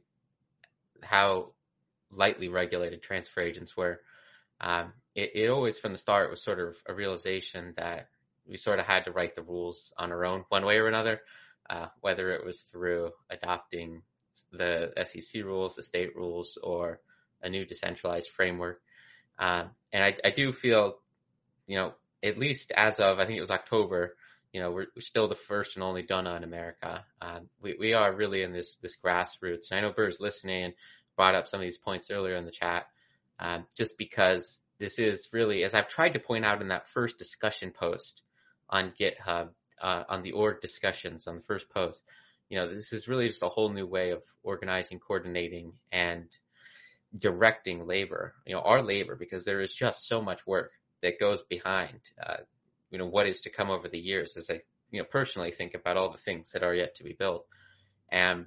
how lightly regulated transfer agents were, um, it, it always from the start was sort of a realization that we sort of had to write the rules on our own one way or another, uh, whether it was through adopting the S E C rules, the state rules, or a new decentralized framework. Um, and I, I do feel, you know, at least as of, I think it was October, you know, we're, we're still the first and only D O N A in America. Um, we, we are really in this, this grassroots. And I know Burr's listening and brought up some of these points earlier in the chat, um, just because this is really, as I've tried to point out in that first discussion post on GitHub, uh, on the org discussions on the first post, you know, this is really just a whole new way of organizing, coordinating, and directing labor, you know, our labor, because there is just so much work that goes behind, uh, you know, what is to come over the years, as I, you know, personally think about all the things that are yet to be built. And,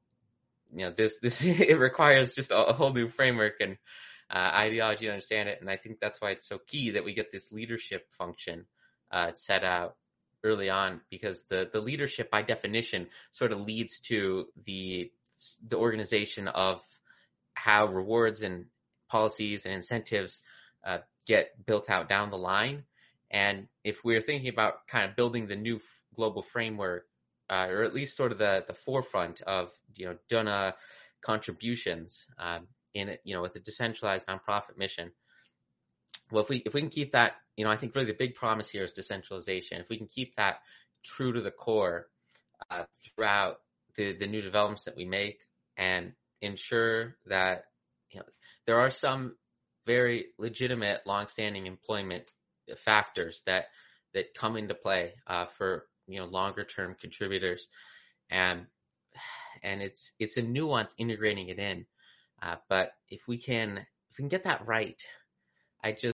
you know, this, this, it requires just a, a whole new framework and uh, ideology to understand it. And I think that's why it's so key that we get this leadership function uh, set out early on, because the, the leadership by definition sort of leads to the, the organization of how rewards and policies and incentives uh, get built out down the line. And if we're thinking about kind of building the new f- global framework, uh, or at least sort of the, the forefront of, you know, D O N A contributions um, in it, you know, with a decentralized nonprofit mission. Well, if we if we can keep that, you know, I think really the big promise here is decentralization. If we can keep that true to the core uh, throughout the, the new developments that we make, and ensure that, you know, there are some very legitimate, longstanding employment factors that that come into play uh, for, you know, longer term contributors, and and it's it's a nuance integrating it in. Uh, but if we can if we can get that right, I just